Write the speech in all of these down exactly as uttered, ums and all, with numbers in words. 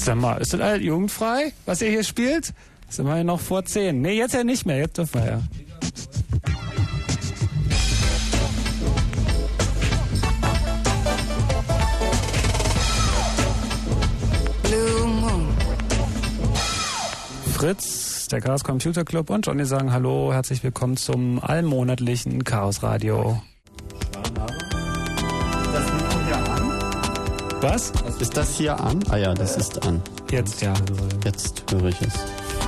Sag mal, ist das alles jugendfrei, was ihr hier spielt? Sind wir ja noch vor zehn. Nee, jetzt ja nicht mehr, jetzt dürfen wir ja. Fritz, der Chaos Computer Club und Johnny sagen Hallo, herzlich willkommen zum allmonatlichen Chaos Radio. Das Mikro hier an? Was? Ist das hier an? Ah ja, das ist an. Jetzt, ja. Jetzt höre ich es.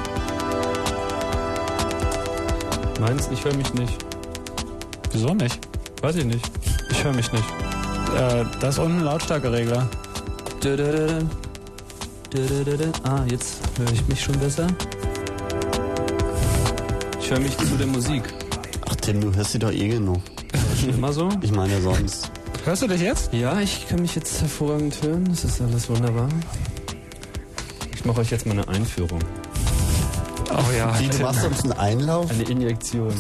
Meins, ich höre mich nicht. Wieso nicht? Weiß ich nicht. Ich höre mich nicht. Äh, da ist unten ein Lautstärkeregler. Ah, jetzt höre ich mich schon besser. Ich höre mich zu der Musik. Ach Tim, du hörst sie doch eh genug. Schon immer so? Ich meine ja sonst. Hörst du dich jetzt? Ja, ich kann mich jetzt hervorragend hören. Das ist alles wunderbar. Ich mache euch jetzt mal eine Einführung. Oh ja. Wie, du machst uns einen Einlauf? Eine Injektion.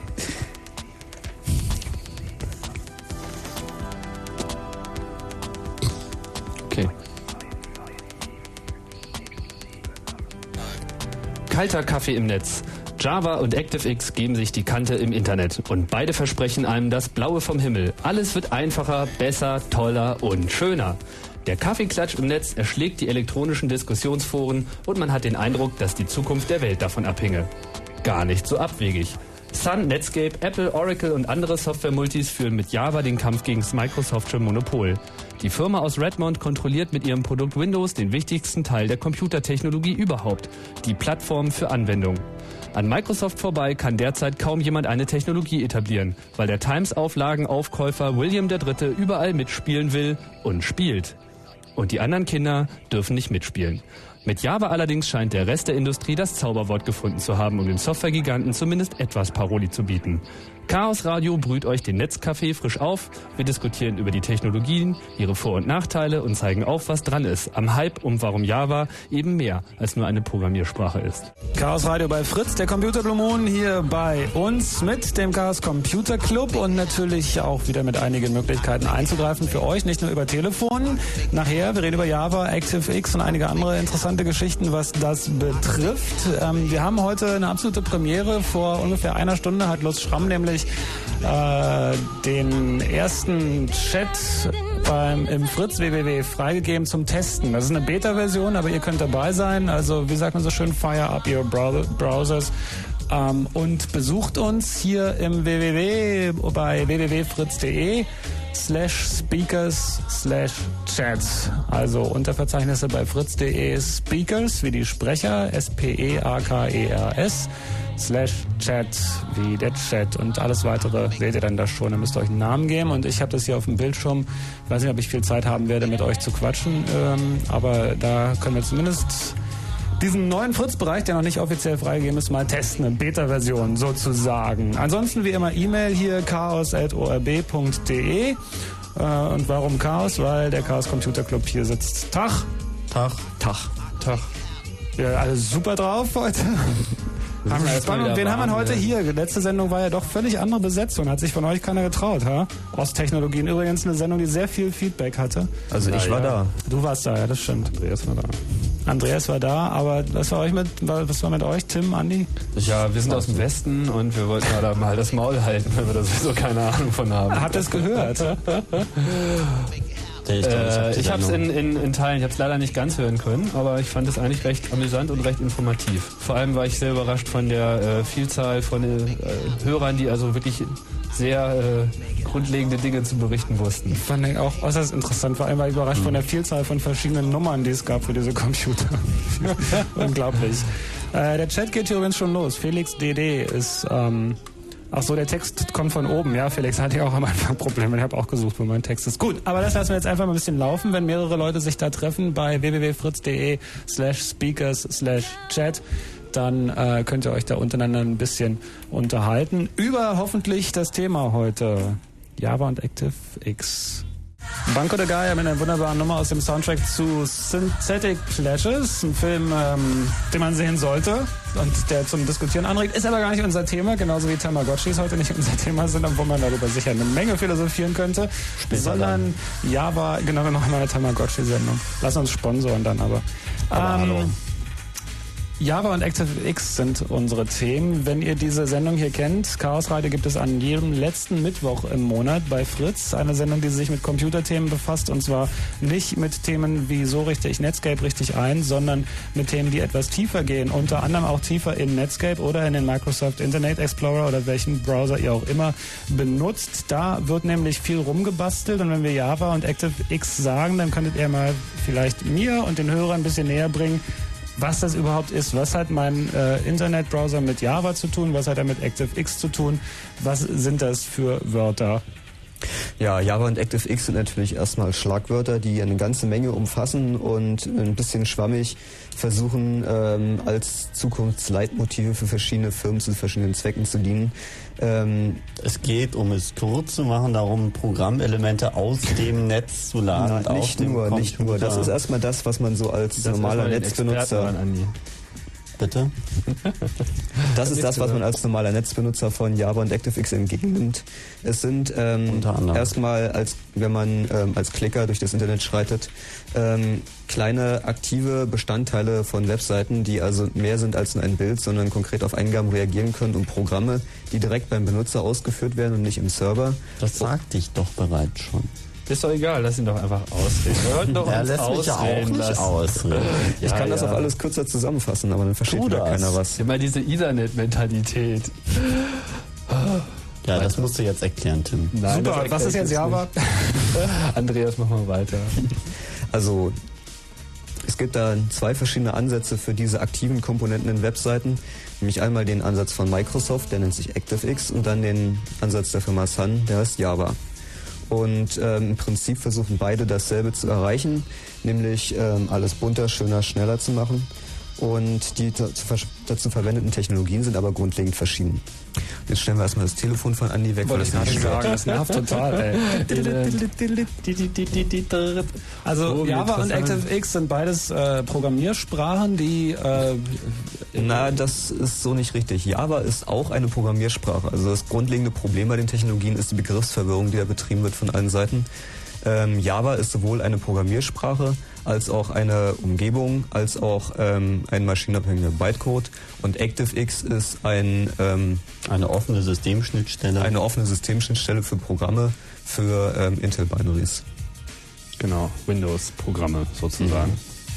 Okay. Kalter Kaffee im Netz. Java und ActiveX geben sich die Kante im Internet und beide versprechen einem das Blaue vom Himmel. Alles wird einfacher, besser, toller und schöner. Der Kaffeeklatsch im Netz erschlägt die elektronischen Diskussionsforen und man hat den Eindruck, dass die Zukunft der Welt davon abhinge. Gar nicht so abwegig. Sun, Netscape, Apple, Oracle und andere Software-Multis führen mit Java den Kampf gegen das Microsoftsche Monopol. Die Firma aus Redmond kontrolliert mit ihrem Produkt Windows den wichtigsten Teil der Computertechnologie überhaupt, die Plattform für Anwendungen. An Microsoft vorbei kann derzeit kaum jemand eine Technologie etablieren, weil der Times-Auflagen-Aufkäufer William der Dritte überall mitspielen will und spielt. Und die anderen Kinder dürfen nicht mitspielen. Mit Java allerdings scheint der Rest der Industrie das Zauberwort gefunden zu haben, um dem Softwaregiganten zumindest etwas Paroli zu bieten. Chaos Radio brüht euch den Netzcafé frisch auf. Wir diskutieren über die Technologien, ihre Vor- und Nachteile und zeigen auf, was dran ist. Am Hype und warum Java eben mehr als nur eine Programmiersprache ist. Chaos Radio bei Fritz, der Computer Blue Moon hier bei uns mit dem Chaos Computer Club und natürlich auch wieder mit einigen Möglichkeiten einzugreifen für euch, nicht nur über Telefon. Nachher, wir reden über Java, ActiveX und einige andere interessante Geschichten, was das betrifft. Ähm, wir haben heute eine absolute Premiere. Vor ungefähr einer Stunde hat Lutz Schramm nämlich Äh, den ersten Chat beim, im Fritz W W W freigegeben zum Testen. Das ist eine Beta-Version, aber ihr könnt dabei sein. Also wie sagt man so schön, fire up your browsers. Ähm, und besucht uns hier im W W W bei w w w punkt fritz punkt d e slash speakers slash chats. Also Unterverzeichnisse bei fritz punkt d e speakers wie die Sprecher, S P E A K E R S slash Chat wie der Chat und alles weitere seht ihr dann da schon. Ihr müsst euch einen Namen geben und ich habe das hier auf dem Bildschirm. Ich weiß nicht, ob ich viel Zeit haben werde, mit euch zu quatschen, ähm, aber da können wir zumindest diesen neuen Fritz-Bereich, der noch nicht offiziell freigegeben ist, mal testen. Eine Beta-Version sozusagen. Ansonsten wie immer E-Mail hier chaos at o r b punkt d e. Äh, und warum Chaos? Weil der Chaos Computer Club hier sitzt. Tag. Tag. Tag. Tag. Ja, alles super drauf heute. Haben wir Spannung. Wen haben wir heute hier? Die letzte Sendung war ja doch völlig andere Besetzung. Hat sich von euch keiner getraut, ha? Osttechnologien. Übrigens eine Sendung, die sehr viel Feedback hatte. Also ich war da. Du warst da, ja, das stimmt. Andreas war da. Andreas war da, aber was war euch mit, was war mit euch, Tim, Andi? Ja, wir sind aus dem Westen und wir wollten da mal das Maul halten, weil wir da sowieso keine Ahnung von haben. Habt ihr es gehört? Ich, äh, ich habe es in, in, in Teilen, ich habe es leider nicht ganz hören können, aber ich fand es eigentlich recht amüsant und recht informativ. Vor allem war ich sehr überrascht von der äh, Vielzahl von äh, Hörern, die also wirklich sehr äh, grundlegende Dinge zu berichten wussten. Ich fand ich auch äußerst interessant, vor allem war ich überrascht mhm. von der Vielzahl von verschiedenen Nummern, die es gab für diese Computer. Unglaublich. Äh, der Chat geht hier übrigens schon los. Felix D D ist... Ähm, Ach so, der Text kommt von oben. Ja, Felix, hatte ich auch am Anfang Probleme. Ich habe auch gesucht, wo mein Text ist. Gut, aber das lassen wir jetzt einfach mal ein bisschen laufen. Wenn mehrere Leute sich da treffen bei w w w punkt fritz punkt d e slash speakers slash chat, dann äh, könnt ihr euch da untereinander ein bisschen unterhalten über hoffentlich das Thema heute. Java und ActiveX. Banco de Gaia mit einer wunderbaren Nummer aus dem Soundtrack zu Synthetic Pleasures, ein Film, ähm, den man sehen sollte und der zum Diskutieren anregt, ist aber gar nicht unser Thema, genauso wie Tamagotchis heute nicht unser Thema sind, obwohl man darüber sicher eine Menge philosophieren könnte, Später sondern dann. Java, genau, wir machen mal eine Tamagotchi-Sendung. Lass uns sponsoren dann aber. Aber Ähm, hallo. Java und ActiveX sind unsere Themen. Wenn ihr diese Sendung hier kennt, Chaos Radio gibt es an jedem letzten Mittwoch im Monat bei Fritz. Eine Sendung, die sich mit Computerthemen befasst, und zwar nicht mit Themen wie so richte ich Netscape richtig ein, sondern mit Themen, die etwas tiefer gehen. Unter anderem auch tiefer in Netscape oder in den Microsoft Internet Explorer oder welchen Browser ihr auch immer benutzt. Da wird nämlich viel rumgebastelt, und wenn wir Java und ActiveX sagen, dann könntet ihr mal vielleicht mir und den Hörern ein bisschen näher bringen, was das überhaupt ist. Was hat mein äh, Internetbrowser mit Java zu tun? Was hat er mit ActiveX zu tun? Was sind das für Wörter? Ja, Java und ActiveX sind natürlich erstmal Schlagwörter, die eine ganze Menge umfassen und ein bisschen schwammig versuchen, ähm, als Zukunftsleitmotive für verschiedene Firmen zu verschiedenen Zwecken zu dienen. Ähm, es geht, um es kurz zu machen, darum, Programmelemente aus dem Netz zu laden. Na, nicht nur, nicht nur. Das ist erstmal das, was man so als das normaler Netzbenutzer... Bitte? Das ist das, was man als normaler Netzbenutzer von Java und ActiveX entgegennimmt. Es sind ähm, erstmal, als wenn man ähm, als Klicker durch das Internet schreitet, ähm, kleine aktive Bestandteile von Webseiten, die also mehr sind als nur ein Bild, sondern konkret auf Eingaben reagieren können, und Programme, die direkt beim Benutzer ausgeführt werden und nicht im Server. Das sagte ich doch bereits schon. Ist doch egal, lass ihn doch einfach ausreden. Wir wollten doch er uns lässt mich ja auch nicht lassen. ausreden. Ich Ja, kann das ja. auf alles kürzer zusammenfassen, aber dann versteht Tu wieder das. keiner was. Immer diese Ethernet-Mentalität. Ja, das musst du jetzt erklären, Tim. Nein, Super, das was ist jetzt Java? Andreas, mach mal weiter. Also es gibt da zwei verschiedene Ansätze für diese aktiven Komponenten in Webseiten. Nämlich einmal den Ansatz von Microsoft, der nennt sich ActiveX, und dann den Ansatz der Firma Sun, der heißt Java. Und ähm, im Prinzip versuchen beide dasselbe zu erreichen, nämlich ähm, alles bunter, schöner, schneller zu machen. Und die dazu, dazu verwendeten Technologien sind aber grundlegend verschieden. Jetzt stellen wir erstmal das Telefon von Andi weg, weil das nicht stört. das nervt total, ey. Also Oh, Java und interessant. ActiveX sind beides äh, Programmiersprachen, die... Äh, Na, das ist so nicht richtig. Java ist auch eine Programmiersprache. Also das grundlegende Problem bei den Technologien ist die Begriffsverwirrung, die da betrieben wird von allen Seiten. Ähm, Java ist sowohl eine Programmiersprache als auch eine Umgebung, als auch ähm, ein maschinenabhängiger Bytecode. Und ActiveX ist ein, ähm, Eine offene Systemschnittstelle. eine offene Systemschnittstelle für Programme für ähm, Intel-Binaries. Genau, Windows-Programme sozusagen.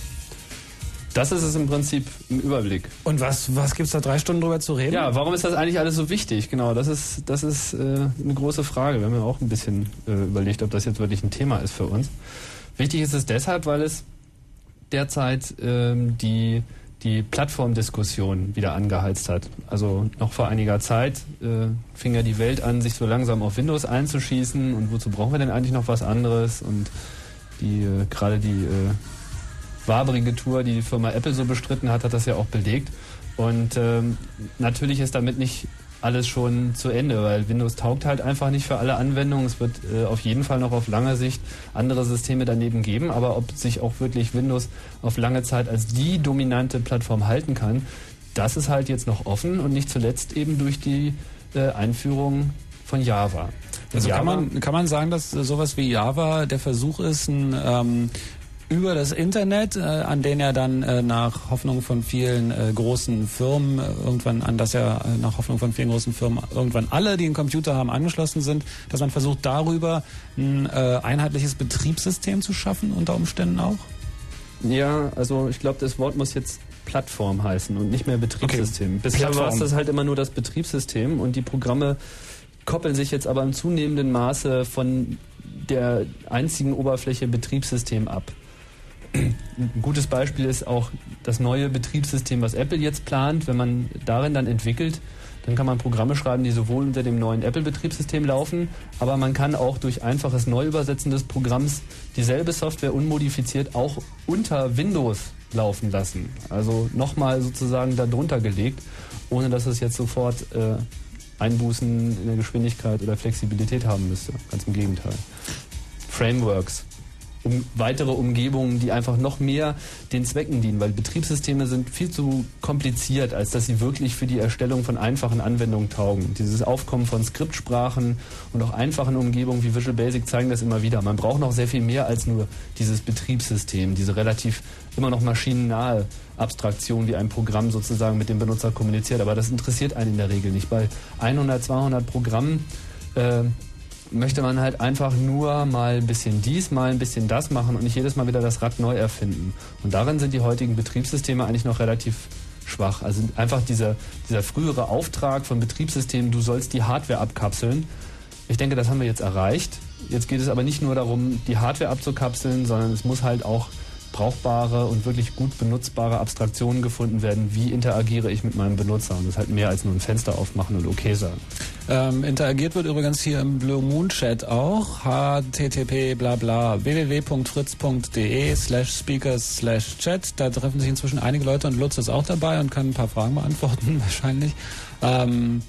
Das ist es im Prinzip im Überblick. und was, was gibt's da drei Stunden drüber zu reden? Ja, warum ist das eigentlich alles so wichtig? Genau, das ist, das ist äh, eine große Frage. Wir haben ja auch ein bisschen äh, überlegt, ob das jetzt wirklich ein Thema ist für uns. Wichtig ist es deshalb, weil es derzeit ähm, die, die Plattformdiskussion wieder angeheizt hat. Also noch vor einiger Zeit äh, fing ja die Welt an, sich so langsam auf Windows einzuschießen, und wozu brauchen wir denn eigentlich noch was anderes? Und die äh, gerade die äh, waberige Tour, die die Firma Apple so bestritten hat, hat das ja auch belegt. Und ähm, natürlich ist damit nicht alles schon zu Ende, weil Windows taugt halt einfach nicht für alle Anwendungen. Es wird äh, auf jeden Fall noch auf lange Sicht andere Systeme daneben geben, aber ob sich auch wirklich Windows auf lange Zeit als die dominante Plattform halten kann, das ist halt jetzt noch offen, und nicht zuletzt eben durch die äh, Einführung von Java. Also Java, kann man, kann man sagen, dass äh, sowas wie Java der Versuch ist, ein, ähm, über das Internet, äh, an den ja dann äh, nach Hoffnung von vielen äh, großen Firmen äh, irgendwann, an das ja äh, nach Hoffnung von vielen großen Firmen irgendwann alle, die einen Computer haben, angeschlossen sind, dass man versucht, darüber ein äh, einheitliches Betriebssystem zu schaffen, unter Umständen auch? Ja, also ich glaube, das Wort muss jetzt Plattform heißen und nicht mehr Betriebssystem. Okay. Bisher war es Plattform. das halt immer nur das Betriebssystem, und die Programme koppeln sich jetzt aber im zunehmenden Maße von der einzigen Oberfläche Betriebssystem ab. Ein gutes Beispiel ist auch das neue Betriebssystem, was Apple jetzt plant. Wenn man darin dann entwickelt, dann kann man Programme schreiben, die sowohl unter dem neuen Apple-Betriebssystem laufen, aber man kann auch durch einfaches Neuübersetzen des Programms dieselbe Software unmodifiziert auch unter Windows laufen lassen. Also nochmal sozusagen darunter gelegt, ohne dass es jetzt sofort äh, Einbußen in der Geschwindigkeit oder Flexibilität haben müsste. Ganz im Gegenteil. Frameworks. um weitere Umgebungen, die einfach noch mehr den Zwecken dienen, weil Betriebssysteme sind viel zu kompliziert, als dass sie wirklich für die Erstellung von einfachen Anwendungen taugen. Dieses Aufkommen von Skriptsprachen und auch einfachen Umgebungen wie Visual Basic zeigen das immer wieder. Man braucht noch sehr viel mehr als nur dieses Betriebssystem, diese relativ immer noch maschinennahe Abstraktion, wie ein Programm sozusagen mit dem Benutzer kommuniziert. Aber das interessiert einen in der Regel nicht. Bei hundert, zweihundert Programmen äh, möchte man halt einfach nur mal ein bisschen dies, mal ein bisschen das machen und nicht jedes Mal wieder das Rad neu erfinden. Und darin sind die heutigen Betriebssysteme eigentlich noch relativ schwach. Also einfach dieser, dieser frühere Auftrag von Betriebssystemen, du sollst die Hardware abkapseln. Ich denke, das haben wir jetzt erreicht. Jetzt geht es aber nicht nur darum, die Hardware abzukapseln, sondern es muss halt auch brauchbare und wirklich gut benutzbare Abstraktionen gefunden werden. Wie interagiere ich mit meinem Benutzer? Und das ist halt mehr als nur ein Fenster aufmachen und okay sagen. Ähm, interagiert wird übrigens hier im Blue Moon Chat auch. H T T P bla bla w w w punkt fritz punkt de slash speakers slash chat. Da treffen sich inzwischen einige Leute und Lutz ist auch dabei und kann ein paar Fragen beantworten wahrscheinlich. Ähm,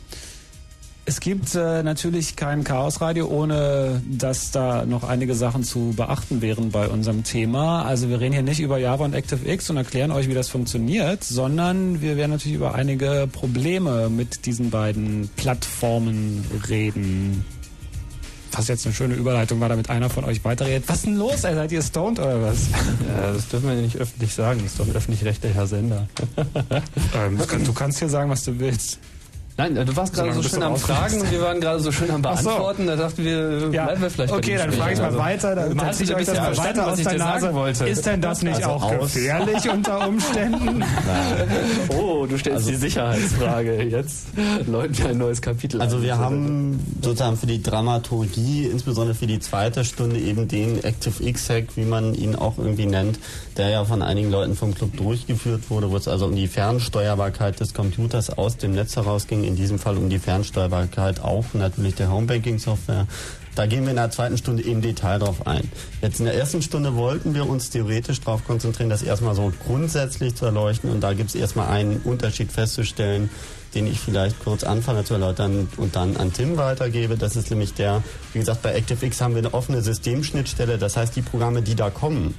Es gibt äh, natürlich kein Chaosradio, ohne dass da noch einige Sachen zu beachten wären bei unserem Thema. Also wir reden hier nicht über Java und ActiveX und erklären euch, wie das funktioniert, sondern wir werden natürlich über einige Probleme mit diesen beiden Plattformen reden. Was jetzt eine schöne Überleitung war, damit einer von euch weiterredet. Was ist denn los, ey? Seid ihr stoned oder was? Ja, das dürfen wir ja nicht öffentlich sagen. Das ist doch ein öffentlich-rechtlicher Sender. ähm, du kannst hier sagen, was du willst. Nein, du warst gerade so schön am Fragen und wir waren gerade so schön am Beantworten. So. Da dachten wir, ja. bleiben wir vielleicht okay, dann frage ich mal weiter. Dann also, ziehe ich euch das mal weiter aus der Nase. Wollte. Ist denn das nicht also auch aus. gefährlich unter Umständen? Oh, du stellst also die Sicherheitsfrage. Jetzt läuten wir ein neues Kapitel. Also wir haben sozusagen für die Dramaturgie, insbesondere für die zweite Stunde, eben den ActiveX-Hack, wie man ihn auch irgendwie nennt, der ja von einigen Leuten vom Club durchgeführt wurde, wo es also um die Fernsteuerbarkeit des Computers aus dem Netz herausging. In diesem Fall um die Fernsteuerbarkeit auch natürlich der Homebanking-Software. Da gehen wir in der zweiten Stunde im Detail drauf ein. Jetzt in der ersten Stunde wollten wir uns theoretisch darauf konzentrieren, das erstmal so grundsätzlich zu erleuchten. Und da gibt es erstmal einen Unterschied festzustellen, den ich vielleicht kurz anfange zu erläutern und dann an Tim weitergebe. Das ist nämlich der, wie gesagt, bei ActiveX haben wir eine offene Systemschnittstelle. Das heißt, die Programme, die da kommen,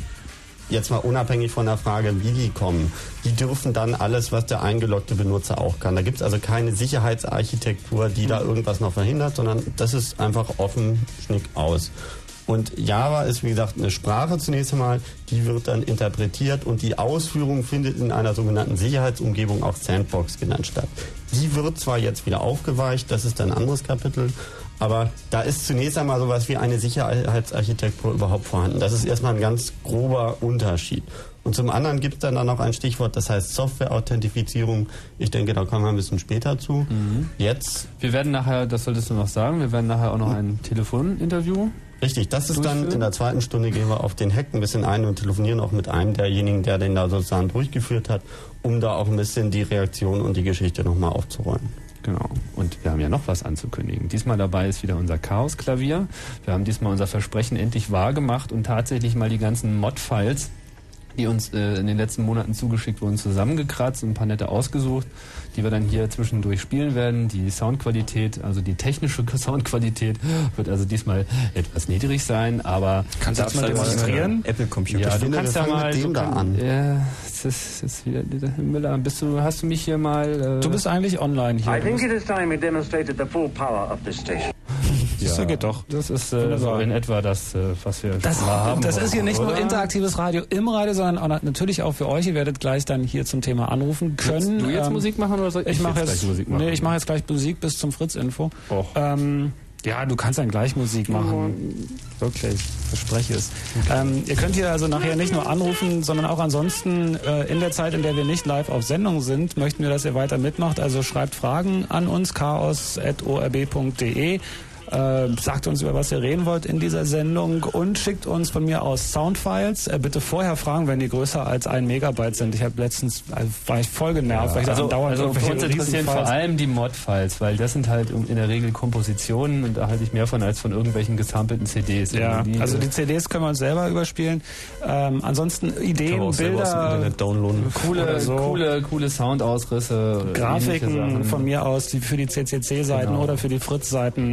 jetzt mal unabhängig von der Frage, wie die kommen, die dürfen dann alles, was der eingeloggte Benutzer auch kann. Da gibt es also keine Sicherheitsarchitektur, die da irgendwas noch verhindert, sondern das ist einfach offen, schnick aus. Und Java ist, wie gesagt, eine Sprache zunächst einmal, die wird dann interpretiert und die Ausführung findet in einer sogenannten Sicherheitsumgebung, auch Sandbox genannt, statt. Die wird zwar jetzt wieder aufgeweicht, das ist ein anderes Kapitel, aber da ist zunächst einmal sowas wie eine Sicherheitsarchitektur überhaupt vorhanden. Das ist erstmal ein ganz grober Unterschied. Und zum anderen gibt es dann noch ein Stichwort, das heißt Software-Authentifizierung. Ich denke, da kommen wir ein bisschen später zu. Mhm. Jetzt. Wir werden nachher, das solltest du noch sagen, wir werden nachher auch noch ein Telefoninterview. Richtig, das ist dann in der zweiten Stunde, gehen wir auf den Hack ein bisschen ein und telefonieren auch mit einem derjenigen, der den da sozusagen durchgeführt hat, um da auch ein bisschen die Reaktion und die Geschichte nochmal aufzuräumen. Genau. Und wir haben ja noch was anzukündigen. Diesmal dabei ist wieder unser Chaos-Klavier. Wir haben diesmal unser Versprechen endlich wahrgemacht und tatsächlich mal die ganzen Mod-Files, die uns äh, in den letzten Monaten zugeschickt wurden, zusammengekratzt und ein paar nette ausgesucht, die wir dann hier zwischendurch spielen werden. Die Soundqualität, also die technische Soundqualität, wird also diesmal etwas niedrig sein, aber... Kannst du das mal demonstrieren? Apple Computer. Ja, du finde, kannst wir ja fangen mal... mit dem du da kann, an. Ja, das ist jetzt wieder... Müller, bist du, hast du mich hier mal... Äh, du bist eigentlich online hier. I think it is time we demonstrated the full power of this station. Ja, geht doch. Das ist äh, so in etwa das, äh, was wir das, schon mal haben. Das wollen, ist hier nicht oder? nur interaktives Radio im Radio, sondern auch natürlich auch für euch. Ihr werdet gleich dann hier zum Thema anrufen können. Willst du jetzt ähm, Musik machen oder soll ich, ich mache jetzt, jetzt gleich Musik machen? Nee, ich mache jetzt gleich Musik bis zum Fritz-Info. Ähm, ja, du kannst dann gleich Musik machen. Wirklich, verspreche es. Ähm, ihr könnt hier also nachher nicht nur anrufen, sondern auch ansonsten äh, in der Zeit, in der wir nicht live auf Sendung sind, möchten wir, dass ihr weiter mitmacht. Also schreibt Fragen an uns, chaos at o r b punkt de. Äh, sagt uns, über was ihr reden wollt in dieser Sendung und schickt uns von mir aus Soundfiles. Äh, bitte vorher fragen, wenn die größer als ein Megabyte sind. Ich habe letztens, also war ich voll genervt, ja, weil ich also, da dauernd also irgendwelche uns interessieren vor Riesenfiles- allem die Mod-Files, weil das sind halt in der Regel Kompositionen und da halte ich mehr von als von irgendwelchen gesampelten C Ds. Ja, die, also die C Ds können wir uns selber überspielen. Ähm, ansonsten Ideen, Bilder, downloaden. coole, so. coole, coole Soundausrisse, Grafiken von mir aus, die für die C C C-Seiten genau. oder für die Fritz-Seiten. Johnny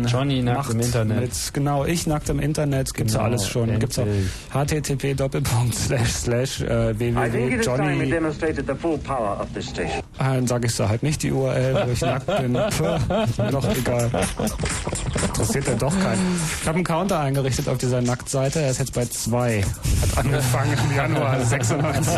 nackt macht im Internet. Mit, genau, ich nackt im Internet, gibt's Genau, ja alles schon. Gibt's auch endlich. http doppelpunkt slash slash I think it is time we www.johnny. demonstrated the full power of this station. Dann sag ich da halt nicht die U R L, wo ich nackt bin. Puh, ist mir doch egal. Interessiert ja doch keinen. Ich habe einen Counter eingerichtet auf dieser Nacktseite. Er ist jetzt bei zwei. Hat angefangen im Januar sechsundneunzig.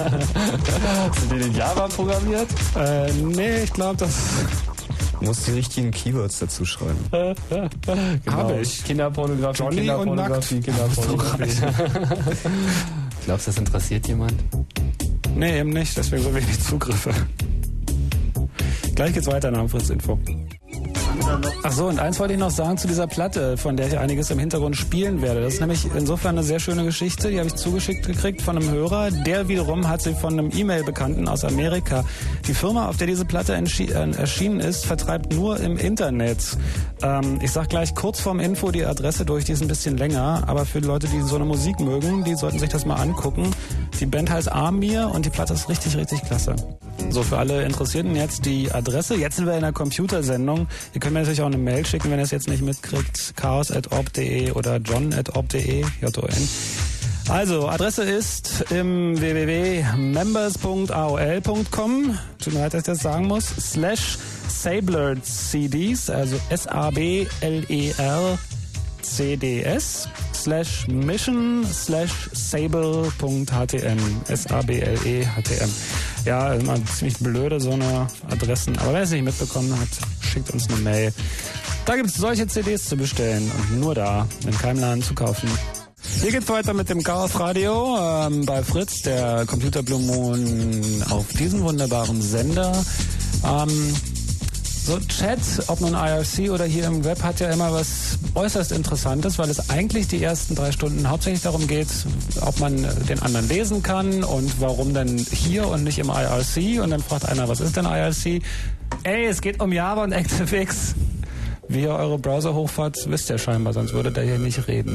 Hast du den in Java programmiert? Äh, nee, ich glaube, das Du musst die richtigen Keywords dazu schreiben. habe ich. Kinderpornografie, Johnny und Kinderpornografie, Kinderpornografie. Glaubst du, das interessiert jemand? Nee, eben nicht. Deswegen so wenig Zugriffe. Gleich geht's weiter nach dem Fritz-Info. Ach so, und eins wollte ich noch sagen zu dieser Platte, von der ich einiges im Hintergrund spielen werde. Das ist nämlich insofern eine sehr schöne Geschichte, die habe ich zugeschickt gekriegt von einem Hörer. Der wiederum hat sie von einem E-Mail-Bekannten aus Amerika. Die Firma, auf der diese Platte äh, erschienen ist, vertreibt nur im Internet. Ähm, ich sag gleich kurz vorm Info die Adresse durch, die ist ein bisschen länger, aber für die Leute, die so eine Musik mögen, die sollten sich das mal angucken. Die Band heißt Amir und die Platte ist richtig, richtig klasse. So, für alle Interessierten jetzt die Adresse. Jetzt sind wir in der Computersendung. Ihr könnt mir natürlich auch eine Mail schicken, wenn ihr es jetzt nicht mitkriegt. chaos at org punkt de oder john at org punkt de. J O N. Also, Adresse ist im w w w punkt members punkt a o l punkt com. Tut mir leid, dass ich das sagen muss. Slash Sabler C Ds, also S A B L E R C D S. Slash mission slash sable.htm. S A B L E H T M. Ja, immer ziemlich blöde so eine Adressen. Aber wer es nicht mitbekommen hat, schickt uns eine Mail. Da gibt es solche C Ds zu bestellen und nur da, in keinem Laden zu kaufen. Hier geht's weiter mit dem Chaos Radio ähm, bei Fritz, der Computer Blue Moon auf diesem wunderbaren Sender. Ähm, So Chat, ob nun I R C oder hier im Web, hat ja immer was äußerst Interessantes, weil es eigentlich die ersten drei Stunden hauptsächlich darum geht, ob man den anderen lesen kann und warum denn hier und nicht im I R C. Und dann fragt einer, was ist denn I R C? Ey, es geht um Java und ActiveX. Wie ihr eure Browser hochfahrt, wisst ihr scheinbar, sonst würdet ihr hier nicht reden.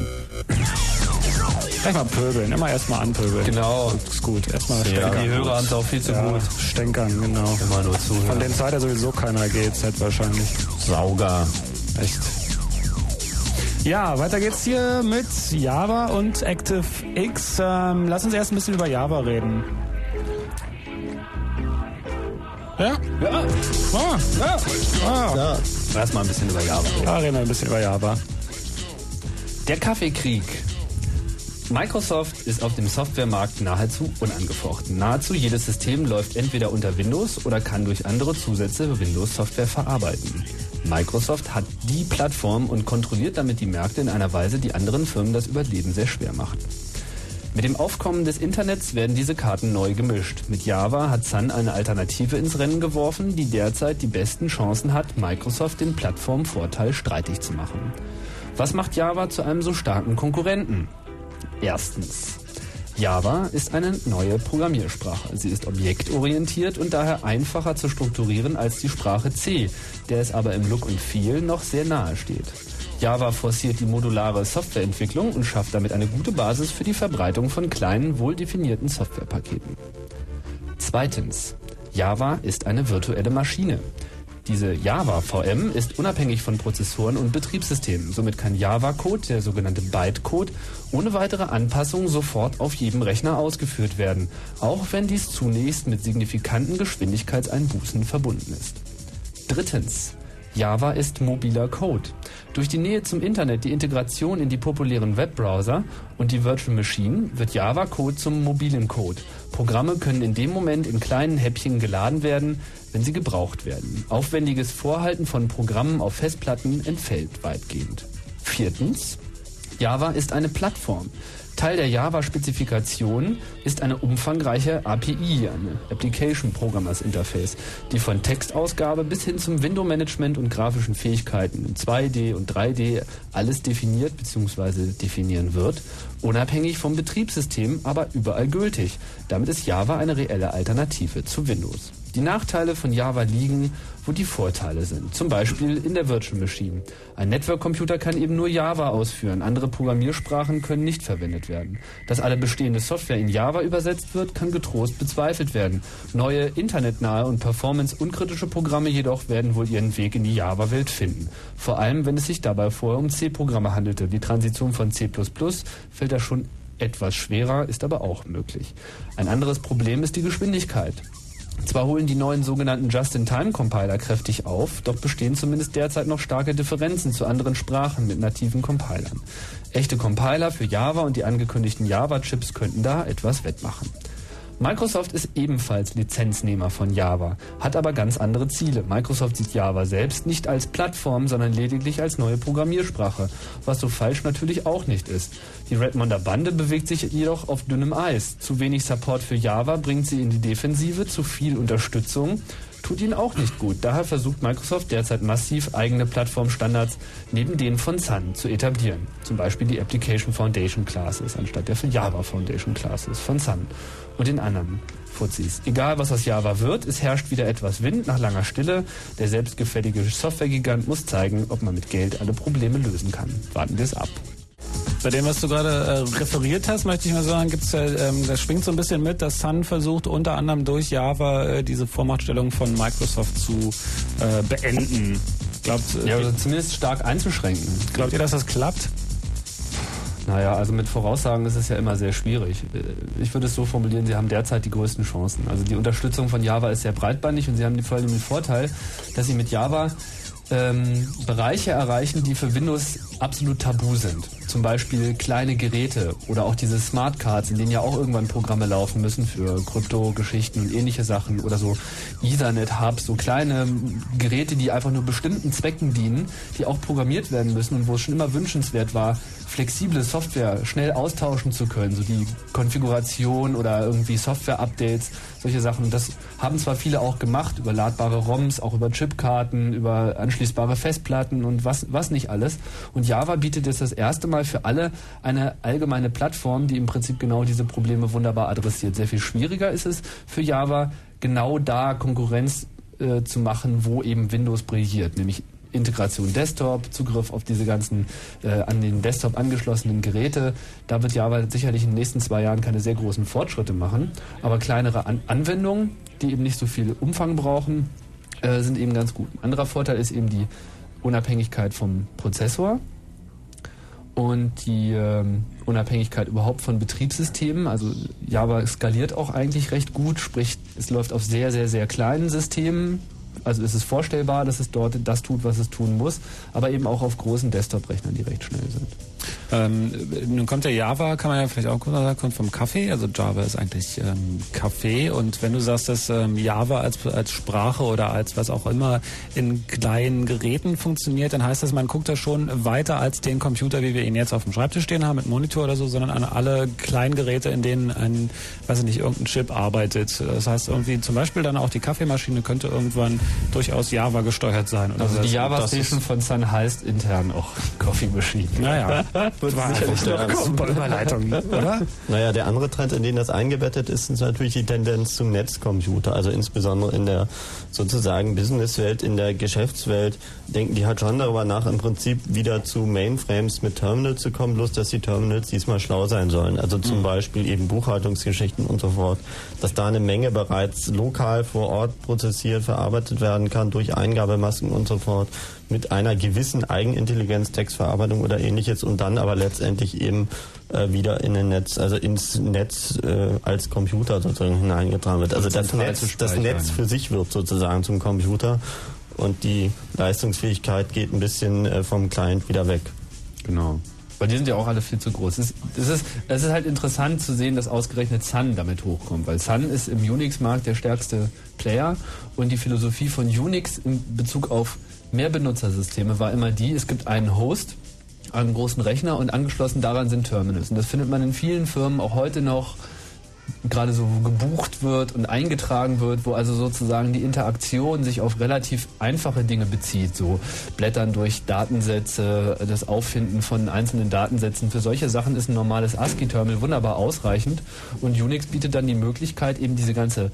Gleich mal pöbeln, immer erstmal anpöbeln. Genau. Ist gut, erstmal Ja, stänkern. die Hörer haben es auch viel zu Ja, gut. stänkern, genau. Immer nur zuhören. Von denen zahlt ja sowieso keiner G Z wahrscheinlich. Sauger. Echt. Ja, weiter geht's hier mit Java und ActiveX. Ähm, lass uns erst ein bisschen über Java reden. Ja? Ja. Ah, ja. Ah. Ja. Erstmal ein bisschen über Java reden. Da reden wir ein bisschen über Java. Der Kaffeekrieg. Microsoft ist auf dem Softwaremarkt nahezu unangefochten. Nahezu jedes System läuft entweder unter Windows oder kann durch andere Zusätze Windows-Software verarbeiten. Microsoft hat die Plattform und kontrolliert damit die Märkte in einer Weise, die anderen Firmen das Überleben sehr schwer macht. Mit dem Aufkommen des Internets werden diese Karten neu gemischt. Mit Java hat Sun eine Alternative ins Rennen geworfen, die derzeit die besten Chancen hat, Microsoft den Plattformvorteil streitig zu machen. Was macht Java zu einem so starken Konkurrenten? Erstens. Java ist eine neue Programmiersprache. Sie ist objektorientiert und daher einfacher zu strukturieren als die Sprache C, der es aber im Look und Feel noch sehr nahe steht. Java forciert die modulare Softwareentwicklung und schafft damit eine gute Basis für die Verbreitung von kleinen, wohldefinierten Softwarepaketen. Zweitens. Java ist eine virtuelle Maschine. Diese Java-V M ist unabhängig von Prozessoren und Betriebssystemen. Somit kann Java-Code, der sogenannte Bytecode, ohne weitere Anpassung sofort auf jedem Rechner ausgeführt werden, auch wenn dies zunächst mit signifikanten Geschwindigkeitseinbußen verbunden ist. Drittens. Java ist mobiler Code. Durch die Nähe zum Internet, die Integration in die populären Webbrowser und die Virtual Machine wird Java-Code zum mobilen Code. Programme können in dem Moment in kleinen Häppchen geladen werden, wenn sie gebraucht werden. Aufwendiges Vorhalten von Programmen auf Festplatten entfällt weitgehend. Viertens. Java ist eine Plattform. Teil der Java-Spezifikation ist eine umfangreiche A P I, eine Application Programmers Interface, die von Textausgabe bis hin zum Window-Management und grafischen Fähigkeiten in zwei D und drei D alles definiert bzw. definieren wird, unabhängig vom Betriebssystem, aber überall gültig. Damit ist Java eine reelle Alternative zu Windows. Die Nachteile von Java liegen, wo die Vorteile sind. Zum Beispiel in der Virtual Machine. Ein Network-Computer kann eben nur Java ausführen. Andere Programmiersprachen können nicht verwendet werden. Dass alle bestehende Software in Java übersetzt wird, kann getrost bezweifelt werden. Neue internetnahe und performance-unkritische Programme jedoch werden wohl ihren Weg in die Java-Welt finden. Vor allem, wenn es sich dabei vorher um C-Programme handelte. Die Transition von C plus plus fällt da schon etwas schwerer, ist aber auch möglich. Ein anderes Problem ist die Geschwindigkeit. Zwar holen die neuen sogenannten Just-in-Time-Compiler kräftig auf, doch bestehen zumindest derzeit noch starke Differenzen zu anderen Sprachen mit nativen Compilern. Echte Compiler für Java und die angekündigten Java-Chips könnten da etwas wettmachen. Microsoft ist ebenfalls Lizenznehmer von Java, hat aber ganz andere Ziele. Microsoft sieht Java selbst nicht als Plattform, sondern lediglich als neue Programmiersprache, was so falsch natürlich auch nicht ist. Die Redmonder Bande bewegt sich jedoch auf dünnem Eis. Zu wenig Support für Java bringt sie in die Defensive, zu viel Unterstützung tut ihnen auch nicht gut. Daher versucht Microsoft derzeit massiv eigene Plattformstandards neben denen von Sun zu etablieren. Zum Beispiel die Application Foundation Classes anstatt der Java Foundation Classes von Sun und den anderen Fuzis. Egal was aus Java wird, es herrscht wieder etwas Wind nach langer Stille. Der selbstgefällige Softwaregigant muss zeigen, ob man mit Geld alle Probleme lösen kann. Warten wir es ab. Bei dem, was du gerade äh, referiert hast, möchte ich mal sagen, gibt's ja, ähm, das schwingt so ein bisschen mit, dass Sun versucht, unter anderem durch Java äh, diese Vormachtstellung von Microsoft zu äh, beenden. Glaubt, äh, ja, also zumindest stark einzuschränken. Glaubt ihr, dass das klappt? Naja, also mit Voraussagen ist es ja immer sehr schwierig. Ich würde es so formulieren, sie haben derzeit die größten Chancen. Also die Unterstützung von Java ist sehr breitbandig und sie haben vor allem den Vorteil, dass sie mit Java ähm, Bereiche erreichen, die für Windows absolut tabu sind. Zum Beispiel kleine Geräte oder auch diese Smart Cards, in denen ja auch irgendwann Programme laufen müssen für Krypto-Geschichten und ähnliche Sachen oder so Ethernet-Hubs, so kleine Geräte, die einfach nur bestimmten Zwecken dienen, die auch programmiert werden müssen und wo es schon immer wünschenswert war, flexible Software schnell austauschen zu können, so die Konfiguration oder irgendwie Software-Updates, solche Sachen. Und das haben zwar viele auch gemacht, über ladbare ROMs, auch über Chipkarten, über anschließbare Festplatten und was, was nicht alles. Und Java bietet jetzt das erste Mal für alle eine allgemeine Plattform, die im Prinzip genau diese Probleme wunderbar adressiert. Sehr viel schwieriger ist es für Java, genau da Konkurrenz äh, zu machen, wo eben Windows brilliert, nämlich Integration Desktop, Zugriff auf diese ganzen äh, an den Desktop angeschlossenen Geräte. Da wird Java sicherlich in den nächsten zwei Jahren keine sehr großen Fortschritte machen, aber kleinere An- Anwendungen, die eben nicht so viel Umfang brauchen, äh, sind eben ganz gut. Ein anderer Vorteil ist eben die Unabhängigkeit vom Prozessor und die ähm, Unabhängigkeit überhaupt von Betriebssystemen. Also Java skaliert auch eigentlich recht gut, sprich es läuft auf sehr, sehr, sehr kleinen Systemen. Also es ist vorstellbar, dass es dort das tut, was es tun muss, aber eben auch auf großen Desktop-Rechnern, die recht schnell sind. Ähm, nun kommt der Java, kann man ja vielleicht auch kurz sagen, kommt vom Kaffee. Also Java ist eigentlich ähm, Kaffee. Und wenn du sagst, dass ähm, Java als, als Sprache oder als was auch immer in kleinen Geräten funktioniert, dann heißt das, man guckt da schon weiter als den Computer, wie wir ihn jetzt auf dem Schreibtisch stehen haben, mit Monitor oder so, sondern an alle kleinen Geräte, in denen ein, weiß ich nicht, irgendein Chip arbeitet. Das heißt irgendwie zum Beispiel dann auch die Kaffeemaschine könnte irgendwann durchaus Java gesteuert sein. Oder also das, die Java Station von Sun heißt intern auch Coffee Machine. Naja. Wird war sicherlich noch kommen bei Überleitung, oder? Naja, der andere Trend, in den das eingebettet ist, ist natürlich die Tendenz zum Netzcomputer. Also insbesondere in der sozusagen Businesswelt, in der Geschäftswelt denken die halt schon darüber nach, im Prinzip wieder zu Mainframes mit Terminals zu kommen, bloß dass die Terminals diesmal schlau sein sollen. Also zum mhm. Beispiel eben Buchhaltungsgeschichten und so fort. Dass da eine Menge bereits lokal vor Ort prozessiert, verarbeitet werden kann durch Eingabemasken und so fort. Mit einer gewissen Eigenintelligenz, Textverarbeitung oder ähnliches und dann aber letztendlich eben äh, wieder in ein Netz, also ins Netz äh, als Computer sozusagen hineingetragen wird. Also das Netz, das Netz für sich wird sozusagen zum Computer und die Leistungsfähigkeit geht ein bisschen äh, vom Client wieder weg. Genau. Weil die sind ja auch alle viel zu groß. Es ist, es ist, es ist halt interessant zu sehen, dass ausgerechnet Sun damit hochkommt, weil Sun ist im Unix-Markt der stärkste Player und die Philosophie von Unix in Bezug auf Mehrbenutzersysteme war immer die, es gibt einen Host, einen großen Rechner und angeschlossen daran sind Terminals. Und das findet man in vielen Firmen auch heute noch, gerade so gebucht wird und eingetragen wird, wo also sozusagen die Interaktion sich auf relativ einfache Dinge bezieht, so Blättern durch Datensätze, das Auffinden von einzelnen Datensätzen. Für solche Sachen ist ein normales ASCII-Terminal wunderbar ausreichend und Unix bietet dann die Möglichkeit, eben diese ganze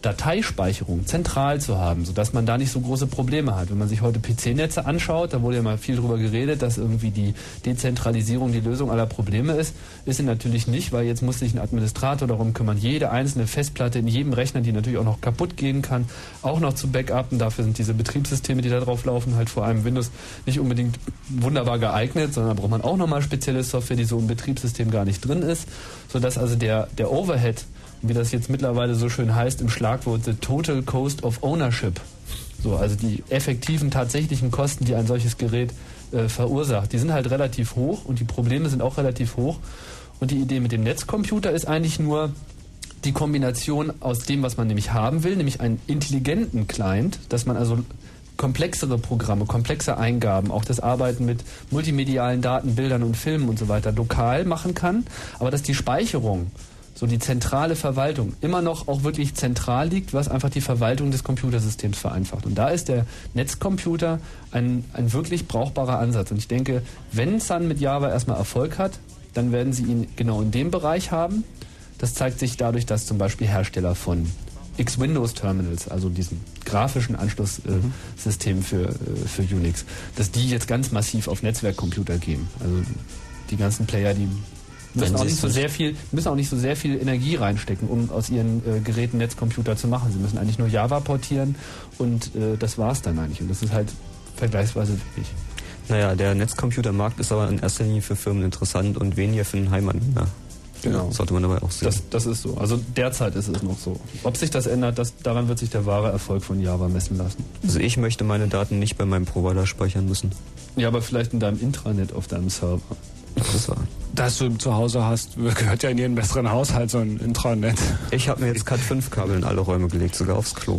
Dateispeicherung zentral zu haben, sodass man da nicht so große Probleme hat. Wenn man sich heute P C-Netze anschaut, da wurde ja mal viel drüber geredet, dass irgendwie die Dezentralisierung die Lösung aller Probleme ist. Ist sie natürlich nicht, weil jetzt muss sich ein Administrator darum kümmern, jede einzelne Festplatte in jedem Rechner, die natürlich auch noch kaputt gehen kann, auch noch zu backuppen. Dafür sind diese Betriebssysteme, die da drauf laufen, halt vor allem Windows nicht unbedingt wunderbar geeignet, sondern da braucht man auch nochmal spezielle Software, die so im Betriebssystem gar nicht drin ist, sodass also der, der Overhead, wie das jetzt mittlerweile so schön heißt im Schlagwort, the total cost of ownership. So, also die effektiven, tatsächlichen Kosten, die ein solches Gerät äh, verursacht, die sind halt relativ hoch und die Probleme sind auch relativ hoch. Und die Idee mit dem Netzcomputer ist eigentlich nur die Kombination aus dem, was man nämlich haben will, nämlich einen intelligenten Client, dass man also komplexere Programme, komplexe Eingaben, auch das Arbeiten mit multimedialen Daten, Bildern und Filmen und so weiter lokal machen kann, aber dass die Speicherung, so die zentrale Verwaltung, immer noch auch wirklich zentral liegt, was einfach die Verwaltung des Computersystems vereinfacht. Und da ist der Netzcomputer ein, ein wirklich brauchbarer Ansatz. Und ich denke, wenn Sun mit Java erstmal Erfolg hat, dann werden sie ihn genau in dem Bereich haben. Das zeigt sich dadurch, dass zum Beispiel Hersteller von X-Windows-Terminals, also diesen grafischen Anschlusssystem für, äh, für Unix, dass die jetzt ganz massiv auf Netzwerkcomputer gehen. Also die ganzen Player, die müssen auch, nicht so sehr viel, müssen auch nicht so sehr viel Energie reinstecken, um aus ihren äh, Geräten Netzcomputer zu machen. Sie müssen eigentlich nur Java portieren und äh, das war's dann eigentlich. Und das ist halt vergleichsweise wenig. Naja, der Netzcomputermarkt ist aber in erster Linie für Firmen interessant und weniger für den Heimanwender. Genau. Das sollte man dabei auch sehen. Das, das ist so. Also derzeit ist es noch so. Ob sich das ändert, das, daran wird sich der wahre Erfolg von Java messen lassen. Also ich möchte meine Daten nicht bei meinem Provider speichern müssen. Ja, aber vielleicht in deinem Intranet auf deinem Server. Das war. Das du zu Hause hast, gehört ja in jeden besseren Haushalt so ein Intranet. Ich habe mir jetzt Cat fünf Kabel in alle Räume gelegt, sogar aufs Klo.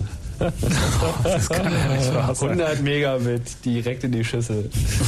Das kann ja nicht wahr sein. hundert Megabit direkt in die Schüssel.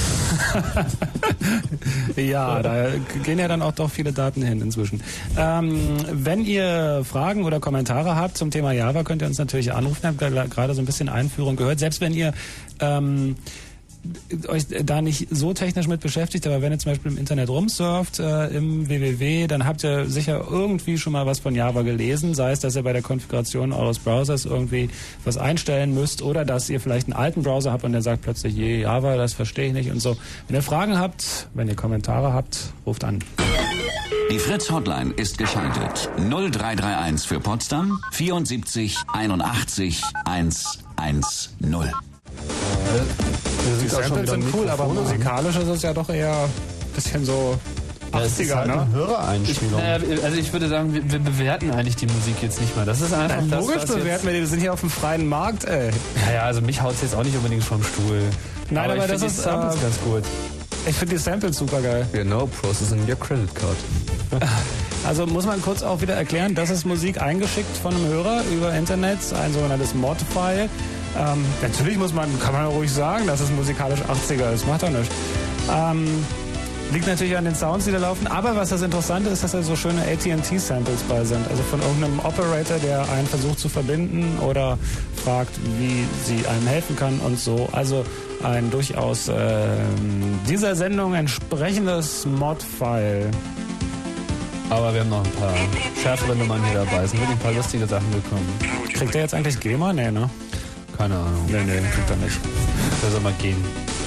Ja, da gehen ja dann auch doch viele Daten hin inzwischen. Ähm, wenn ihr Fragen oder Kommentare habt zum Thema Java, könnt ihr uns natürlich anrufen. Ich habe gerade so ein bisschen Einführung gehört. Selbst wenn ihr ähm, euch da nicht so technisch mit beschäftigt, aber wenn ihr zum Beispiel im Internet rumsurft, äh, im W W W, dann habt ihr sicher irgendwie schon mal was von Java gelesen, sei es, dass ihr bei der Konfiguration eures Browsers irgendwie was einstellen müsst oder dass ihr vielleicht einen alten Browser habt und der sagt plötzlich, je, Java, das verstehe ich nicht und so. Wenn ihr Fragen habt, wenn ihr Kommentare habt, ruft an. Die Fritz-Hotline ist geschaltet. null drei drei eins für Potsdam vierundsiebzig einundachtzig hundertzehn. Die Samples sind cool, aber musikalisch ist es ja doch eher ein bisschen so achtziger, halt ne? Hörereinspielung. Ich, äh, also ich würde sagen, wir, wir bewerten eigentlich die Musik jetzt nicht mehr. Das ist einfach Nein, das, logisch was bewerten jetzt, wir die, wir sind hier auf dem freien Markt, ey. Naja, also mich haut's jetzt auch nicht unbedingt vom Stuhl. Nein, aber, ich das find ist die Samples äh, ganz gut. Ich finde die Samples super geil. Genau, processing your credit card. Also muss man kurz auch wieder erklären, das ist Musik eingeschickt von einem Hörer über Internet, ein sogenanntes Mod-File. Ähm, natürlich muss man, kann man ruhig sagen, dass es musikalisch achtziger ist, macht doch nichts. Ähm, liegt natürlich an den Sounds, die da laufen, aber was das Interessante ist, dass da so schöne A T and T-Samples bei sind. Also von irgendeinem Operator, der einen versucht zu verbinden oder fragt, wie sie einem helfen kann und so. Also ein durchaus äh, dieser Sendung entsprechendes Mod-File. Aber wir haben noch ein paar schärfere Nummern hier dabei. Es sind wirklich ein paar lustige Sachen gekommen. Kriegt er jetzt eigentlich GEMA? Nee, ne? Keine Ahnung. Nee, nee, kriegt er nicht. Der soll mal gehen.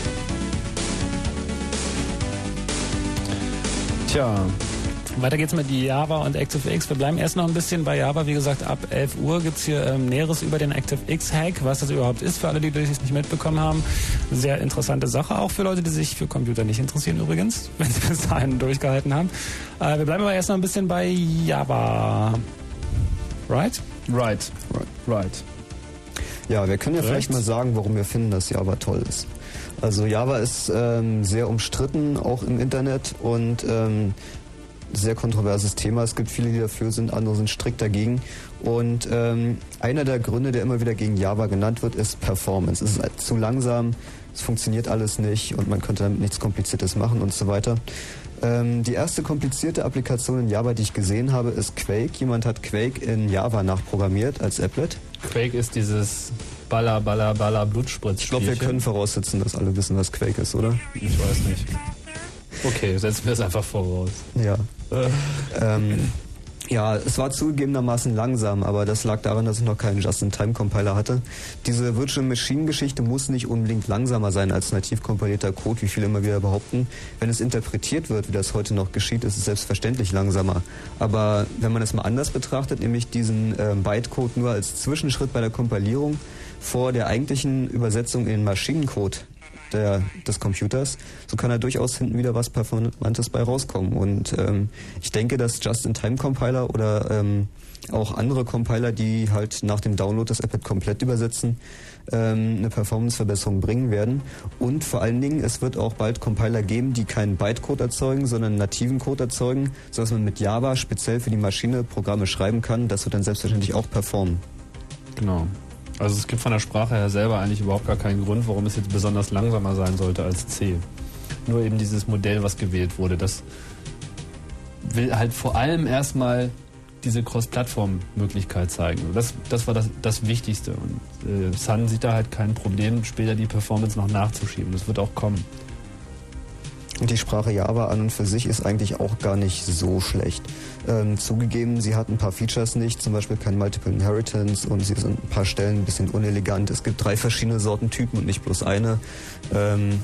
Tja. Weiter geht's mit Java und ActiveX. Wir bleiben erst noch ein bisschen bei Java. Wie gesagt, ab elf Uhr gibt's hier ähm, Näheres über den ActiveX-Hack, was das überhaupt ist, für alle, die das nicht mitbekommen haben. Sehr interessante Sache, auch für Leute, die sich für Computer nicht interessieren übrigens, wenn sie bis dahin durchgehalten haben. Äh, wir bleiben aber erst noch ein bisschen bei Java. Right? Right. Right. Ja, wir können ja Recht. vielleicht mal sagen, warum wir finden, dass Java toll ist. Also Java ist ähm, sehr umstritten, auch im Internet und ähm, sehr kontroverses Thema. Es gibt viele, die dafür sind, andere sind strikt dagegen. Und ähm, einer der Gründe, der immer wieder gegen Java genannt wird, ist Performance. Es ist halt zu langsam, es funktioniert alles nicht und man könnte damit nichts Kompliziertes machen und so weiter. Ähm, die erste komplizierte Applikation in Java, die ich gesehen habe, ist Quake. Jemand hat Quake in Java nachprogrammiert als Applet. Quake ist dieses Baller, Baller, Baller, Blutspritz. Ich glaube, wir können voraussetzen, dass alle wissen, was Quake ist, oder? Ich weiß nicht. Okay, setzen wir es einfach voraus. Ja. ähm, Ja, es war zugegebenermaßen langsam, aber das lag daran, dass ich noch keinen Just-in-Time-Compiler hatte. Diese Virtual-Machine-Geschichte muss nicht unbedingt langsamer sein als nativ kompilierter Code, wie viele immer wieder behaupten. Wenn es interpretiert wird, wie das heute noch geschieht, ist es selbstverständlich langsamer. Aber wenn man es mal anders betrachtet, nämlich diesen äh, Bytecode nur als Zwischenschritt bei der Kompilierung vor der eigentlichen Übersetzung in den Maschinencode Der, des Computers, so kann da durchaus hinten wieder was Performantes bei rauskommen. Und ähm, ich denke, dass Just-in-Time-Compiler oder ähm, auch andere Compiler, die halt nach dem Download das Applet komplett übersetzen, ähm, eine Performance-Verbesserung bringen werden. Und vor allen Dingen, es wird auch bald Compiler geben, die keinen Bytecode erzeugen, sondern einen nativen Code erzeugen, sodass man mit Java speziell für die Maschine Programme schreiben kann. Das wird dann selbstverständlich auch performen. Genau. Also es gibt von der Sprache her selber eigentlich überhaupt gar keinen Grund, warum es jetzt besonders langsamer sein sollte als C. Nur eben dieses Modell, was gewählt wurde, das will halt vor allem erstmal diese Cross-Plattform-Möglichkeit zeigen. Das, das war das, das Wichtigste. Und äh, Sun sieht da halt kein Problem, später die Performance noch nachzuschieben. Das wird auch kommen. Und die Sprache Java an und für sich ist eigentlich auch gar nicht so schlecht. Ähm, zugegeben, sie hat ein paar Features nicht, zum Beispiel kein Multiple Inheritance und sie ist an ein paar Stellen ein bisschen unelegant. Es gibt drei verschiedene Sorten Typen und nicht bloß eine. Ähm,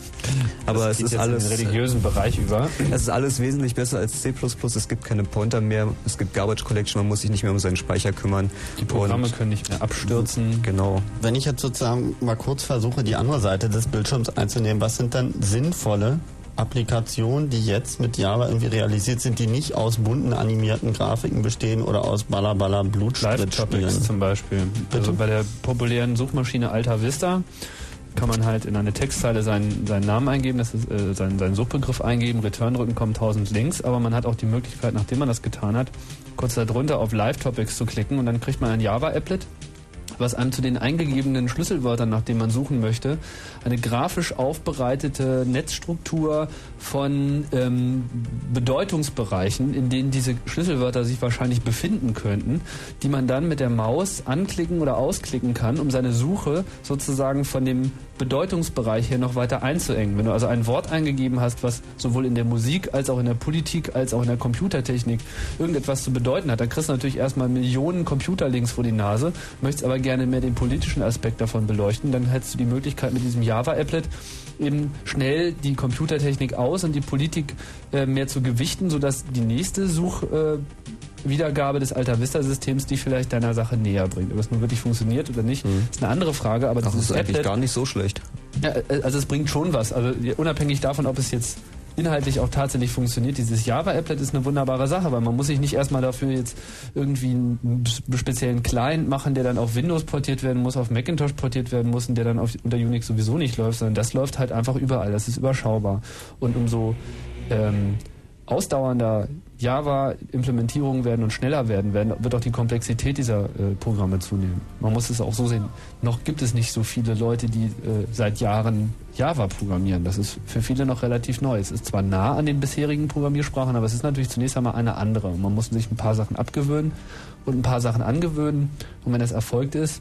aber es ist jetzt alles in den religiösen Bereich über. Es ist alles wesentlich besser als C plus plus. Es gibt keine Pointer mehr, es gibt Garbage Collection, man muss sich nicht mehr um seinen Speicher kümmern. Die Programme und können nicht mehr abstürzen. Genau. Wenn ich jetzt sozusagen mal kurz versuche, die andere Seite des Bildschirms einzunehmen, was sind dann sinnvolle Applikationen, die jetzt mit Java irgendwie realisiert sind, die nicht aus bunten animierten Grafiken bestehen oder aus Balla-Balla Blutspritspielen? Live-Topics zum Beispiel. Bitte? Also bei der populären Suchmaschine Alta Vista kann man halt in eine Textzeile seinen, seinen Namen eingeben, das ist, äh, seinen, seinen Suchbegriff eingeben, Return drücken, kommen tausend Links, aber man hat auch die Möglichkeit, nachdem man das getan hat, kurz darunter auf Live-Topics zu klicken und dann kriegt man ein Java-Applet, was einem zu den eingegebenen Schlüsselwörtern, nach denen man suchen möchte, eine grafisch aufbereitete Netzstruktur von ähm, Bedeutungsbereichen, in denen diese Schlüsselwörter sich wahrscheinlich befinden könnten, die man dann mit der Maus anklicken oder ausklicken kann, um seine Suche sozusagen von dem Bedeutungsbereich her noch weiter einzuengen. Wenn du also ein Wort eingegeben hast, was sowohl in der Musik als auch in der Politik als auch in der Computertechnik irgendetwas zu bedeuten hat, dann kriegst du natürlich erstmal Millionen Computerlinks vor die Nase, möchtest aber gerne mehr den politischen Aspekt davon beleuchten, dann hättest du die Möglichkeit mit diesem Java-Applet eben schnell die Computertechnik aus und die Politik äh, mehr zu gewichten, sodass die nächste Suchwiedergabe äh, Wiedergabe des Alta Vista-Systems die vielleicht deiner Sache näher bringt. Ob das nun wirklich funktioniert oder nicht, mhm. ist eine andere Frage. Aber das ist eigentlich Applet, gar nicht so schlecht. Ja, also es bringt schon was. Also unabhängig davon, ob es jetzt inhaltlich auch tatsächlich funktioniert. Dieses Java-Applet ist eine wunderbare Sache, weil man muss sich nicht erstmal dafür jetzt irgendwie einen speziellen Client machen, der dann auf Windows portiert werden muss, auf Macintosh portiert werden muss und der dann auf, unter Unix sowieso nicht läuft, sondern das läuft halt einfach überall. Das ist überschaubar. Und umso ähm, ausdauernder Java-Implementierungen werden und schneller werden, werden, wird auch die Komplexität dieser äh, Programme zunehmen. Man muss es auch so sehen, noch gibt es nicht so viele Leute, die äh, seit Jahren Java programmieren. Das ist für viele noch relativ neu. Es ist zwar nah an den bisherigen Programmiersprachen, aber es ist natürlich zunächst einmal eine andere. Man muss sich ein paar Sachen abgewöhnen und ein paar Sachen angewöhnen. Und wenn das erfolgt ist,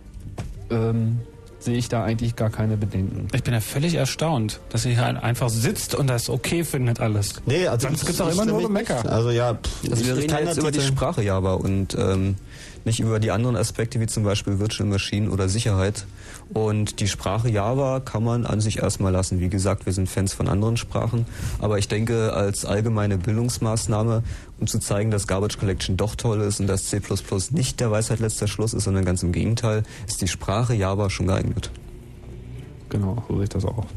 ähm, sehe ich da eigentlich gar keine Bedenken. Ich bin ja völlig erstaunt, dass sie hier einfach sitzt und das okay findet alles. Nee, also sonst gibt es auch immer nur Gemecker. Also ja, pff, also wir reden ja jetzt über die Sprache Java und ähm, nicht über die anderen Aspekte wie zum Beispiel Virtual Machine oder Sicherheit. Und die Sprache Java kann man an sich erstmal lassen. Wie gesagt, wir sind Fans von anderen Sprachen, aber ich denke, als allgemeine Bildungsmaßnahme, um zu zeigen, dass Garbage Collection doch toll ist und dass C plus plus nicht der Weisheit letzter Schluss ist, sondern ganz im Gegenteil, ist die Sprache Java schon geeignet. Genau, so sehe ich das auch.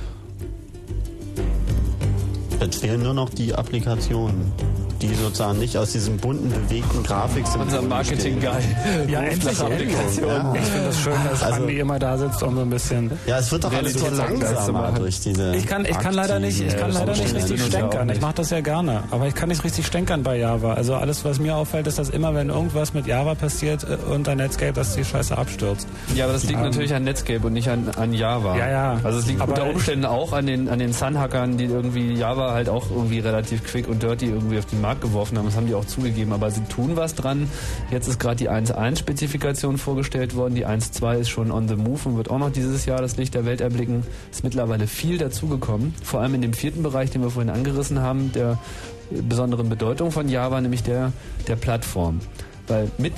Jetzt fehlen nur noch die Applikationen, die sozusagen nicht aus diesem bunten, bewegten Grafik sind. Unser Marketing-Guy. Ja, endlich Applikationen. Ja. Ich finde es schön, dass also, Andi immer da sitzt und so ein bisschen... Ja, es wird doch alles so langsamer durch diese... Ich kann, ich kann leider nicht, ich kann leider nicht richtig stänkern. Ich mache das ja gerne, aber ich kann nicht richtig stänkern bei Java. Also alles, was mir auffällt, ist, dass immer, wenn irgendwas mit Java passiert unter Netscape, dass die Scheiße abstürzt. Ja, aber das liegt um, natürlich an Netscape und nicht an, an Java. Ja, ja. Also es liegt aber unter Umständen auch an den, an den Sun-Hackern, die irgendwie Java halt auch irgendwie relativ quick und dirty irgendwie auf den Markt geworfen haben. Das haben die auch zugegeben, aber sie tun was dran. Jetzt ist gerade die eins Punkt eins-Spezifikation vorgestellt worden. Die eins Punkt zwei ist schon on the move und wird auch noch dieses Jahr das Licht der Welt erblicken. Ist mittlerweile viel dazugekommen. Vor allem in dem vierten Bereich, den wir vorhin angerissen haben, der besonderen Bedeutung von Java, nämlich der, der Plattform. Weil mit,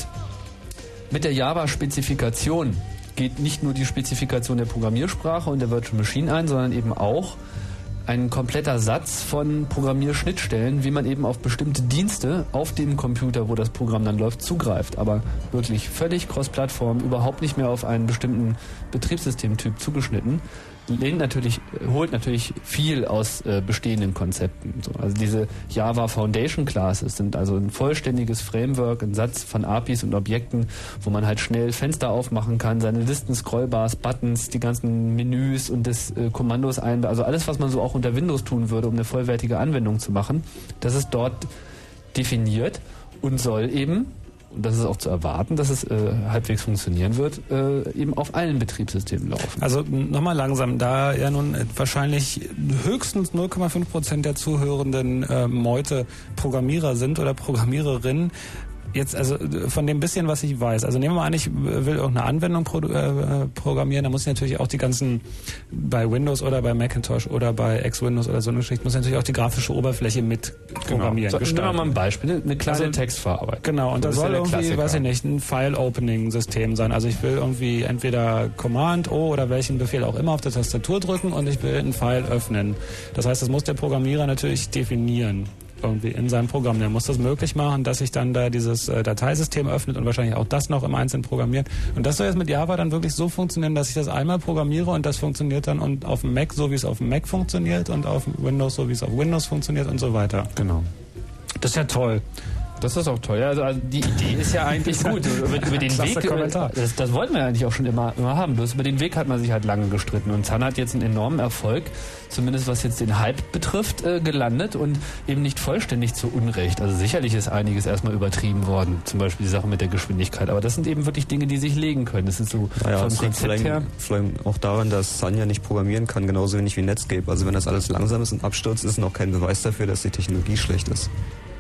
mit der Java-Spezifikation geht nicht nur die Spezifikation der Programmiersprache und der Virtual Machine ein, sondern eben auch ein kompletter Satz von Programmierschnittstellen, wie man eben auf bestimmte Dienste auf dem Computer, wo das Programm dann läuft, zugreift. Aber wirklich völlig cross-Plattform, überhaupt nicht mehr auf einen bestimmten Betriebssystemtyp zugeschnitten. Lehnt natürlich, holt natürlich viel aus äh, bestehenden Konzepten. So, also diese Java Foundation Classes sind also ein vollständiges Framework, ein Satz von A P Is und Objekten, wo man halt schnell Fenster aufmachen kann, seine Listen, Scrollbars, Buttons, die ganzen Menüs und des äh, Kommandos ein, also alles, was man so auch unter Windows tun würde, um eine vollwertige Anwendung zu machen, das ist dort definiert und soll eben, und das ist auch zu erwarten, dass es äh, halbwegs funktionieren wird, äh, eben auf allen Betriebssystemen laufen. Also nochmal langsam, da ja nun wahrscheinlich höchstens null Komma fünf Prozent der Zuhörenden äh, Meute Programmierer sind oder Programmiererinnen. Jetzt, also von dem bisschen, was ich weiß, also nehmen wir mal an, ich will irgendeine Anwendung pro, äh, programmieren, da muss ich natürlich auch die ganzen, bei Windows oder bei Macintosh oder bei X-Windows oder so eine Geschichte, muss ich natürlich auch die grafische Oberfläche mit programmieren. Genau. So, nehmen wir mal ein Beispiel, eine kleine also, Textverarbeitung. Genau, und so, da soll irgendwie, Klassiker. weiß ich nicht, ein File-Opening-System sein. Also ich will irgendwie entweder Command-O oder welchen Befehl auch immer auf der Tastatur drücken und ich will ein File öffnen. Das heißt, das muss der Programmierer natürlich definieren. Irgendwie in seinem Programm. Der muss das möglich machen, dass sich dann da dieses äh, Dateisystem öffnet und wahrscheinlich auch das noch im Einzelnen programmiert. Und das soll jetzt mit Java dann wirklich so funktionieren, dass ich das einmal programmiere und das funktioniert dann und auf dem Mac so, wie es auf dem Mac funktioniert und auf Windows so, wie es auf Windows funktioniert und so weiter. Genau. Das ist ja toll. Das ist auch toll. Ja, also, also die Idee ist ja eigentlich gut. Über, über den Weg, das, das wollten wir eigentlich auch schon immer, immer haben. Bloß über den Weg hat man sich halt lange gestritten. Und Sun hat jetzt einen enormen Erfolg, zumindest was jetzt den Hype betrifft, äh, gelandet und eben nicht vollständig zu Unrecht. Also sicherlich ist einiges erstmal übertrieben worden. Zum Beispiel die Sache mit der Geschwindigkeit. Aber das sind eben wirklich Dinge, die sich legen können. Das ist so naja, vom das liegt Konzept her. Vielleicht auch daran, dass Sun ja nicht programmieren kann, genauso wenig wie Netscape. Also wenn das alles langsam ist und abstürzt, ist noch kein Beweis dafür, dass die Technologie schlecht ist.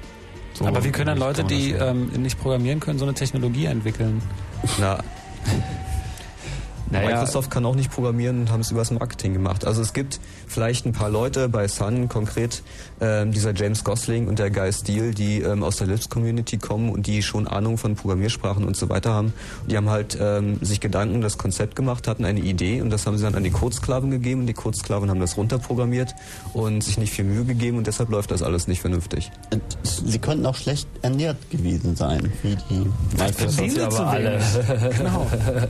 So, aber wie können dann Leute, die ähm, nicht programmieren können, so eine Technologie entwickeln? Na, naja. Microsoft kann auch nicht programmieren und haben es übers Marketing gemacht. Also es gibt vielleicht ein paar Leute bei Sun, konkret ähm, dieser James Gosling und der Guy Steele, die ähm, aus der Lisp-Community kommen und die schon Ahnung von Programmiersprachen und so weiter haben. Die haben halt ähm, sich Gedanken um das Konzept gemacht, hatten eine Idee und das haben sie dann an die Codesklaven gegeben und die Codesklaven haben das runterprogrammiert und sich nicht viel Mühe gegeben und deshalb läuft das alles nicht vernünftig. Sie könnten auch schlecht ernährt gewesen sein, wie die Microsoft aber alle. Genau.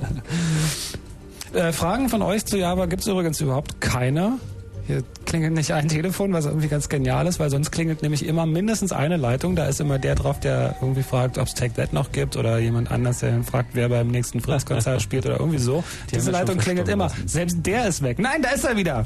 Äh, Fragen von euch zu Java gibt es übrigens überhaupt keine. Hier klingelt nicht ein Telefon, was irgendwie ganz genial ist, weil sonst klingelt nämlich immer mindestens eine Leitung. Da ist immer der drauf, der irgendwie fragt, ob es Take That noch gibt oder jemand anders, der dann fragt, wer beim nächsten Fritz-Konzert spielt oder irgendwie so. Die Diese Leitung klingelt immer. Lassen. Selbst der ist weg. Nein, da ist er wieder.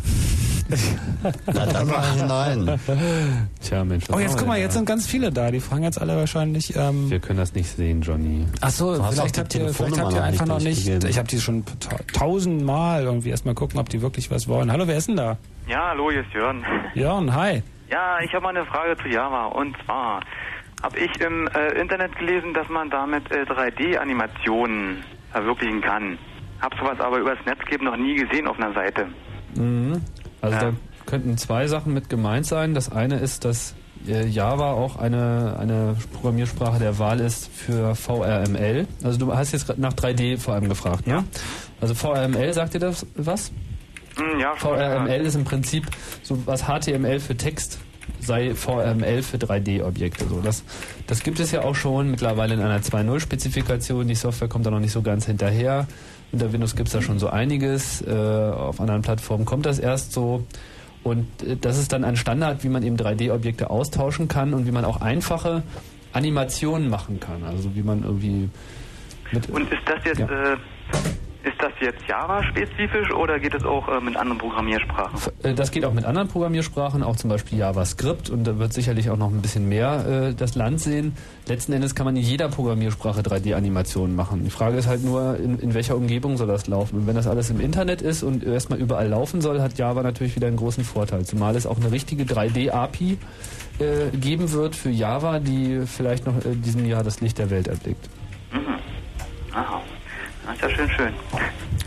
Na, dann mal hinein. Tja, Mensch. Oh, jetzt guck mal, jetzt sind ganz viele da. Die fragen jetzt alle wahrscheinlich. Ähm Wir können das nicht sehen, Johnny. Ach so, vielleicht habt, ihr, vielleicht habt ihr einfach noch nicht. Ich habe die schon tausendmal irgendwie erstmal gucken, ob die wirklich was wollen. Hallo, wer ist denn da? Ja, hallo, hier ist Jörn. Jörn, hi. Ja, ich habe mal eine Frage zu Java. Und zwar habe ich im äh, Internet gelesen, dass man damit äh, drei D-Animationen verwirklichen kann. Hab sowas aber übers Netscape noch nie gesehen auf einer Seite. Mhm. Also ja. Da könnten zwei Sachen mit gemeint sein. Das eine ist, dass äh, Java auch eine, eine Programmiersprache der Wahl ist für V R M L. Also du hast jetzt nach drei D vor allem gefragt, ne? Ja. Also V R M L, sagt dir das was? Ja, V R M L ist im Prinzip so was H T M L für Text sei V R M L für drei D-Objekte. So, das, das gibt es ja auch schon mittlerweile in einer zwei Punkt null-Spezifikation. Die Software kommt da noch nicht so ganz hinterher. Unter Windows gibt es da schon so einiges. Äh, auf anderen Plattformen kommt das erst so. Und äh, das ist dann ein Standard, wie man eben drei D-Objekte austauschen kann und wie man auch einfache Animationen machen kann. Also wie man irgendwie mit... Und ist das jetzt... Ja. Äh Ist das jetzt Java-spezifisch oder geht es auch äh, mit anderen Programmiersprachen? Das geht auch mit anderen Programmiersprachen, auch zum Beispiel JavaScript, und da wird sicherlich auch noch ein bisschen mehr äh, das Land sehen. Letzten Endes kann man in jeder Programmiersprache drei D-Animationen machen. Die Frage ist halt nur, in, in welcher Umgebung soll das laufen? Und wenn das alles im Internet ist und erstmal überall laufen soll, hat Java natürlich wieder einen großen Vorteil. Zumal es auch eine richtige drei D-A P I äh, geben wird für Java, die vielleicht noch in diesem Jahr das Licht der Welt erblickt. Mhm. Aha. Das ist ja schön, schön.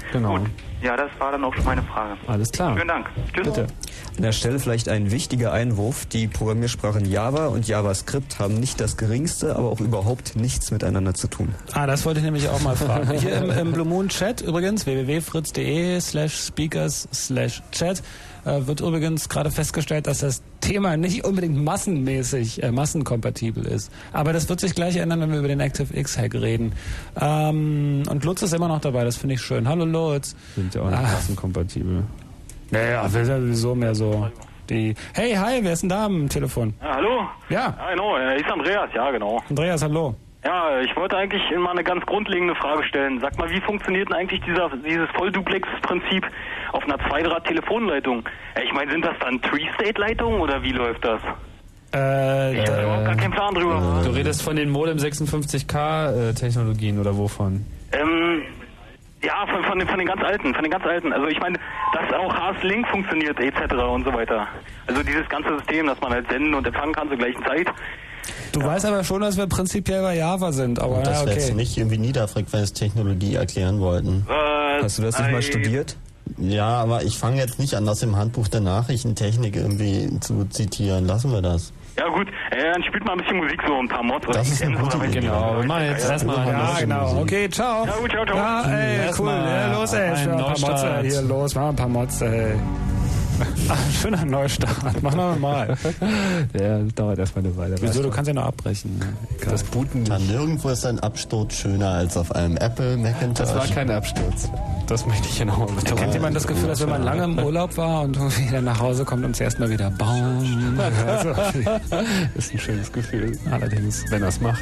Genau. Gut. Ja, das war dann auch schon meine Frage. Alles klar. Vielen Dank. Tschüss. Bitte. An der Stelle vielleicht ein wichtiger Einwurf. Die Programmiersprachen Java und JavaScript haben nicht das geringste, aber auch überhaupt nichts miteinander zu tun. Ah, das wollte ich nämlich auch mal fragen. Hier im, im Blue Moon Chat übrigens, w w w punkt fritz punkt d e slash speakers slash chat, äh, wird übrigens gerade festgestellt, dass das Thema nicht unbedingt massenmäßig, äh, massenkompatibel ist. Aber das wird sich gleich ändern, wenn wir über den ActiveX-Hack reden. Ähm, und Lutz ist immer noch dabei, das finde ich schön. Hallo Lutz. Sind ja auch nicht Ah. massenkompatibel. Naja, wir sind sowieso mehr so die... Hey, hi, wer ist denn da am Telefon? Ja, hallo? Ja. Ja, genau, er ist Andreas, ja, genau. Andreas, hallo. Ja, ich wollte eigentlich mal eine ganz grundlegende Frage stellen. Sag mal, wie funktioniert denn eigentlich dieser, dieses Vollduplex-Prinzip auf einer Zwei-Draht-Telefonleitung? Ja, ich meine, sind das dann Three-State-Leitungen oder wie läuft das? Äh, Ich habe überhaupt gar keinen Plan drüber. Du redest von den Modem sechsundfünfzig K äh, Technologien oder wovon? Ähm, ja, von, von, den, von den ganz alten, von den ganz alten. Also ich meine, dass auch H S-Link funktioniert et cetera und so weiter. Also dieses ganze System, dass man halt senden und empfangen kann zur gleichen Zeit. Du weißt aber schon, dass wir prinzipiell bei Java sind, aber Und dass ja, wir jetzt okay. nicht irgendwie Niederfrequenztechnologie erklären wollten. Äh, Hast du das nicht mal äh, studiert? Ja, aber ich fange jetzt nicht an, aus dem Handbuch der Nachrichtentechnik irgendwie zu zitieren. Lassen wir das. Ja gut, äh, dann spielt mal ein bisschen Musik, so ein paar Mods. Das ist eine Oder gute Idee. Genau, wir machen jetzt erstmal Ja, einen genau. Okay, ciao. Ja, gut, ciao, ciao. Ja, ey, cool. Erstmal Ja, los, ey. einen Schön, ein paar Mods, Neustart. ey. Hier, los, mach ein paar Mods, ey. Ach, schöner Neustart. Mach noch mal. Der dauert erstmal eine Weile. Wieso? Du kannst ja noch abbrechen. Egal. Das Booten Ja, nirgendwo ist ein Absturz schöner als auf einem Apple Macintosh. Das war kein Absturz. Das möchte ich genau betonen. Kennt jemand das Gefühl, dass wenn man lange im Urlaub war und irgendwie dann nach Hause kommt und zuerst mal wieder Baum? Also, ist ein schönes Gefühl. allerdings. Wenn er es macht.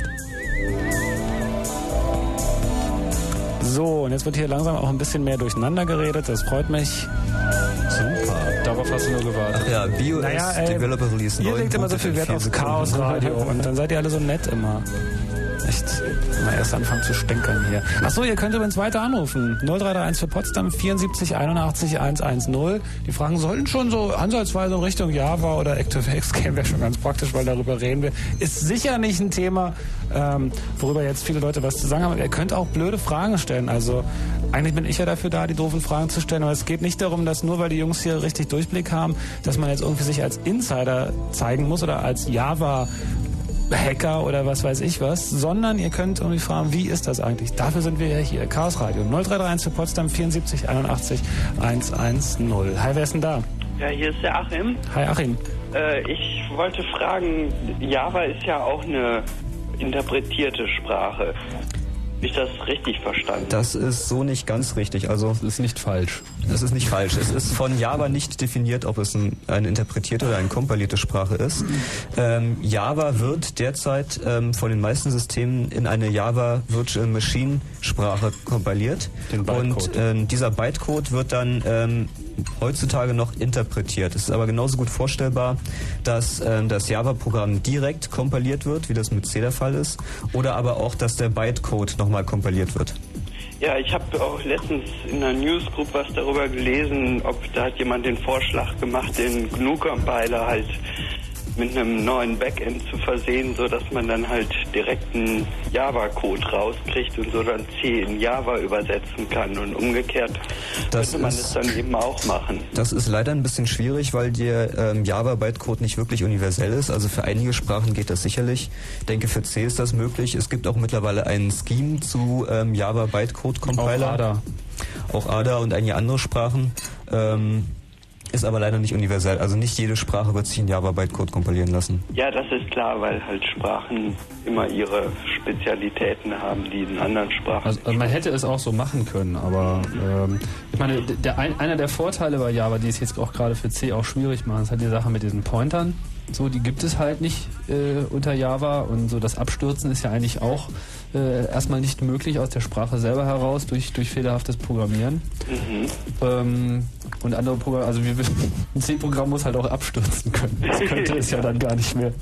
So, und jetzt wird hier langsam auch ein bisschen mehr durcheinander geredet. Das freut mich. Super. Darauf hast du nur gewartet. Ja, BIOS Naja, ey, Developer Release ihr neun legt immer so bootet viel in Wert vier aufs Sekunden. Chaosradio und dann seid ihr alle so nett immer. Echt, immer erst anfangen zu stänkern hier. Achso, ihr könnt übrigens weiter anrufen. null drei drei eins für Potsdam, vierundsiebzig einundachtzig hundertzehn. Die Fragen sollten schon so ansatzweise in Richtung Java oder ActiveX gehen, wäre schon ganz praktisch, weil darüber reden wir. Ist sicher nicht ein Thema, ähm, worüber jetzt viele Leute was zu sagen haben. Ihr könnt auch blöde Fragen stellen. Also eigentlich bin ich ja dafür da, die doofen Fragen zu stellen, aber es geht nicht darum, dass nur weil die Jungs hier richtig Durchblick haben, dass man jetzt irgendwie sich als Insider zeigen muss oder als Java Hacker oder was weiß ich was, sondern ihr könnt irgendwie fragen, wie ist das eigentlich? Dafür sind wir ja hier. Chaos Radio null drei drei eins für Potsdam, vierundsiebzig einundachtzig hundertzehn. Hi, wer ist denn da? Ja, hier ist der Achim. Hi, Achim. Äh, ich wollte fragen, Java ist ja auch eine interpretierte Sprache. Habe ich das richtig verstanden? Das ist so nicht ganz richtig. Also Das ist nicht falsch. es ist nicht falsch. Es ist von Java nicht definiert, ob es ein, eine interpretierte oder eine kompilierte Sprache ist. Ähm, Java wird derzeit ähm, von den meisten Systemen in eine Java Virtual Machine Sprache kompiliert. Den Bytecode. Und ähm, dieser Bytecode wird dann ähm, heutzutage noch interpretiert. Es ist aber genauso gut vorstellbar, dass ähm, das Java-Programm direkt kompiliert wird, wie das mit C der Fall ist, oder aber auch, dass der Bytecode nochmal kompiliert wird. Ja, ich habe auch letztens in einer Newsgroup was darüber gelesen, ob da hat jemand den Vorschlag gemacht, den G N U-Compiler halt mit einem neuen Backend zu versehen, so dass man dann halt direkt einen Java-Code rauskriegt und so dann C in Java übersetzen kann und umgekehrt Das könnte man ist- das dann eben auch machen. Das ist leider ein bisschen schwierig, weil der ähm, Java-Bytecode nicht wirklich universell ist. Also für einige Sprachen geht das sicherlich. Ich denke, für C ist das möglich. Es gibt auch mittlerweile einen Scheme zu ähm, Java-Bytecode-Compiler. Auch A D A. Auch A D A und einige andere Sprachen. Ähm, ist aber leider nicht universell. Also nicht jede Sprache wird sich in Java-Bytecode kompilieren lassen. Ja, das ist klar, weil halt Sprachen immer ihre Spezialitäten haben, die in anderen Sprachen. Also, also man hätte es auch so machen können, aber ähm, ich meine, der, ein, einer der Vorteile bei Java, die es jetzt auch gerade für C auch schwierig machen, ist halt die Sache mit diesen Pointern. So, die gibt es halt nicht äh, unter Java und so das Abstürzen ist ja eigentlich auch äh, erstmal nicht möglich aus der Sprache selber heraus durch, durch fehlerhaftes Programmieren. Mhm. Ähm, und andere Programme, also wir wissen, ein C-Programm muss halt auch abstürzen können. Das könnte es ja dann gar nicht mehr.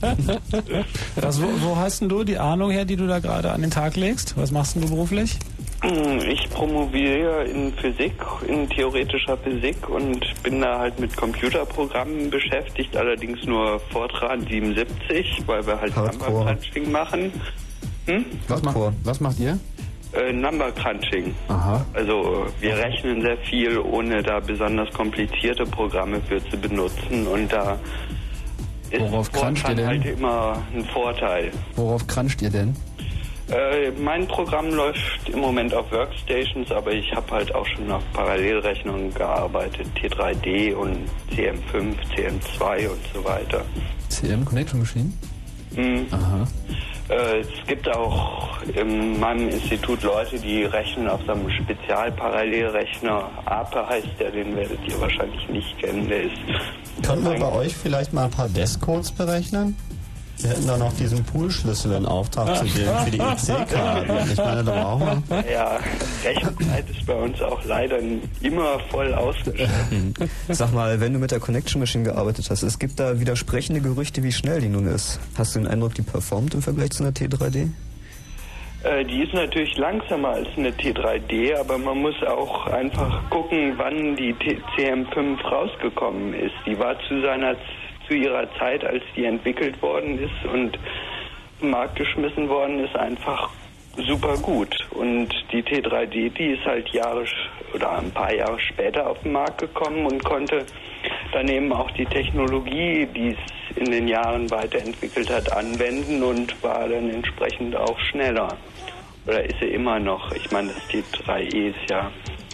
Was, wo, wo hast denn du die Ahnung her, die du da gerade an den Tag legst? Was machst denn du beruflich? Ich promoviere in Physik, in theoretischer Physik und bin da halt mit Computerprogrammen beschäftigt, allerdings nur Fortran siebenundsiebzig, weil wir halt Hardcore. Number Crunching machen. Hm? Was, macht, Hardcore. was macht ihr? Äh, Number Crunching. Aha. Also wir rechnen sehr viel, ohne da besonders komplizierte Programme für zu benutzen und da ist Worauf cruncht ihr denn? halt immer ein Vorteil. Worauf cruncht ihr denn? Äh, mein Programm läuft im Moment auf Workstations, aber ich habe halt auch schon auf Parallelrechnungen gearbeitet, T drei D und C M fünf, C M zwei und so weiter. C M Connection Machine? Mhm. Aha. Äh, es gibt auch in meinem Institut Leute, die rechnen auf so einem Spezialparallelrechner. Ape heißt der, den werdet ihr wahrscheinlich nicht kennen. Der ist Können wir bei euch vielleicht mal ein paar Desk-Codes berechnen? Wir hätten da noch diesen Poolschlüssel in Auftrag zu geben für die I C-Karten. Ich meine, da brauchen wir. Ja, Rechenzeit ist bei uns auch leider immer voll ausgestattet. Sag mal, wenn du mit der Connection Machine gearbeitet hast, es gibt da widersprechende Gerüchte, wie schnell die nun ist. Hast du den Eindruck, die performt im Vergleich zu einer T drei D? Äh, die ist natürlich langsamer als eine T drei D, aber man muss auch einfach gucken, wann die C M fünf rausgekommen ist. Die war zu seiner zu ihrer Zeit, als die entwickelt worden ist und im Markt geschmissen worden ist, einfach super gut. Und die T drei D, die ist halt Jahre oder ein paar Jahre später auf den Markt gekommen und konnte dann eben auch die Technologie, die es in den Jahren weiterentwickelt hat, anwenden und war dann entsprechend auch schneller. Oder ist sie immer noch? Ich meine, das T drei E ist ja...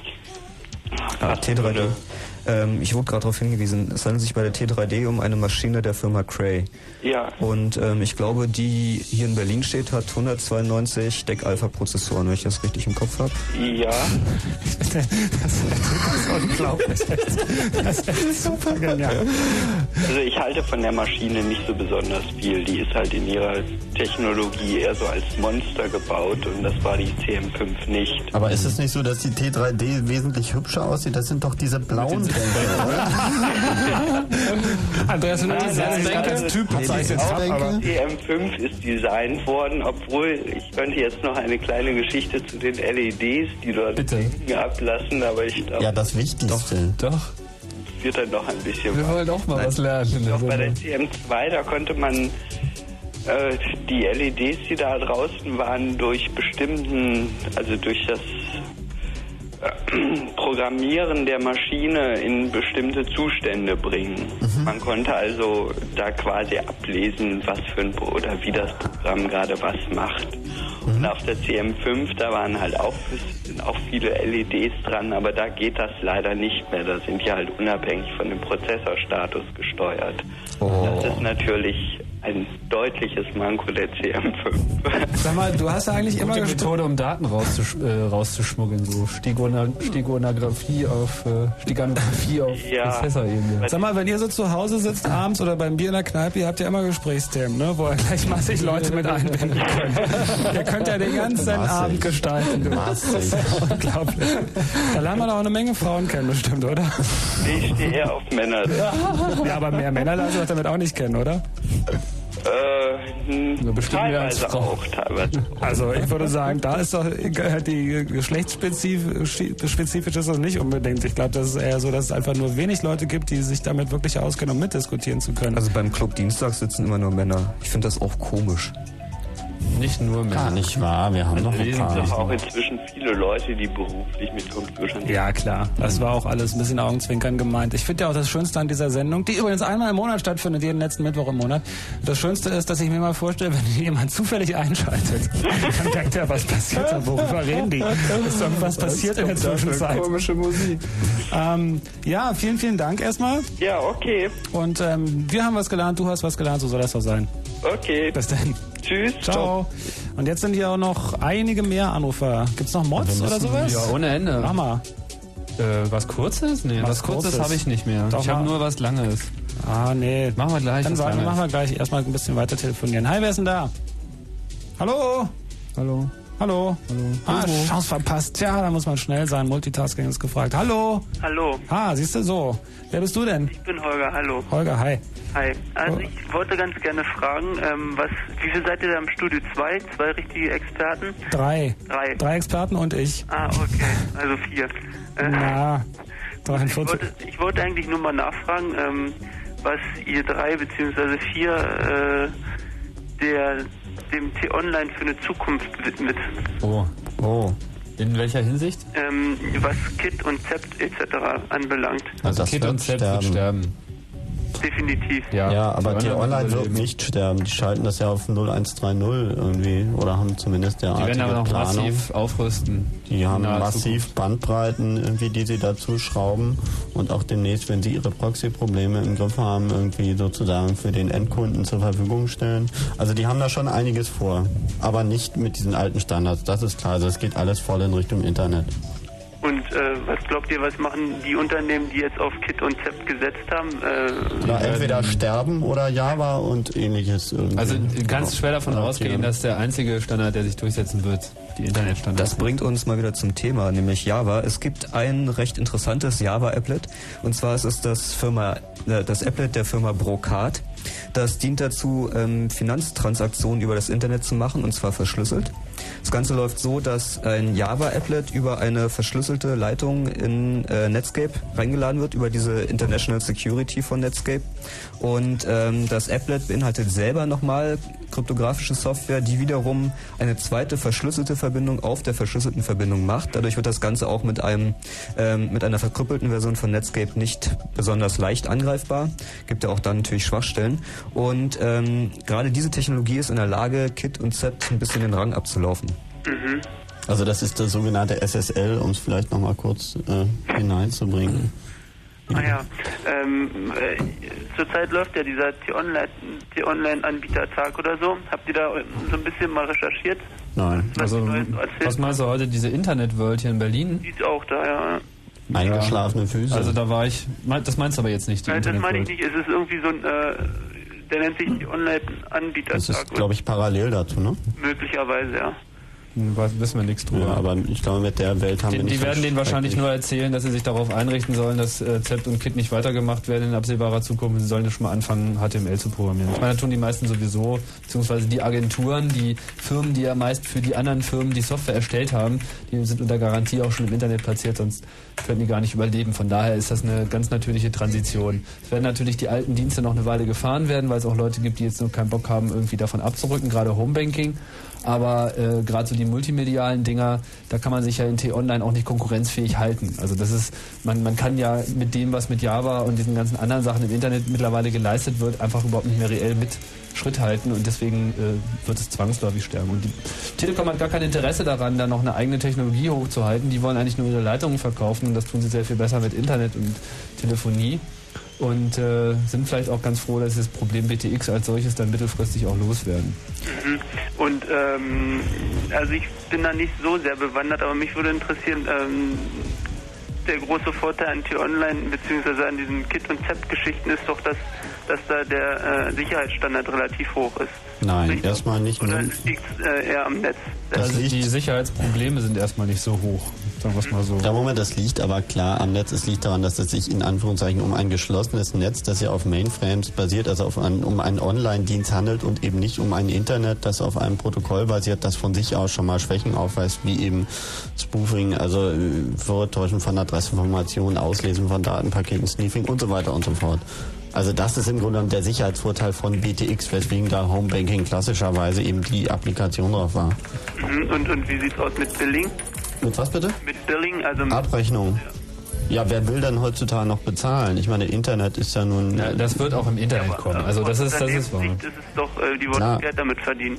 Ah, T drei D. Ähm, ich wurde gerade darauf hingewiesen, es handelt sich bei der T drei D um eine Maschine der Firma Cray. Ja. Und ähm, ich glaube, die hier in Berlin steht, hat hundertzweiundneunzig DEC-Alpha-Prozessoren, wenn ich das richtig im Kopf habe. Ja. Das ist unglaublich. Das ist echt super genial. Also ich halte von der Maschine nicht so besonders viel. Die ist halt in ihrer Technologie eher so als Monster gebaut und das war die C M fünf nicht. Aber ist es nicht so, dass die T drei D wesentlich hübscher aussieht? Das sind doch diese blauen Bänke, oder? Andreas, du hast gerade als Typ bezeichnet. Die C M fünf ist designt worden, obwohl ich könnte jetzt noch eine kleine Geschichte zu den L E Ds, die dort Bitte. ablassen, aber ich glaube, Ja, das Wichtigste. Doch. es wird dann noch ein bisschen Wir was. wollen auch mal was lernen. in der Auch bei der Sendung. C M zwei, da konnte man äh, die L E Ds, die da draußen waren, durch bestimmten, also durch das äh, Programmieren der Maschine in bestimmte Zustände bringen. Mhm. Man konnte also da quasi ablesen, was für ein Pro- oder wie das Programm gerade was macht. Mhm. Und auf der C M fünf, da waren halt auch, sind auch viele L E Ds dran, aber da geht das leider nicht mehr. Da sind die halt unabhängig von dem Prozessorstatus gesteuert. Oh. Das ist natürlich ein deutliches Manko der C M fünf. Sag mal, du hast ja eigentlich immer Gute Methode, um Daten rauszusch äh, rauszuschmuggeln, so Stegona Stegographie auf äh, Steganographie auf Ja. Prozessorebene. Sag mal, wenn ihr so zu Hause sitzt abends oder beim Bier in der Kneipe, ihr habt ja immer Gesprächsthemen, ne, wo ihr gleich massig Leute mit einbinden könnt. Ihr könnt ja den ganzen Massig. Abend gestalten. Du. Das ist unglaublich. Da lernen wir doch auch eine Menge Frauen kennen, bestimmt, oder? Ich stehe eher auf Männer. Ja, aber mehr Männer lernen wir damit auch nicht kennen, oder? Äh, hm, bestimmt mehr als teilweise Frau. auch, teilweise. Also ich würde sagen, da ist doch die geschlechtsspezifisch ist das nicht unbedingt. Ich glaube, das ist eher so, dass es einfach nur wenig Leute gibt, die sich damit wirklich auskennen, um mitdiskutieren zu können. Also beim Club Dienstag sitzen immer nur Männer. Ich finde das auch komisch. Nicht nur Männer. Gar nicht wahr, wir haben noch ein Es paar. gibt doch auch inzwischen viele Leute, die beruflich mit Computern. Ja, klar. Das war auch alles ein bisschen Augenzwinkern gemeint. Ich finde ja auch das Schönste an dieser Sendung, die übrigens einmal im Monat stattfindet, jeden letzten Mittwoch im Monat. Das Schönste ist, dass ich mir mal vorstelle, wenn jemand zufällig einschaltet, dann denkt er, was passiert da? Worüber reden die? Ist irgendwas passiert in der Zwischenzeit? Komische Musik. Ähm, ja, vielen, vielen Dank erstmal. Ja, okay. Und ähm, wir haben was gelernt, du hast was gelernt, so soll das doch sein. Okay. Bis dann. Tschüss. Ciao. Und jetzt sind hier auch noch einige mehr Anrufer. Gibt's noch Mods oder sowas? Ja, ohne Ende. Mach mal. Äh, was Kurzes? Nee, Was was, Kurzes Kurzes. habe ich nicht mehr. Doch, ich habe mal. nur was Langes. Ah, nee. Machen wir gleich. Dann was sagen, Langes. machen wir gleich erstmal ein bisschen weiter telefonieren. Hi, wer ist denn da? Hallo? Hallo. Hallo? Hallo. Ah, Chance verpasst. Ja, da muss man schnell sein. Multitasking ist gefragt. Hallo? Hallo, Ah, siehst du so. Wer bist du denn? ich bin Holger, hallo. Holger, hi. Hi. Also Oh. ich wollte ganz gerne fragen, ähm, was, wie viel seid ihr da im Studio? Zwei? Zwei richtige Experten? Drei. Drei. Drei Experten und ich. Ah, okay, also vier. Äh, Na, ich, dreiundvierzig. wollte, ich wollte eigentlich nur mal nachfragen, ähm, was ihr drei beziehungsweise vier äh, der dem T-Online für eine Zukunft widmet. Oh. Oh. In welcher Hinsicht? Ähm, was Kit und Zept et cetera anbelangt. Also Kit und Zept wird sterben. Definitiv. Ja, ja, aber T-Online wird nicht sterben. Die schalten das ja auf null eins drei null irgendwie oder haben zumindest derartige Die werden aber noch Planung. massiv aufrüsten. Die haben massiv Zukunft. Bandbreiten, irgendwie, die sie dazu schrauben und auch demnächst, wenn sie ihre Proxy-Probleme im Griff haben, irgendwie sozusagen für den Endkunden zur Verfügung stellen. Also die haben da schon einiges vor, aber nicht mit diesen alten Standards, das ist klar. Also es geht alles voll in Richtung Internet. Und äh, was glaubt ihr, was machen die Unternehmen, die jetzt auf Kit und Zept gesetzt haben? Äh, Ja, entweder sterben oder Java und ähnliches. Irgendwie. Also ganz schwer davon ausgehen, dass der einzige Standard, der sich durchsetzen wird, die Internetstandards. Das bringt uns mal wieder zum Thema, nämlich Java. Es gibt ein recht interessantes Java-Applet, und zwar ist es das Firma, äh, das Applet der Firma Brocard. Das dient dazu, ähm, Finanztransaktionen über das Internet zu machen, und zwar verschlüsselt. Das Ganze läuft so, dass ein Java-Applet über eine verschlüsselte Leitung in äh, Netscape reingeladen wird, über diese International Security von Netscape. Und ähm, das Applet beinhaltet selber nochmal kryptografische Software, die wiederum eine zweite verschlüsselte Verbindung auf der verschlüsselten Verbindung macht. Dadurch wird das Ganze auch mit einem ähm, mit einer verkrüppelten Version von Netscape nicht besonders leicht angreifbar. Gibt ja auch dann natürlich Schwachstellen. Und ähm, gerade diese Technologie ist in der Lage, Kit und Zept ein bisschen den Rang abzulaufen. mhm. Also das ist das sogenannte S S L, um es vielleicht nochmal kurz äh, hineinzubringen. Ah ja, ähm, äh, zurzeit läuft ja dieser T-Online-Anbietertag oder so. Habt ihr da so ein bisschen mal recherchiert? Nein. Was, Also, Neues erzählt? was meinst du heute, diese Internet-World hier in Berlin? Die ist auch da, ja. Eingeschlafene Füße. Also da war ich, das meinst du aber jetzt nicht, die Nein, das meine ich Internet-World. nicht. Es ist irgendwie so ein, äh, der nennt sich T-Online-Anbietertag. Das ist, glaube ich, parallel dazu, ne? Möglicherweise, ja. Hm, weiß- wissen wir nichts drüber. Ja, aber ich glaube, mit der Welt haben Die, wir nicht die werden denen wahrscheinlich schrecklich- nur erzählen, dass sie sich darauf einrichten sollen, dass äh, Zept und Kit nicht weitergemacht werden in absehbarer Zukunft. Sie sollen ja schon mal anfangen, H T M L zu programmieren. Ich meine, das tun die meisten sowieso, beziehungsweise die Agenturen, die Firmen, die ja meist für die anderen Firmen die Software erstellt haben, die sind unter Garantie auch schon im Internet platziert, sonst können die gar nicht überleben. Von daher ist das eine ganz natürliche Transition. Es werden natürlich die alten Dienste noch eine Weile gefahren werden, weil es auch Leute gibt, die jetzt nur keinen Bock haben, irgendwie davon abzurücken, gerade Homebanking. Aber äh, gerade so die multimedialen Dinger, da kann man sich ja in T-Online auch nicht konkurrenzfähig halten. Also das ist, man, man kann ja mit dem, was mit Java und diesen ganzen anderen Sachen im Internet mittlerweile geleistet wird, einfach überhaupt nicht mehr reell mit Schritt halten, und deswegen äh, wird es zwangsläufig sterben. Und die Telekom hat gar kein Interesse daran, da noch eine eigene Technologie hochzuhalten. Die wollen eigentlich nur ihre Leitungen verkaufen, und das tun sie sehr viel besser mit Internet und Telefonie. Und äh, sind vielleicht auch ganz froh, dass sie das Problem B T X als solches dann mittelfristig auch loswerden. Mhm. Und ähm, also ich bin da nicht so sehr bewandert, aber mich würde interessieren, ähm, der große Vorteil an T-Online bzw. an diesen Kit- und Zept-Geschichten ist doch, dass, dass da der äh, Sicherheitsstandard relativ hoch ist. Nein, Richtig? erstmal nicht. Oder Nur, liegt es äh, eher am Netz? Das Also liegt- die Sicherheitsprobleme sind erstmal nicht so hoch, sagen wir es mal so. ja, Moment, das liegt aber klar am Netz. Es liegt daran, dass es sich in Anführungszeichen um ein geschlossenes Netz, das ja auf Mainframes basiert, also auf ein, um einen Online-Dienst handelt und eben nicht um ein Internet, das auf einem Protokoll basiert, das von sich aus schon mal Schwächen aufweist, wie eben Spoofing, also äh, Vortäuschen von Adressinformationen, Auslesen von Datenpaketen, Sniffing und so weiter und so fort. Also das ist im Grunde genommen der Sicherheitsvorteil von B T X, weswegen da Homebanking klassischerweise eben die Applikation drauf war. Mhm. Und, und wie sieht's aus mit Billing? Mit was bitte? Mit Billing, also mit, Abrechnung. Ja, wer will denn heutzutage noch bezahlen? Ich meine, Internet ist ja nun... Ja, das wird auch im Internet kommen. Also das ist, das ist wahr. Unternehmenssicht ist es doch, äh, die wollen Klar. Geld damit verdienen.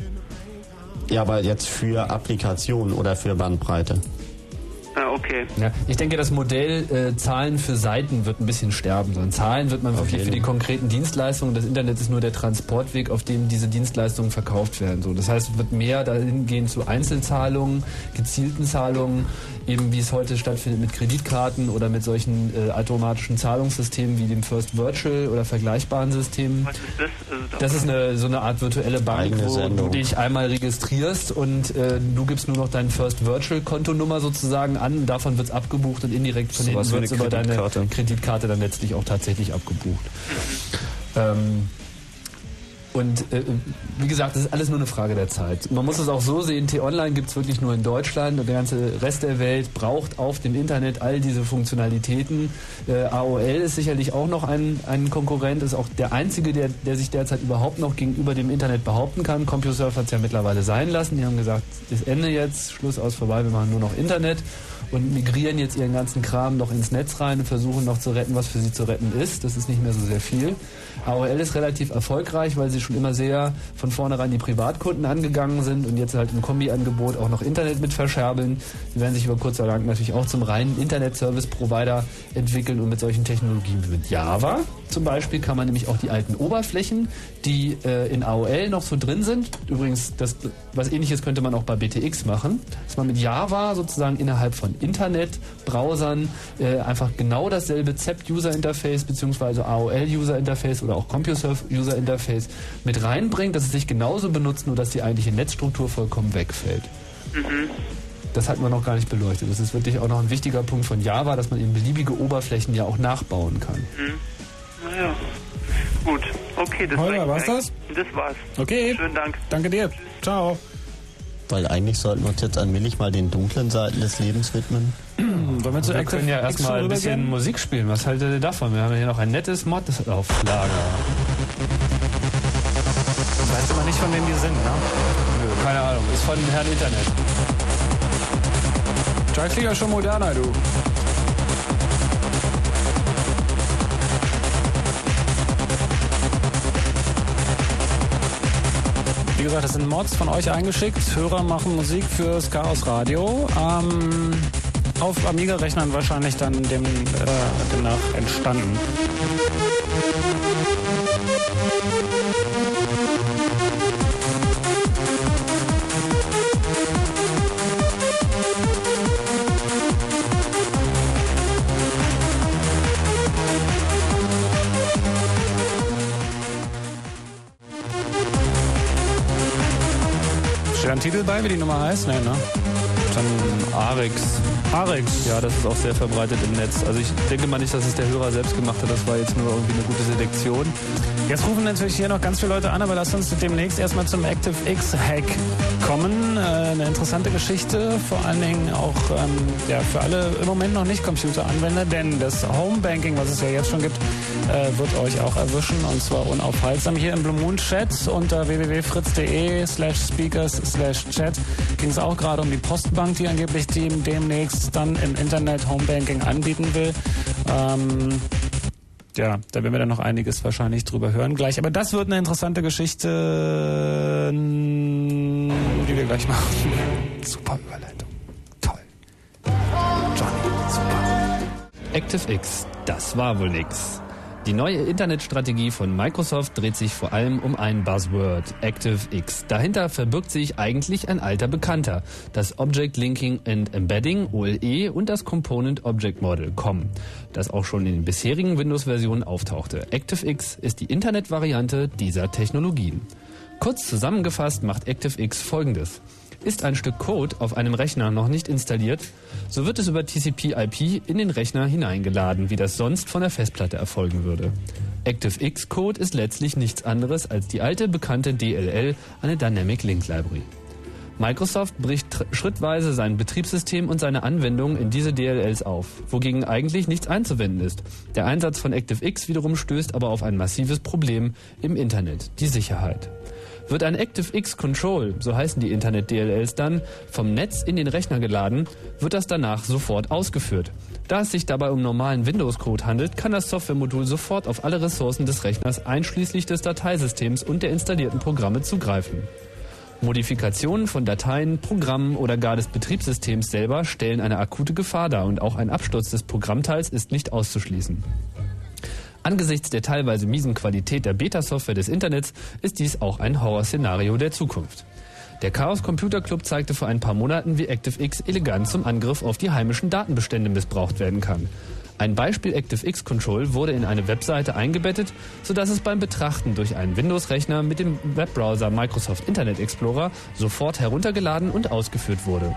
Ja, aber jetzt für Applikationen oder für Bandbreite. Ah, okay. Ja, ich denke, das Modell äh, Zahlen für Seiten wird ein bisschen sterben. Sondern Zahlen wird man wirklich jeden für die konkreten Dienstleistungen. Das Internet ist nur der Transportweg, auf dem diese Dienstleistungen verkauft werden. So, das heißt, es wird mehr dahin gehen zu Einzelzahlungen, gezielten Zahlungen, eben wie es heute stattfindet mit Kreditkarten oder mit solchen äh, automatischen Zahlungssystemen wie dem First Virtual oder vergleichbaren Systemen. Was ist das? Also, Das ist eine, so eine Art virtuelle Bank, Eigene wo Sendung. du dich einmal registrierst und äh, du gibst nur noch deine First Virtual Kontonummer sozusagen an. Davon wird es abgebucht und indirekt von Sowas hinten wie wird es eine über deine Kreditkarte. Kreditkarte dann letztlich auch tatsächlich abgebucht. Ähm, Und äh, wie gesagt, das ist alles nur eine Frage der Zeit. Man muss es auch so sehen, T-Online gibt es wirklich nur in Deutschland und der ganze Rest der Welt braucht auf dem Internet all diese Funktionalitäten. Äh, A O L ist sicherlich auch noch ein, ein Konkurrent, ist auch der einzige, der, der sich derzeit überhaupt noch gegenüber dem Internet behaupten kann. CompuServe hat es ja mittlerweile sein lassen. Die haben gesagt, das Ende jetzt, Schluss aus, vorbei, wir machen nur noch Internet und migrieren jetzt ihren ganzen Kram noch ins Netz rein und versuchen noch zu retten, was für sie zu retten ist. Das ist nicht mehr so sehr viel. A O L ist relativ erfolgreich, weil sie schon immer sehr von vornherein die Privatkunden angegangen sind und jetzt halt im Kombi-Angebot auch noch Internet mit verscherbeln. Sie werden sich über kurz oder lang natürlich auch zum reinen Internet-Service-Provider entwickeln und mit solchen Technologien wie mit Java zum Beispiel kann man nämlich auch die alten Oberflächen, die äh, in A O L noch so drin sind, übrigens das, was ähnliches könnte man auch bei B T X machen, dass man mit Java sozusagen innerhalb von Internet-Browsern äh, einfach genau dasselbe Z E P-User-Interface bzw. A O L-User-Interface oder auch CompuServe-User-Interface mit reinbringt, dass es sich genauso benutzt, nur dass die eigentliche Netzstruktur vollkommen wegfällt. Mhm. Das hat man noch gar nicht beleuchtet. Das ist wirklich auch noch ein wichtiger Punkt von Java, dass man eben beliebige Oberflächen ja auch nachbauen kann. Mhm. Naja, gut. Okay, das Holger, war's das? Das war's. Okay. Schönen Dank. Danke dir. Ciao. Weil eigentlich sollten wir uns jetzt allmählich mal den dunklen Seiten des Lebens widmen. Wollen wir, zu wir können ja erstmal ein bisschen Musik spielen. Was haltet ihr davon? Wir haben hier noch ein nettes Mod auf Lager. Weißt du mal nicht, von wem die sind, ne? Nö, keine Ahnung. Ist von Herrn Internet. Charles Krieger schon moderner, du. Wie gesagt, das sind Mods von euch eingeschickt. Hörer machen Musik fürs Chaos Radio. Ähm, auf Amiga-Rechnern wahrscheinlich dann dem, äh, demnach entstanden. Steht ein Titel bei, wie die Nummer heißt? Nee, ne? Dann Arix. Arix. Ja, das ist auch sehr verbreitet im Netz. Also ich denke mal nicht, dass es der Hörer selbst gemacht hat. Das war jetzt nur irgendwie eine gute Selektion. Jetzt rufen natürlich hier noch ganz viele Leute an, aber lasst uns demnächst erstmal zum ActiveX-Hack kommen. Äh, eine interessante Geschichte, vor allen Dingen auch ähm, ja, für alle im Moment noch nicht Computeranwender, denn das Homebanking, was es ja jetzt schon gibt, äh, wird euch auch erwischen und zwar unaufhaltsam. Hier im Blue Moon Chat unter w w w punkt fritz punkt de slash speakers slash chat ging es auch gerade um die Postbank, die angeblich dem, demnächst dann im Internet Homebanking anbieten will. Ähm, Ja, da werden wir dann noch einiges wahrscheinlich drüber hören gleich. Aber das wird eine interessante Geschichte, die wir gleich machen. Super Überleitung. Toll. Johnny, super. ActiveX, das war wohl nix. Die neue Internetstrategie von Microsoft dreht sich vor allem um ein Buzzword, ActiveX. Dahinter verbirgt sich eigentlich ein alter Bekannter, das Object Linking and Embedding, O L E, und das Component Object Model, C O M, das auch schon in den bisherigen Windows-Versionen auftauchte. ActiveX ist die Internetvariante dieser Technologien. Kurz zusammengefasst macht ActiveX Folgendes. Ist ein Stück Code auf einem Rechner noch nicht installiert, so wird es über T C P I P in den Rechner hineingeladen, wie das sonst von der Festplatte erfolgen würde. ActiveX-Code ist letztlich nichts anderes als die alte bekannte D L L, eine Dynamic Link Library. Microsoft bricht schrittweise sein Betriebssystem und seine Anwendungen in diese D L Ls auf, wogegen eigentlich nichts einzuwenden ist. Der Einsatz von ActiveX wiederum stößt aber auf ein massives Problem im Internet, die Sicherheit. Wird ein ActiveX Control, so heißen die Internet-D L Ls dann, vom Netz in den Rechner geladen, wird das danach sofort ausgeführt. Da es sich dabei um normalen Windows-Code handelt, kann das Softwaremodul sofort auf alle Ressourcen des Rechners einschließlich des Dateisystems und der installierten Programme zugreifen. Modifikationen von Dateien, Programmen oder gar des Betriebssystems selber stellen eine akute Gefahr dar und auch ein Absturz des Programmteils ist nicht auszuschließen. Angesichts der teilweise miesen Qualität der Beta-Software des Internets ist dies auch ein Horrorszenario der Zukunft. Der Chaos Computer Club zeigte vor ein paar Monaten, wie ActiveX elegant zum Angriff auf die heimischen Datenbestände missbraucht werden kann. Ein Beispiel ActiveX Control wurde in eine Webseite eingebettet, sodass es beim Betrachten durch einen Windows-Rechner mit dem Webbrowser Microsoft Internet Explorer sofort heruntergeladen und ausgeführt wurde.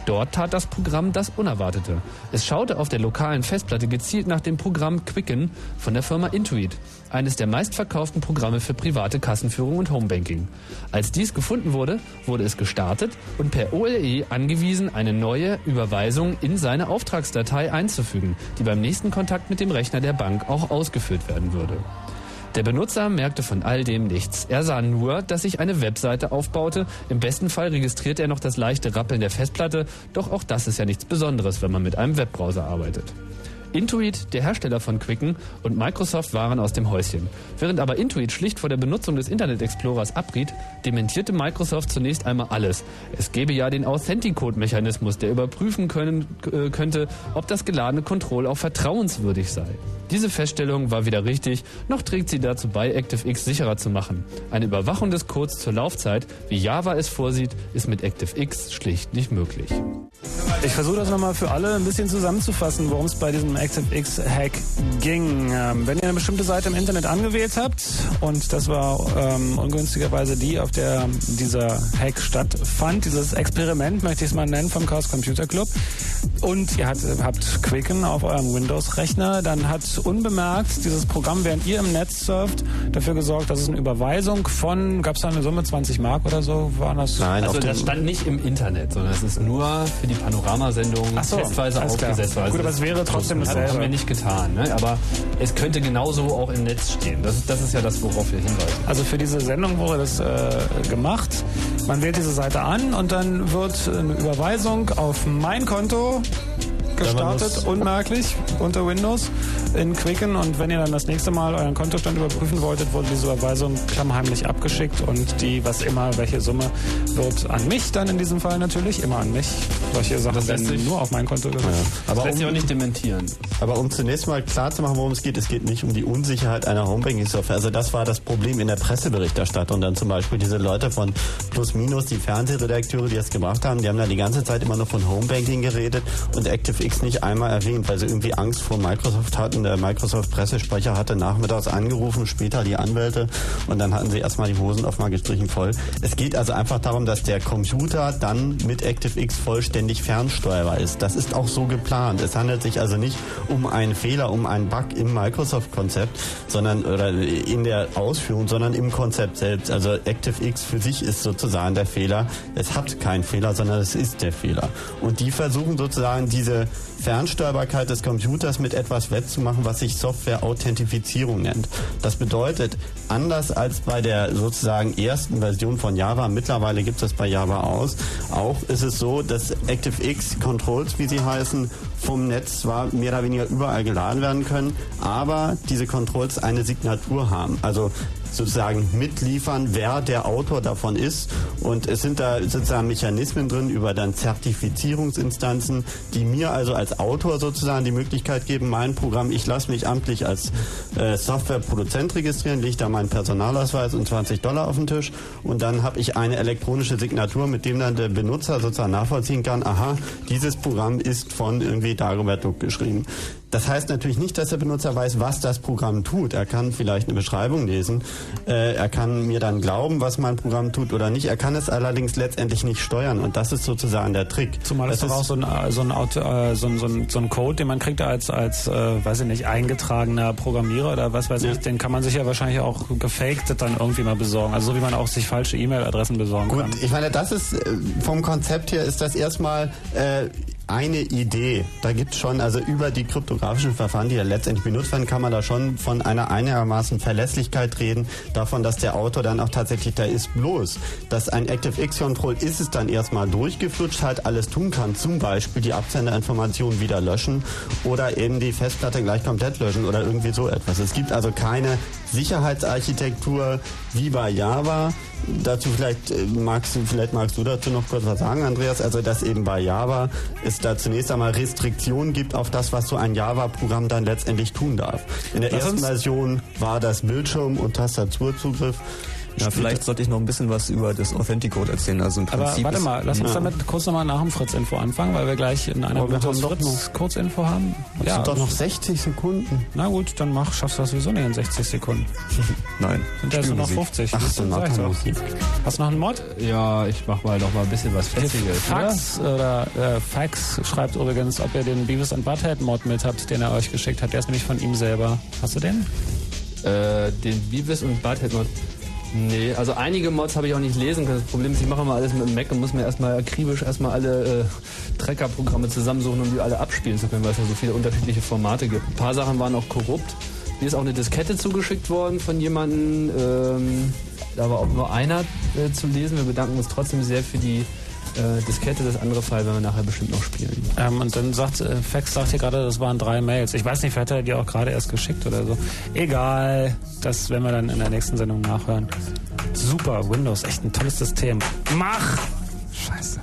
Dort tat das Programm das Unerwartete. Es schaute auf der lokalen Festplatte gezielt nach dem Programm Quicken von der Firma Intuit, eines der meistverkauften Programme für private Kassenführung und Homebanking. Als dies gefunden wurde, wurde es gestartet und per O L E angewiesen, eine neue Überweisung in seine Auftragsdatei einzufügen, die beim nächsten Kontakt mit dem Rechner der Bank auch ausgeführt werden würde. Der Benutzer merkte von all dem nichts. Er sah nur, dass sich eine Webseite aufbaute. Im besten Fall registrierte er noch das leichte Rappeln der Festplatte, doch auch das ist ja nichts Besonderes, wenn man mit einem Webbrowser arbeitet. Intuit, der Hersteller von Quicken, und Microsoft waren aus dem Häuschen. Während aber Intuit schlicht vor der Benutzung des Internet Explorers abriet, dementierte Microsoft zunächst einmal alles. Es gebe ja den Authenticode-Mechanismus, der überprüfen können, äh, könnte, ob das geladene Control auch vertrauenswürdig sei. Diese Feststellung war weder richtig, noch trägt sie dazu bei, ActiveX sicherer zu machen. Eine Überwachung des Codes zur Laufzeit, wie Java es vorsieht, ist mit ActiveX schlicht nicht möglich. Ich versuche das nochmal für alle ein bisschen zusammenzufassen, worum es bei diesem ActiveX-Hack ging. Ähm, wenn ihr eine bestimmte Seite im Internet angewählt habt, und das war ähm, ungünstigerweise die, auf der dieser Hack stattfand, dieses Experiment, möchte ich es mal nennen, vom Chaos Computer Club, und ihr habt, habt Quicken auf eurem Windows-Rechner, dann hat unbemerkt dieses Programm, während ihr im Netz surft, dafür gesorgt, dass es eine Überweisung von, gab es da eine Summe, zwanzig Mark oder so, waren das? Nein, also das stand nicht im Internet, sondern es ist nur für die Panoramasendung so, testweise aufgesetzt. Also gut, aber es wäre trotzdem dasselbe. Das haben wir nicht getan, ne? Aber es könnte genauso auch im Netz stehen. Das ist, das ist ja das, worauf wir hinweisen. Also für diese Sendung wurde das äh, gemacht. Man wählt diese Seite an und dann wird eine Überweisung auf mein Konto gestartet, unmerklich, unter Windows in Quicken, und wenn ihr dann das nächste Mal euren Kontostand überprüfen wolltet, wurde diese Überweisung klammheimlich abgeschickt und die, was immer, welche Summe, wird an mich dann in diesem Fall natürlich, immer an mich. Solche Sachen werden nur auf mein Konto überwiesen. Ja. Aber das lässt sich auch nicht dementieren. Aber um zunächst mal klar zu machen, worum es geht, es geht nicht um die Unsicherheit einer Homebanking-Software. Also das war das Problem in der Presseberichterstattung. Dann zum Beispiel diese Leute von Plus Minus, die Fernsehredakteure, die das gemacht haben, die haben da die ganze Zeit immer nur von Homebanking geredet und ActiveX nicht einmal erwähnt, weil sie irgendwie Angst vor Microsoft hatten. Der Microsoft-Pressesprecher hatte nachmittags angerufen, später die Anwälte, und dann hatten sie erstmal die Hosen auf mal gestrichen voll. Es geht also einfach darum, dass der Computer dann mit ActiveX vollständig fernsteuerbar ist. Das ist auch so geplant. Es handelt sich also nicht um einen Fehler, um einen Bug im Microsoft-Konzept, sondern oder in der Ausführung, sondern im Konzept selbst. Also ActiveX für sich ist sozusagen der Fehler. Es hat keinen Fehler, sondern es ist der Fehler. Und die versuchen sozusagen diese Fernsteuerbarkeit des Computers mit etwas wettzumachen, was sich Software-Authentifizierung nennt. Das bedeutet, anders als bei der sozusagen ersten Version von Java, mittlerweile gibt es bei Java aus, auch ist es so, dass ActiveX Controls, wie sie heißen, vom Netz zwar mehr oder weniger überall geladen werden können, aber diese Controls eine Signatur haben. Also sozusagen mitliefern, wer der Autor davon ist. Und es sind da sozusagen Mechanismen drin über dann Zertifizierungsinstanzen, die mir also als Autor sozusagen die Möglichkeit geben, mein Programm, ich lasse mich amtlich als äh, Softwareproduzent registrieren, lege da meinen Personalausweis und zwanzig Dollar auf den Tisch, und dann habe ich eine elektronische Signatur, mit dem dann der Benutzer sozusagen nachvollziehen kann, aha, dieses Programm ist von irgendwie Dagobert Duck geschrieben. Das heißt natürlich nicht, dass der Benutzer weiß, was das Programm tut. Er kann vielleicht eine Beschreibung lesen, äh, er kann mir dann glauben, was mein Programm tut oder nicht. Er kann es allerdings letztendlich nicht steuern, und das ist sozusagen der Trick. Zumal es doch auch so ein, so, ein Auto, äh, so, ein, so, ein, so ein Code, den man kriegt als, als äh, weiß ich nicht, eingetragener Programmierer oder was weiß ja. ich, den kann man sich ja wahrscheinlich auch gefaked dann irgendwie mal besorgen. Also so wie man auch sich falsche E-Mail-Adressen besorgen Gut, kann. Gut, ich meine, das ist vom Konzept her ist das erstmal äh, eine Idee. Da gibt es schon, also über die kryptografischen Verfahren, die ja letztendlich benutzt werden, kann man da schon von einer einigermaßen Verlässlichkeit reden, davon, dass der Autor dann auch tatsächlich da ist. Bloß, dass ein ActiveX-Control ist es dann erstmal durchgeflutscht, halt alles tun kann, zum Beispiel die Absenderinformationen wieder löschen oder eben die Festplatte gleich komplett löschen oder irgendwie so etwas. Es gibt also keine Sicherheitsarchitektur wie bei Java. Dazu vielleicht magst du, vielleicht magst du dazu noch kurz was sagen, Andreas. Also dass eben bei Java es da zunächst einmal Restriktionen gibt auf das, was so ein Java-Programm dann letztendlich tun darf. In der Lass ersten Version war das Bildschirm- und Tastaturzugriff. Ja, vielleicht sollte ich noch ein bisschen was über das Authenticode erzählen. Also im Prinzip Aber warte mal, lass uns ja. damit kurz nochmal nach dem Fritz-Info anfangen, weil wir gleich in einer Minute ein Fritz-Kurzinfo haben. Das Ja, sind doch noch sechzig Sekunden. Na gut, dann mach, schaffst du das sowieso nicht in sechzig Sekunden. Nein. Sind ja jetzt nur noch fünfzig. Ach, Siehst du, so sag ich doch. Musik. Hast du noch einen Mod? Ja, ich mach mal noch mal ein bisschen was Fetziges. Fax oder äh, Fax schreibt übrigens, ob ihr den Beavis and Butthead Mod mit habt, den er euch geschickt hat. Der ist nämlich von ihm selber. Hast du den? Äh, den Beavis und Butthead Mod. Nee, also einige Mods habe ich auch nicht lesen können. Das Problem ist, ich mache mal alles mit dem Mac und muss mir erstmal akribisch erstmal alle äh, Tracker-Programme zusammensuchen, um die alle abspielen zu können, weil es ja so viele unterschiedliche Formate gibt. Ein paar Sachen waren auch korrupt. Mir ist auch eine Diskette zugeschickt worden von jemandem. Ähm, da war auch nur einer äh, zu lesen. Wir bedanken uns trotzdem sehr für die äh, Diskette. Das andere Fall werden wir nachher bestimmt noch spielen. Ähm, und dann sagt, äh, Fax sagt hier gerade, das waren drei Mails. Ich weiß nicht, vielleicht hat er die auch gerade erst geschickt oder so. Egal, das werden wir dann in der nächsten Sendung nachhören. Super, Windows, echt ein tolles System. Mach! Scheiße.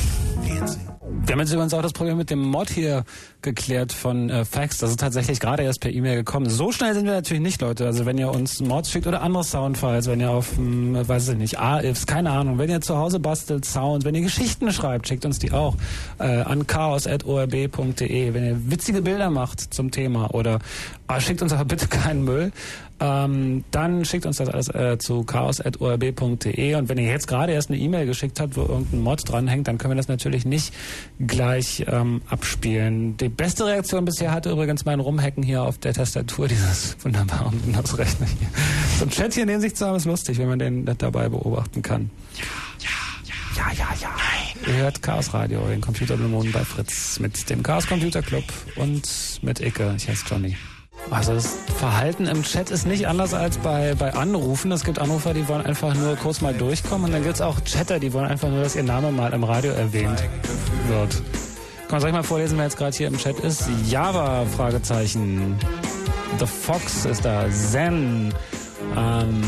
Wir haben jetzt übrigens auch das Problem mit dem Mod hier geklärt von äh, Fax. Das ist tatsächlich gerade erst per E-Mail gekommen. So schnell sind wir natürlich nicht, Leute. Also wenn ihr uns Mods schickt oder andere Soundfiles, wenn ihr auf, ähm, weiß ich nicht, A I Fs, keine Ahnung, wenn ihr zu Hause bastelt, Sound, wenn ihr Geschichten schreibt, schickt uns die auch äh, an chaos at o r b punkt d e. Wenn ihr witzige Bilder macht zum Thema oder ah, schickt uns aber bitte keinen Müll. Ähm, dann schickt uns das alles äh, zu chaos at o r b punkt d e und wenn ihr jetzt gerade erst eine E-Mail geschickt habt, wo irgendein Mod dranhängt, dann können wir das natürlich nicht gleich ähm, abspielen. Die beste Reaktion bisher hatte übrigens mein Rumhacken hier auf der Tastatur dieses wunderbaren Windows-Rechner hier. So ein Chat hier neben sich zu haben ist lustig, wenn man den dabei beobachten kann. Ja, ja, ja, ja, ja. Ihr hört Chaos Radio, den Computerblumen bei Fritz mit dem Chaos Computer Club und mit Icke. Ich heiße Johnny. Also das Verhalten im Chat ist nicht anders als bei, bei Anrufen. Es gibt Anrufer, die wollen einfach nur kurz mal durchkommen und dann gibt es auch Chatter, die wollen einfach nur, dass ihr Name mal im Radio erwähnt wird. Komm, soll ich mal vorlesen, wer jetzt gerade hier im Chat ist? Java, Fragezeichen. The Fox ist da. Zen. Ähm,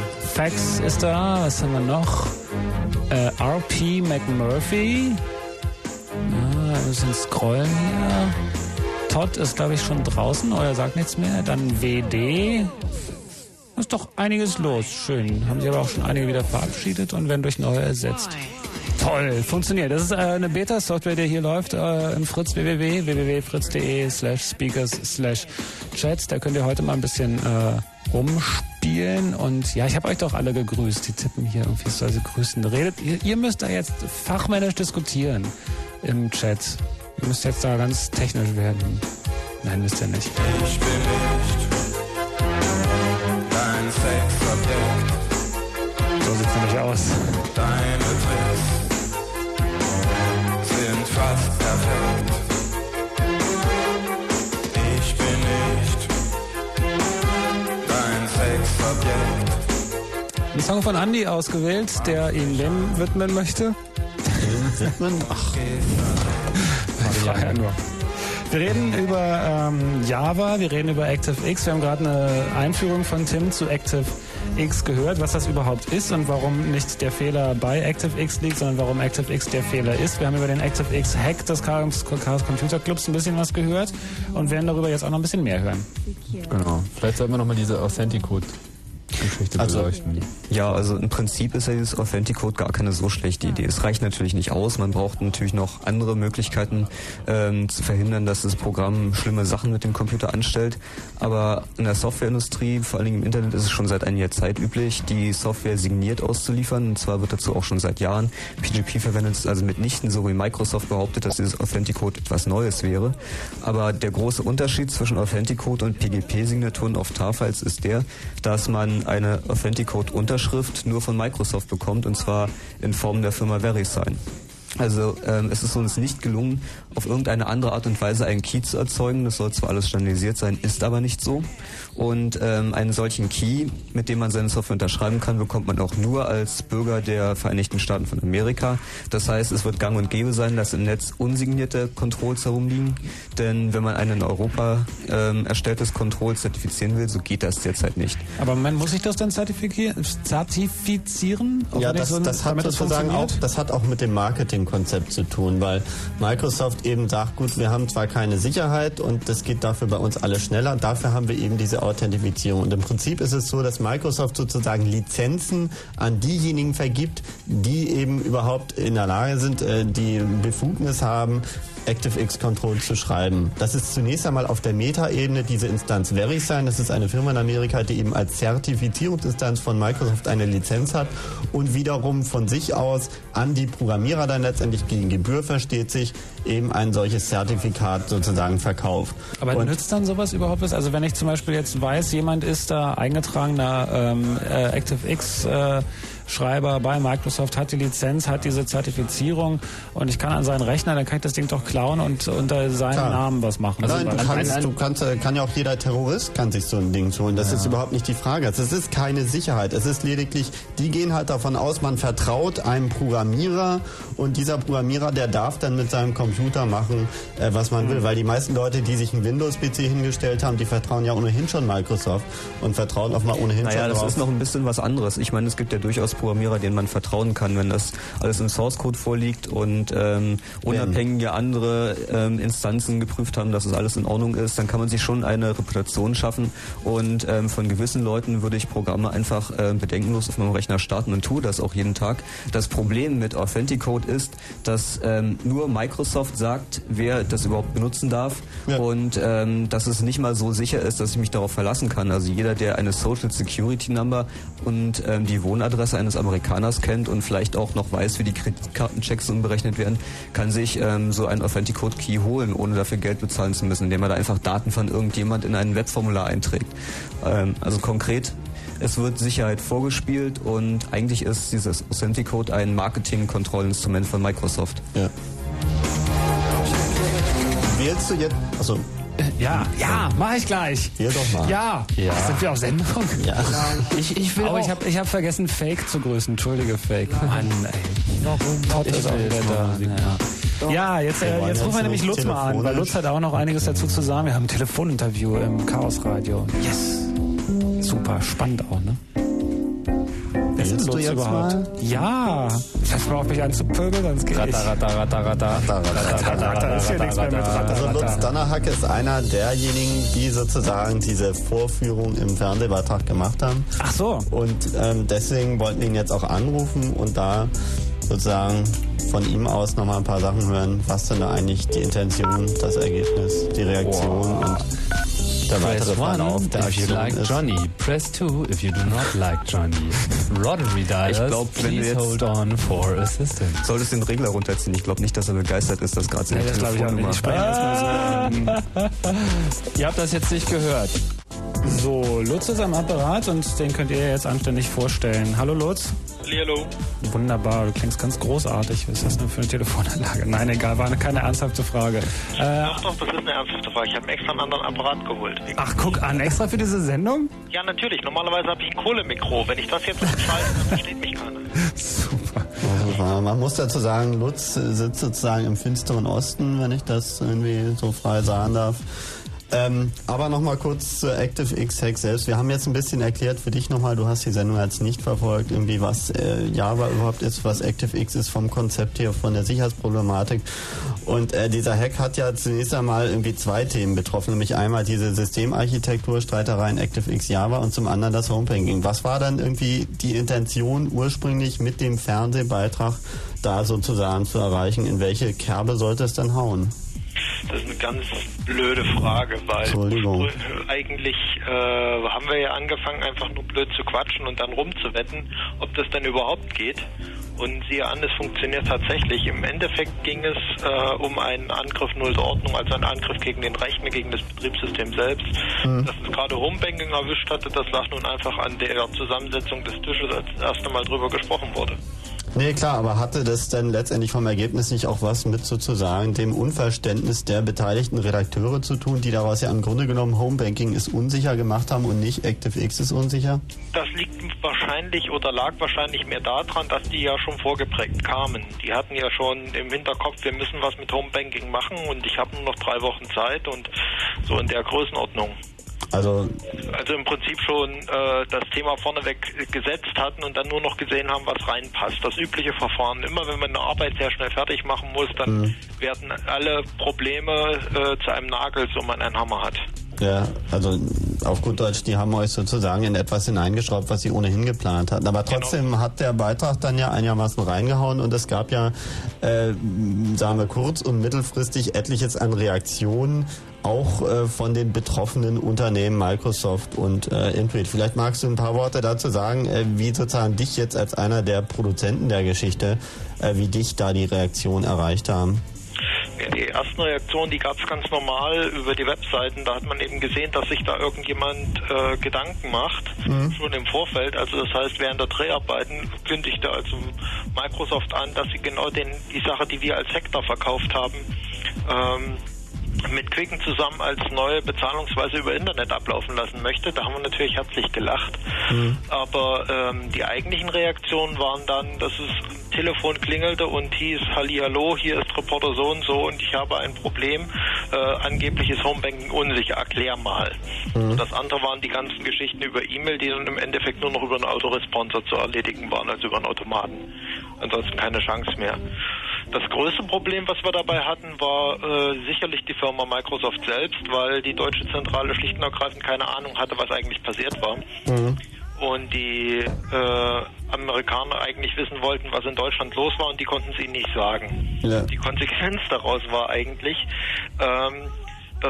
Fax ist da. Was haben wir noch? Äh, R P McMurphy. Ah, ein bisschen scrollen hier. Todd ist, glaube ich, schon draußen oder sagt nichts mehr. Dann W D. Da ist doch einiges los. Schön. Haben sich aber auch schon einige wieder verabschiedet und werden durch neue ersetzt. Toll, funktioniert. Das ist äh, eine Beta-Software, die hier läuft äh, im Fritz www, www.fritz.de slash speakers slash chats. Da könnt ihr heute mal ein bisschen äh, rumspielen. Und ja, ich habe euch doch alle gegrüßt. Die tippen hier irgendwie, soll sie grüßen. Redet, ihr, ihr müsst da jetzt fachmännisch diskutieren im Chat. Ihr müsst jetzt da ganz technisch werden. Nein, müsst ihr nicht. Ich bin nicht dein Sexobjekt. So sieht's nämlich aus. Deine Tricks sind fast perfekt. Ich bin nicht dein Sexobjekt. Ein Song von Andy ausgewählt, der ihn Lem widmen möchte. Widmen? Ach. Ja, nur. Wir reden über ähm, Java, wir reden über ActiveX. Wir haben gerade eine Einführung von Tim zu ActiveX gehört, was das überhaupt ist und warum nicht der Fehler bei ActiveX liegt, sondern warum ActiveX der Fehler ist. Wir haben über den ActiveX-Hack des Chaos Computer Clubs ein bisschen was gehört und werden darüber jetzt auch noch ein bisschen mehr hören. Genau. Vielleicht sollten wir nochmal diese Authenticode Geschichte also, beleuchten. Ja, also im Prinzip ist ja dieses Authenticode gar keine so schlechte Idee. Es reicht natürlich nicht aus. Man braucht natürlich noch andere Möglichkeiten ähm, zu verhindern, dass das Programm schlimme Sachen mit dem Computer anstellt. Aber in der Softwareindustrie, vor allen Dingen im Internet, ist es schon seit einiger Zeit üblich, die Software signiert auszuliefern. Und zwar wird dazu auch schon seit Jahren P G P verwendet, also mitnichten so wie Microsoft behauptet, dass dieses Authenticode etwas Neues wäre. Aber der große Unterschied zwischen Authenticode und P G P-Signaturen auf Tar-Files ist der, dass man eine Authenticode-Unterschrift nur von Microsoft bekommt, und zwar in Form der Firma VeriSign. Also ähm, es ist uns nicht gelungen, auf irgendeine andere Art und Weise einen Key zu erzeugen. Das soll zwar alles standardisiert sein, ist aber nicht so. Und ähm, einen solchen Key, mit dem man seine Software unterschreiben kann, bekommt man auch nur als Bürger der Vereinigten Staaten von Amerika. Das heißt, es wird gang und gäbe sein, dass im Netz unsignierte Controls herumliegen. Denn wenn man ein in Europa ähm, erstelltes Control zertifizieren will, so geht das derzeit nicht. Aber man muss sich das dann zertifizieren? Ja, das, so, das hat sozusagen auch, das hat auch mit dem Marketing dem Konzept zu tun, weil Microsoft eben sagt, gut, wir haben zwar keine Sicherheit und das geht dafür bei uns alles schneller, dafür haben wir eben diese Authentifizierung. Und im Prinzip ist es so, dass Microsoft sozusagen Lizenzen an diejenigen vergibt, die eben überhaupt in der Lage sind, die Befugnis haben, ActiveX Control zu schreiben. Das ist zunächst einmal auf der Meta-Ebene diese Instanz VeriSign. Das ist eine Firma in Amerika, die eben als Zertifizierungsinstanz von Microsoft eine Lizenz hat und wiederum von sich aus an die Programmierer dann letztendlich gegen Gebühr, versteht sich, eben ein solches Zertifikat sozusagen verkauft. Aber und nützt dann sowas überhaupt was? Also wenn ich zum Beispiel jetzt weiß, jemand ist da eingetragener ähm, äh, ActiveX äh, Schreiber bei Microsoft, hat die Lizenz, hat diese Zertifizierung und ich kann an seinen Rechner, dann kann ich das Ding doch klauen und unter seinen Klar. Namen was machen. Also Nein, du an, kannst, an, du kannst, kann ja auch jeder Terrorist kann sich so ein Ding holen. Das ja. ist überhaupt nicht die Frage. Es ist keine Sicherheit. Es ist lediglich, die gehen halt davon aus, man vertraut einem Programmierer und dieser Programmierer, der darf dann mit seinem Computer machen, äh, was man mhm. will. Weil die meisten Leute, die sich einen Windows-P C hingestellt haben, die vertrauen ja ohnehin schon Microsoft und vertrauen auch mal ohnehin naja, schon das drauf. ist noch ein bisschen was anderes. Ich meine, es gibt ja durchaus Programmierer, denen man vertrauen kann, wenn das alles im Source-Code vorliegt und ähm, unabhängige andere ähm, Instanzen geprüft haben, dass es alles in Ordnung ist, dann kann man sich schon eine Reputation schaffen und ähm, von gewissen Leuten würde ich Programme einfach äh, bedenkenlos auf meinem Rechner starten und tue das auch jeden Tag. Das Problem mit Authenticode ist, dass ähm, nur Microsoft sagt, wer das überhaupt benutzen darf ja. und ähm, dass es nicht mal so sicher ist, dass ich mich darauf verlassen kann. Also jeder, der eine Social Security Number und ähm, die Wohnadresse eines Amerikaners kennt und vielleicht auch noch weiß, wie die Kreditkartenchecks umberechnet werden, kann sich ähm, so einen Authenticode Key holen, ohne dafür Geld bezahlen zu müssen, indem er da einfach Daten von irgendjemand in ein Webformular einträgt. Ähm, also konkret, es wird Sicherheit vorgespielt und eigentlich ist dieses Authenticode ein Marketing-Kontrollinstrument von Microsoft. Ja. Wählst du jetzt... Achso. Ja, ja, mach ich gleich. Hier doch mal. Ja. ja. Ach, sind wir auf Sendung? Ja. Ich, ich will Aber auch. ich habe ich hab vergessen, Fake zu grüßen. Entschuldige, Fake. Mann, ey. Warum? Todd ist auch wieder da. Ja, jetzt, äh, jetzt rufen wir nämlich Lutz mal an, weil Lutz hat auch noch einiges dazu zu sagen. Wir haben ein Telefoninterview im Chaos Radio. Yes. Super, spannend auch, ne? Wer ist Lutz überhaupt? Mal? Ja. Lass mal auf mich an zu pöbeln, sonst geht Ratter, ratter, ratter, ratter. Ratter, ratter, ist hier nichts mehr mit Ratter, Also Lutz Donnerhacke ist einer derjenigen, die sozusagen diese Vorführung im Fernsehbeitrag gemacht haben. Ach so. Und ähm, deswegen wollten wir ihn jetzt auch anrufen und da sozusagen von ihm aus nochmal ein paar Sachen hören, was denn da eigentlich die Intention, das Ergebnis, die Reaktion wow. und der weitere Verlauf der if you like ist. Johnny. Press two if you do not like Johnny. Rotary Dialers, ich glaub, wenn please du jetzt hold on for assistance. Solltest den Regler runterziehen. Ich glaube nicht, dass er begeistert ist, dass gerade seine nee, Telefonnummer... Ich ah. so. Ihr habt das jetzt nicht gehört. So, Lutz ist am Apparat und den könnt ihr jetzt anständig vorstellen. Hallo Lutz. Hallo. Wunderbar, du klingst ganz großartig. Was ist das denn für eine Telefonanlage? Nein, egal, war keine ernsthafte Frage. Äh, doch, doch, das ist eine ernsthafte Frage. Ich habe extra einen anderen Apparat geholt. Ach, guck an, extra für diese Sendung? Ja, natürlich. Normalerweise habe ich ein Kohlemikro. Wenn ich das jetzt umschalte, dann versteht mich keiner. Super. Also, man muss dazu sagen, Lutz sitzt sozusagen im finsteren Osten, wenn ich das irgendwie so frei sagen darf. Ähm, aber nochmal kurz zur ActiveX-Hack selbst. Wir haben jetzt ein bisschen erklärt für dich nochmal, du hast die Sendung jetzt nicht verfolgt, irgendwie was äh, Java überhaupt ist, was ActiveX ist vom Konzept her, von der Sicherheitsproblematik. Und äh, dieser Hack hat ja zunächst einmal irgendwie zwei Themen betroffen, nämlich einmal diese Systemarchitektur, Streitereien ActiveX Java und zum anderen das Homebanking. Was war dann irgendwie die Intention ursprünglich mit dem Fernsehbeitrag da sozusagen zu erreichen? In welche Kerbe sollte es dann hauen? Das ist eine ganz blöde Frage, weil eigentlich äh, haben wir ja angefangen, einfach nur blöd zu quatschen und dann rumzuwetten, ob das denn überhaupt geht. Und siehe an, es funktioniert tatsächlich. Im Endeffekt ging es äh, um einen Angriff null der Ordnung, also einen Angriff gegen den Rechner, gegen das Betriebssystem selbst. Mhm. Dass es gerade Homebanking erwischt hatte, das lag nun einfach an der Zusammensetzung des Tisches, als das erste Mal drüber gesprochen wurde. Nee, klar, aber hatte das denn letztendlich vom Ergebnis nicht auch was mit sozusagen dem Unverständnis der beteiligten Redakteure zu tun, die daraus ja im Grunde genommen Homebanking ist unsicher gemacht haben und nicht ActiveX ist unsicher? Das liegt wahrscheinlich oder lag wahrscheinlich mehr daran, dass die ja schon vorgeprägt kamen. Die hatten ja schon im Hinterkopf, wir müssen was mit Homebanking machen und ich habe nur noch drei Wochen Zeit und so in der Größenordnung. Also, also im Prinzip schon äh, das Thema vorneweg gesetzt hatten und dann nur noch gesehen haben, was reinpasst. Das übliche Verfahren. Immer wenn man eine Arbeit sehr schnell fertig machen muss, dann mhm. werden alle Probleme äh, zu einem Nagel, so man einen Hammer hat. Ja, also auf gut Deutsch, die haben euch sozusagen in etwas hineingeschraubt, was sie ohnehin geplant hatten. Aber trotzdem genau. hat der Beitrag dann ja einigermaßen reingehauen und es gab ja, äh, sagen wir kurz- und mittelfristig etliches an Reaktionen, auch äh, von den betroffenen Unternehmen Microsoft und äh, Intuit. Vielleicht magst du ein paar Worte dazu sagen, äh, wie sozusagen dich jetzt als einer der Produzenten der Geschichte, äh, wie dich da die Reaktion erreicht haben. Ja, die ersten Reaktionen, die gab es ganz normal über die Webseiten. Da hat man eben gesehen, dass sich da irgendjemand äh, Gedanken macht, mhm. schon im Vorfeld. Also das heißt, während der Dreharbeiten kündigte also Microsoft an, dass sie genau den, die Sache, die wir als Hektar verkauft haben, ähm, mit Quicken zusammen als neue Bezahlungsweise über Internet ablaufen lassen möchte. Da haben wir natürlich herzlich gelacht. Mhm. Aber ähm, die eigentlichen Reaktionen waren dann, dass es Telefon klingelte und hieß, Hallihallo, hier ist Reporter so und so und ich habe ein Problem, äh, angebliches Homebanking unsicher, erklär mal. Mhm. Und das andere waren die ganzen Geschichten über E-Mail, die dann im Endeffekt nur noch über einen Autoresponsor zu erledigen waren, also über einen Automaten. Ansonsten keine Chance mehr. Das größte Problem, was wir dabei hatten, war äh, sicherlich die Firma Microsoft selbst, weil die deutsche Zentrale schlicht und ergreifend keine Ahnung hatte, was eigentlich passiert war. Mhm. Und die äh, Amerikaner eigentlich wissen wollten, was in Deutschland los war, und die konnten es ihnen nicht sagen. Ja. Die Konsequenz daraus war eigentlich, ähm, dass,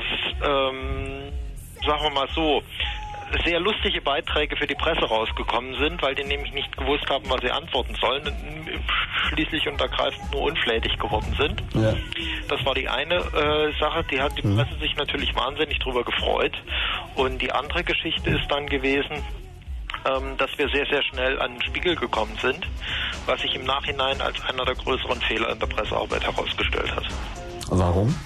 ähm, sagen wir mal so, sehr lustige Beiträge für die Presse rausgekommen sind, weil die nämlich nicht gewusst haben, was sie antworten sollen und schließlich und ergreifend nur unflätig geworden sind. Ja. Das war die eine äh, Sache, die hat die Presse mhm. sich natürlich wahnsinnig drüber gefreut. Und die andere Geschichte ist dann gewesen, ähm, dass wir sehr, sehr schnell an den Spiegel gekommen sind, was sich im Nachhinein als einer der größeren Fehler in der Pressearbeit herausgestellt hat. Warum?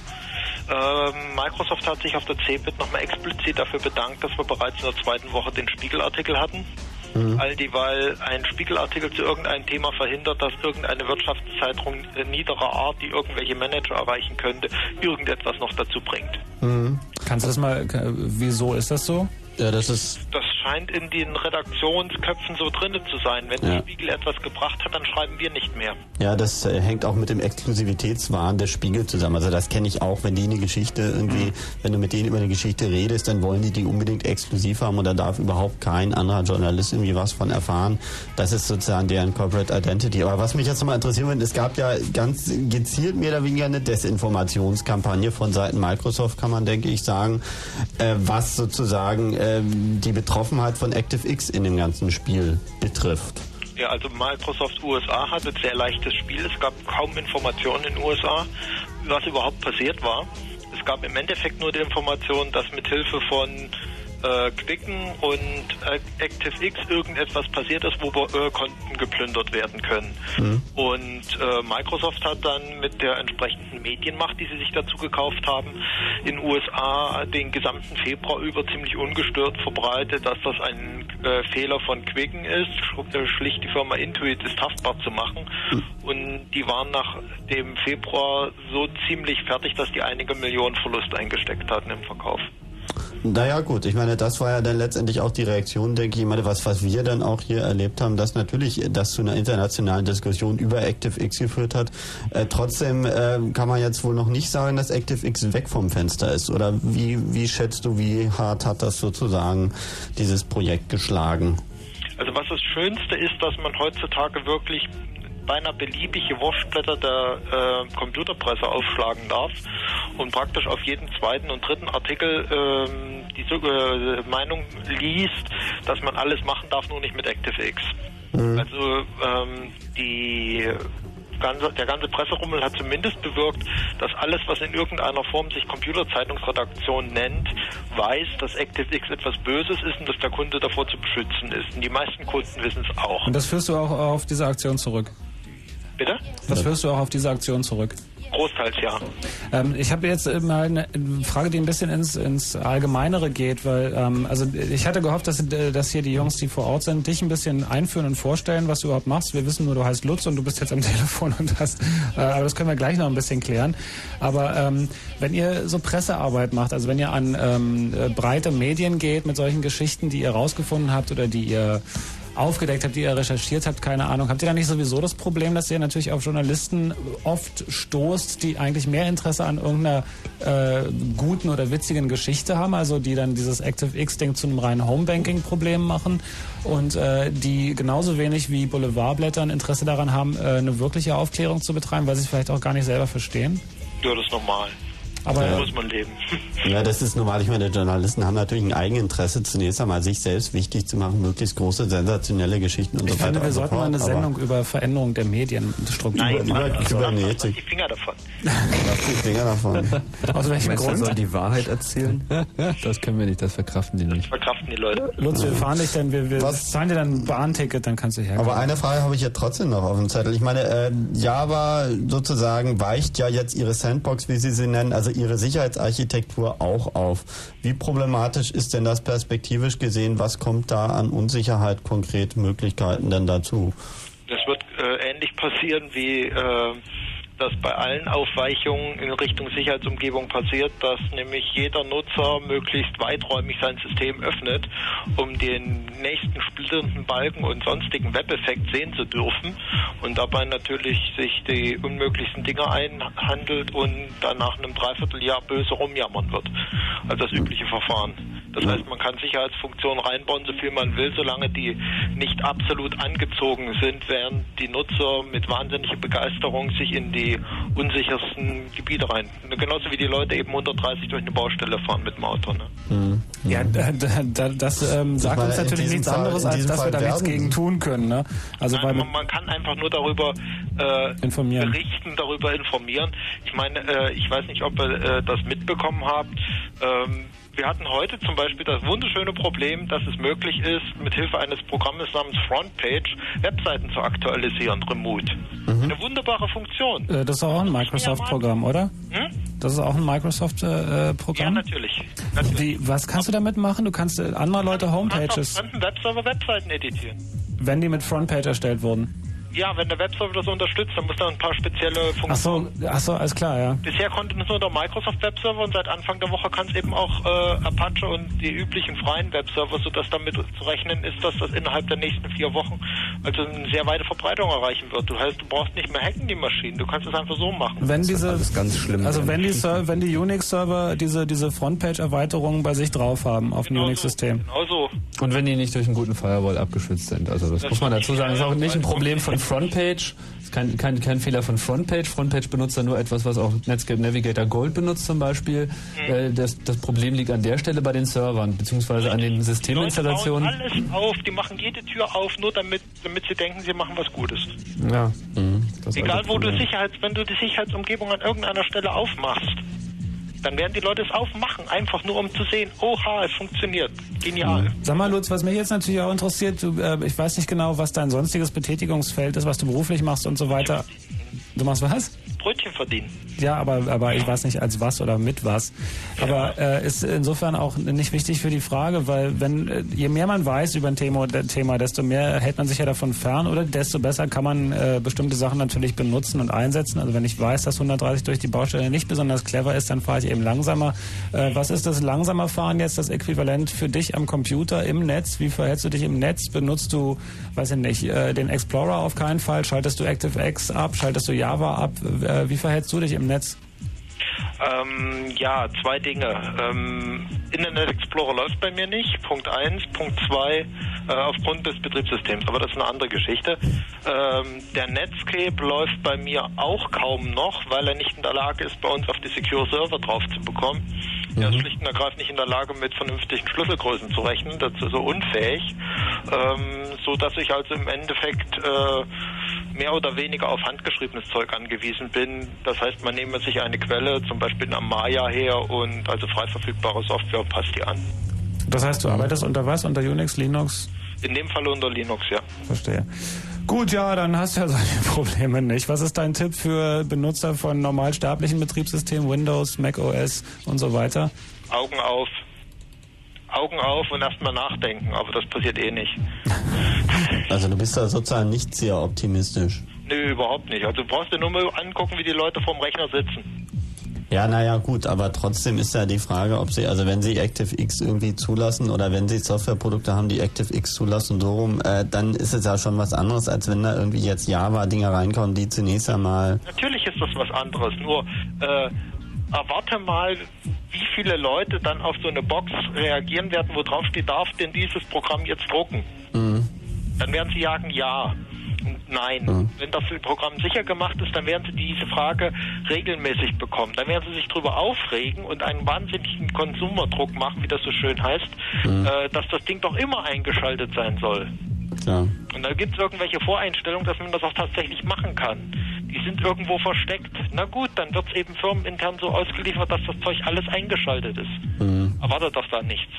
Microsoft hat sich auf der C eBIT nochmal explizit dafür bedankt, dass wir bereits in der zweiten Woche den Spiegelartikel hatten. Mhm. All dieweil ein Spiegelartikel zu irgendeinem Thema verhindert, dass irgendeine Wirtschaftszeitung niederer Art, die irgendwelche Manager erreichen könnte, irgendetwas noch dazu bringt. Mhm. Kannst du das mal, wieso ist das so? Ja, das ist... Das scheint in den Redaktionsköpfen so drin zu sein. Wenn ja. der Spiegel etwas gebracht hat, dann schreiben wir nicht mehr. Ja, das äh, hängt auch mit dem Exklusivitätswahn des Spiegel zusammen. Also das kenne ich auch, wenn die eine Geschichte irgendwie, mhm. wenn du mit denen über eine Geschichte redest, dann wollen die die unbedingt exklusiv haben und da darf überhaupt kein anderer Journalist irgendwie was von erfahren. Das ist sozusagen deren Corporate Identity. Aber was mich jetzt nochmal interessieren würde, es gab ja ganz gezielt mehr oder weniger eine Desinformationskampagne von Seiten Microsoft, kann man, denke ich, sagen, äh, was sozusagen äh, die Betroffenheit von ActiveX in dem ganzen Spiel betrifft. Ja, also Microsoft U S A hatte ein sehr leichtes Spiel. Es gab kaum Informationen in den U S A, was überhaupt passiert war. Es gab im Endeffekt nur die Information, dass mit Hilfe von äh, Quicken und äh, ActiveX irgendetwas passiert ist, wo äh, Konten geplündert werden können. Mhm. Und äh, Microsoft hat dann mit der entsprechenden Medienmacht, die sie sich dazu gekauft haben, in den U S A den gesamten Februar über ziemlich ungestört verbreitet, dass das ein äh, Fehler von Quicken ist, schlicht die Firma Intuit ist haftbar zu machen. Mhm. Und die waren nach dem Februar so ziemlich fertig, dass die einige Millionen Verlust eingesteckt hatten im Verkauf. Naja gut, ich meine, das war ja dann letztendlich auch die Reaktion, denke ich, meine, was, was wir dann auch hier erlebt haben, dass natürlich das zu einer internationalen Diskussion über ActiveX geführt hat. Äh, trotzdem äh, kann man jetzt wohl noch nicht sagen, dass ActiveX weg vom Fenster ist. Oder wie, wie schätzt du, wie hart hat das sozusagen dieses Projekt geschlagen? Also was das Schönste ist, dass man heutzutage wirklich beinahe beliebige Wurstblätter der äh, Computerpresse aufschlagen darf und praktisch auf jeden zweiten und dritten Artikel ähm, die äh, Meinung liest, dass man alles machen darf, nur nicht mit ActiveX. Mhm. Also ähm, die ganze, der ganze Presserummel hat zumindest bewirkt, dass alles, was in irgendeiner Form sich Computerzeitungsredaktion nennt, weiß, dass ActiveX etwas Böses ist und dass der Kunde davor zu beschützen ist. Und die meisten Kunden wissen es auch. Und das führst du auch auf diese Aktion zurück? Bitte? Das führst du auch auf diese Aktion zurück? großteils ja. Ähm, ich habe jetzt mal eine Frage, die ein bisschen ins, ins Allgemeinere geht, weil ähm, also ich hatte gehofft, dass, dass hier die Jungs, die vor Ort sind, dich ein bisschen einführen und vorstellen, was du überhaupt machst. Wir wissen nur, du heißt Lutz und du bist jetzt am Telefon und hast, äh, aber das können wir gleich noch ein bisschen klären. Aber ähm, wenn ihr so Pressearbeit macht, also wenn ihr an ähm, breite Medien geht mit solchen Geschichten, die ihr rausgefunden habt oder die ihr aufgedeckt habt, die ihr recherchiert habt, keine Ahnung. Habt ihr da nicht sowieso das Problem, dass ihr natürlich auf Journalisten oft stoßt, die eigentlich mehr Interesse an irgendeiner äh, guten oder witzigen Geschichte haben, also die dann dieses ActiveX-Ding zu einem reinen Homebanking-Problem machen und äh, die genauso wenig wie Boulevardblätter ein Interesse daran haben, äh, eine wirkliche Aufklärung zu betreiben, weil sie es vielleicht auch gar nicht selber verstehen? Ja, das ist normal. Aber da muss man leben. Ja, das ist normal. Ich meine, Journalisten haben natürlich ein Eigeninteresse, zunächst einmal sich selbst wichtig zu machen, möglichst große, sensationelle Geschichten und ich so weiter. finde, wir und so sollten fort, mal eine Sendung über Veränderung der Medienstruktur Nein, machen. über Kybernetik. die Finger davon. Lass die Finger davon. Aus welchem Meinst du, Grund? soll die Wahrheit erzählen? Das können wir nicht, das verkraften die Das nicht. verkraften die Leute. Lutz, wir fahren dich denn, wir, wir Was? zahlen dir dann ein Bahnticket, dann kannst du herkommen. Aber eine Frage habe ich ja trotzdem noch auf dem Zettel. Ich meine, äh, Java sozusagen weicht ja jetzt ihre Sandbox, wie Sie sie nennen, also ihre Sicherheitsarchitektur auch auf. Wie problematisch ist denn das perspektivisch gesehen? Was kommt da an Unsicherheit, konkret Möglichkeiten denn dazu? Das wird äh, ähnlich passieren wie äh, das bei allen Aufweichungen in Richtung Sicherheitsumgebung passiert, dass nämlich jeder Nutzer möglichst weiträumig sein System öffnet, um den nächsten splitternden Balken und sonstigen Web-Effekt sehen zu dürfen und dabei natürlich sich die unmöglichsten Dinge einhandelt und dann nach einem Dreivierteljahr böse rumjammern wird. Also das übliche Verfahren. Das heißt, man kann Sicherheitsfunktionen reinbauen, so viel man will, solange die nicht absolut angezogen sind, während die Nutzer mit wahnsinniger Begeisterung sich in die unsichersten Gebiete rein. Genauso wie die Leute eben hundertdreißig durch eine Baustelle fahren mit dem Auto. Ne? Mhm. Ja, da, da, das ähm, sagt meine, uns natürlich nichts Fall, anderes, als dass Fall wir da nichts gegen tun können. Ne? Also Nein, weil man, man kann einfach nur darüber äh, informieren. berichten, darüber informieren. Ich meine, äh, ich weiß nicht, ob ihr äh, das mitbekommen habt. Ähm, Wir hatten heute zum Beispiel das wunderschöne Problem, dass es möglich ist, mit Hilfe eines Programmes namens Frontpage Webseiten zu aktualisieren, remote. Mhm. Eine wunderbare Funktion. Äh, das ist auch ein Microsoft-Programm, oder? Hm? Das ist auch ein Microsoft-Programm? Ja, natürlich. natürlich. Wie, was kannst du damit machen? Du kannst äh, andere Leute Homepages... Du kannst auf fremden Webserver Webseiten editieren. Wenn die mit Frontpage erstellt wurden? Ja, wenn der Webserver das unterstützt, dann muss da ein paar spezielle Funktionen... Ach so, ach so, alles klar, ja. Bisher konnte es nur der Microsoft Webserver und seit Anfang der Woche kann es eben auch äh, Apache und die üblichen freien Webserver, sodass damit zu rechnen ist, dass das innerhalb der nächsten vier Wochen also eine sehr weite Verbreitung erreichen wird. Du heißt, du brauchst nicht mehr hacken die Maschinen, du kannst es einfach so machen. Wenn diese, das ist ganz schlimm. Also wenn die, wenn die Unix-Server diese, diese Frontpage-Erweiterungen bei sich drauf haben auf dem Genau Unix-System. Genau so. Und wenn die nicht durch einen guten Firewall abgeschützt sind. Also das, das muss man dazu sagen. Das ist auch nicht ein Problem von Frontpage. Das ist kein, kein, kein Fehler von Frontpage. Frontpage benutzt dann nur etwas, was auch Netscape Navigator Gold benutzt zum Beispiel. Mhm. Äh, das, das Problem liegt an der Stelle bei den Servern, beziehungsweise an den Systeminstallationen. Die Leute bauen alles auf, die machen jede Tür auf, nur damit, damit sie denken, sie machen was Gutes. Ja. Mhm. Egal wo du Sicherheits, wenn du die Sicherheitsumgebung an irgendeiner Stelle aufmachst, dann werden die Leute es aufmachen, einfach nur um zu sehen, oha, es funktioniert. Genial. Sag mal, Lutz, was mich jetzt natürlich auch interessiert, du, äh, ich weiß nicht genau, was dein sonstiges Betätigungsfeld ist, was du beruflich machst und so weiter. Du machst was? Brötchen verdienen. Ja, aber, aber ich weiß nicht als was oder mit was. Aber äh, ist insofern auch nicht wichtig für die Frage, weil wenn je mehr man weiß über ein Thema, Thema, desto mehr hält man sich ja davon fern oder desto besser kann man äh, bestimmte Sachen natürlich benutzen und einsetzen. Also wenn ich weiß, dass hundertdreißig durch die Baustelle nicht besonders clever ist, dann fahre ich eben langsamer. Äh, was ist das langsamer Fahren jetzt, das Äquivalent für dich am Computer im Netz? Wie verhältst du dich im Netz? Benutzt du, weiß ich nicht, äh, den Explorer auf keinen Fall? Schaltest du ActiveX ab? Schaltest du Java ab? Äh, wie verhältst du dich im Netz? Ähm, ja, zwei Dinge. Ähm, Internet Explorer läuft bei mir nicht, Punkt eins. Punkt zwei, äh, aufgrund des Betriebssystems, aber das ist eine andere Geschichte. Ähm, der Netscape läuft bei mir auch kaum noch, weil er nicht in der Lage ist, bei uns auf die Secure Server drauf zu bekommen. Mhm. Er ist schlicht und ergreifend nicht in der Lage, mit vernünftigen Schlüsselgrößen zu rechnen, dazu so unfähig, ähm, so dass ich also im Endeffekt äh, mehr oder weniger auf handgeschriebenes Zeug angewiesen bin. Das heißt, man nehme sich eine Quelle, zum Beispiel eine Maya her und also frei verfügbare Software und passt die an. Das heißt, du arbeitest unter was? Unter Unix, Linux? In dem Fall unter Linux, ja. Verstehe. Gut, ja, dann hast du ja solche Probleme nicht. Was ist dein Tipp für Benutzer von normalsterblichen Betriebssystemen, Windows, macOS und so weiter? Augen auf. Augen auf und erstmal nachdenken, aber das passiert eh nicht. Also du bist da sozusagen nicht sehr optimistisch. Nö, überhaupt nicht. Also du brauchst dir nur mal angucken, wie die Leute vorm Rechner sitzen. Ja, naja, gut, aber trotzdem ist ja die Frage, ob sie, also wenn sie ActiveX irgendwie zulassen oder wenn sie Softwareprodukte haben, die ActiveX zulassen, so rum, äh, dann ist es ja schon was anderes, als wenn da irgendwie jetzt Java-Dinger reinkommen, die zunächst einmal... Natürlich ist das was anderes, nur äh, erwarte mal, wie viele Leute dann auf so eine Box reagieren werden, wo drauf steht, darf denn dieses Programm jetzt drucken? Mhm. Dann werden sie sagen, ja. Und nein. Mhm. Wenn das Programm sicher gemacht ist, dann werden sie diese Frage regelmäßig bekommen. Dann werden sie sich darüber aufregen und einen wahnsinnigen Konsumerdruck machen, wie das so schön heißt, mhm. äh, dass das Ding doch immer eingeschaltet sein soll. Klar. Und da gibt es irgendwelche Voreinstellungen, dass man das auch tatsächlich machen kann. Die sind irgendwo versteckt. Na gut, dann wird es eben firmenintern so ausgeliefert, dass das Zeug alles eingeschaltet ist. Mhm. Erwartet doch da nichts.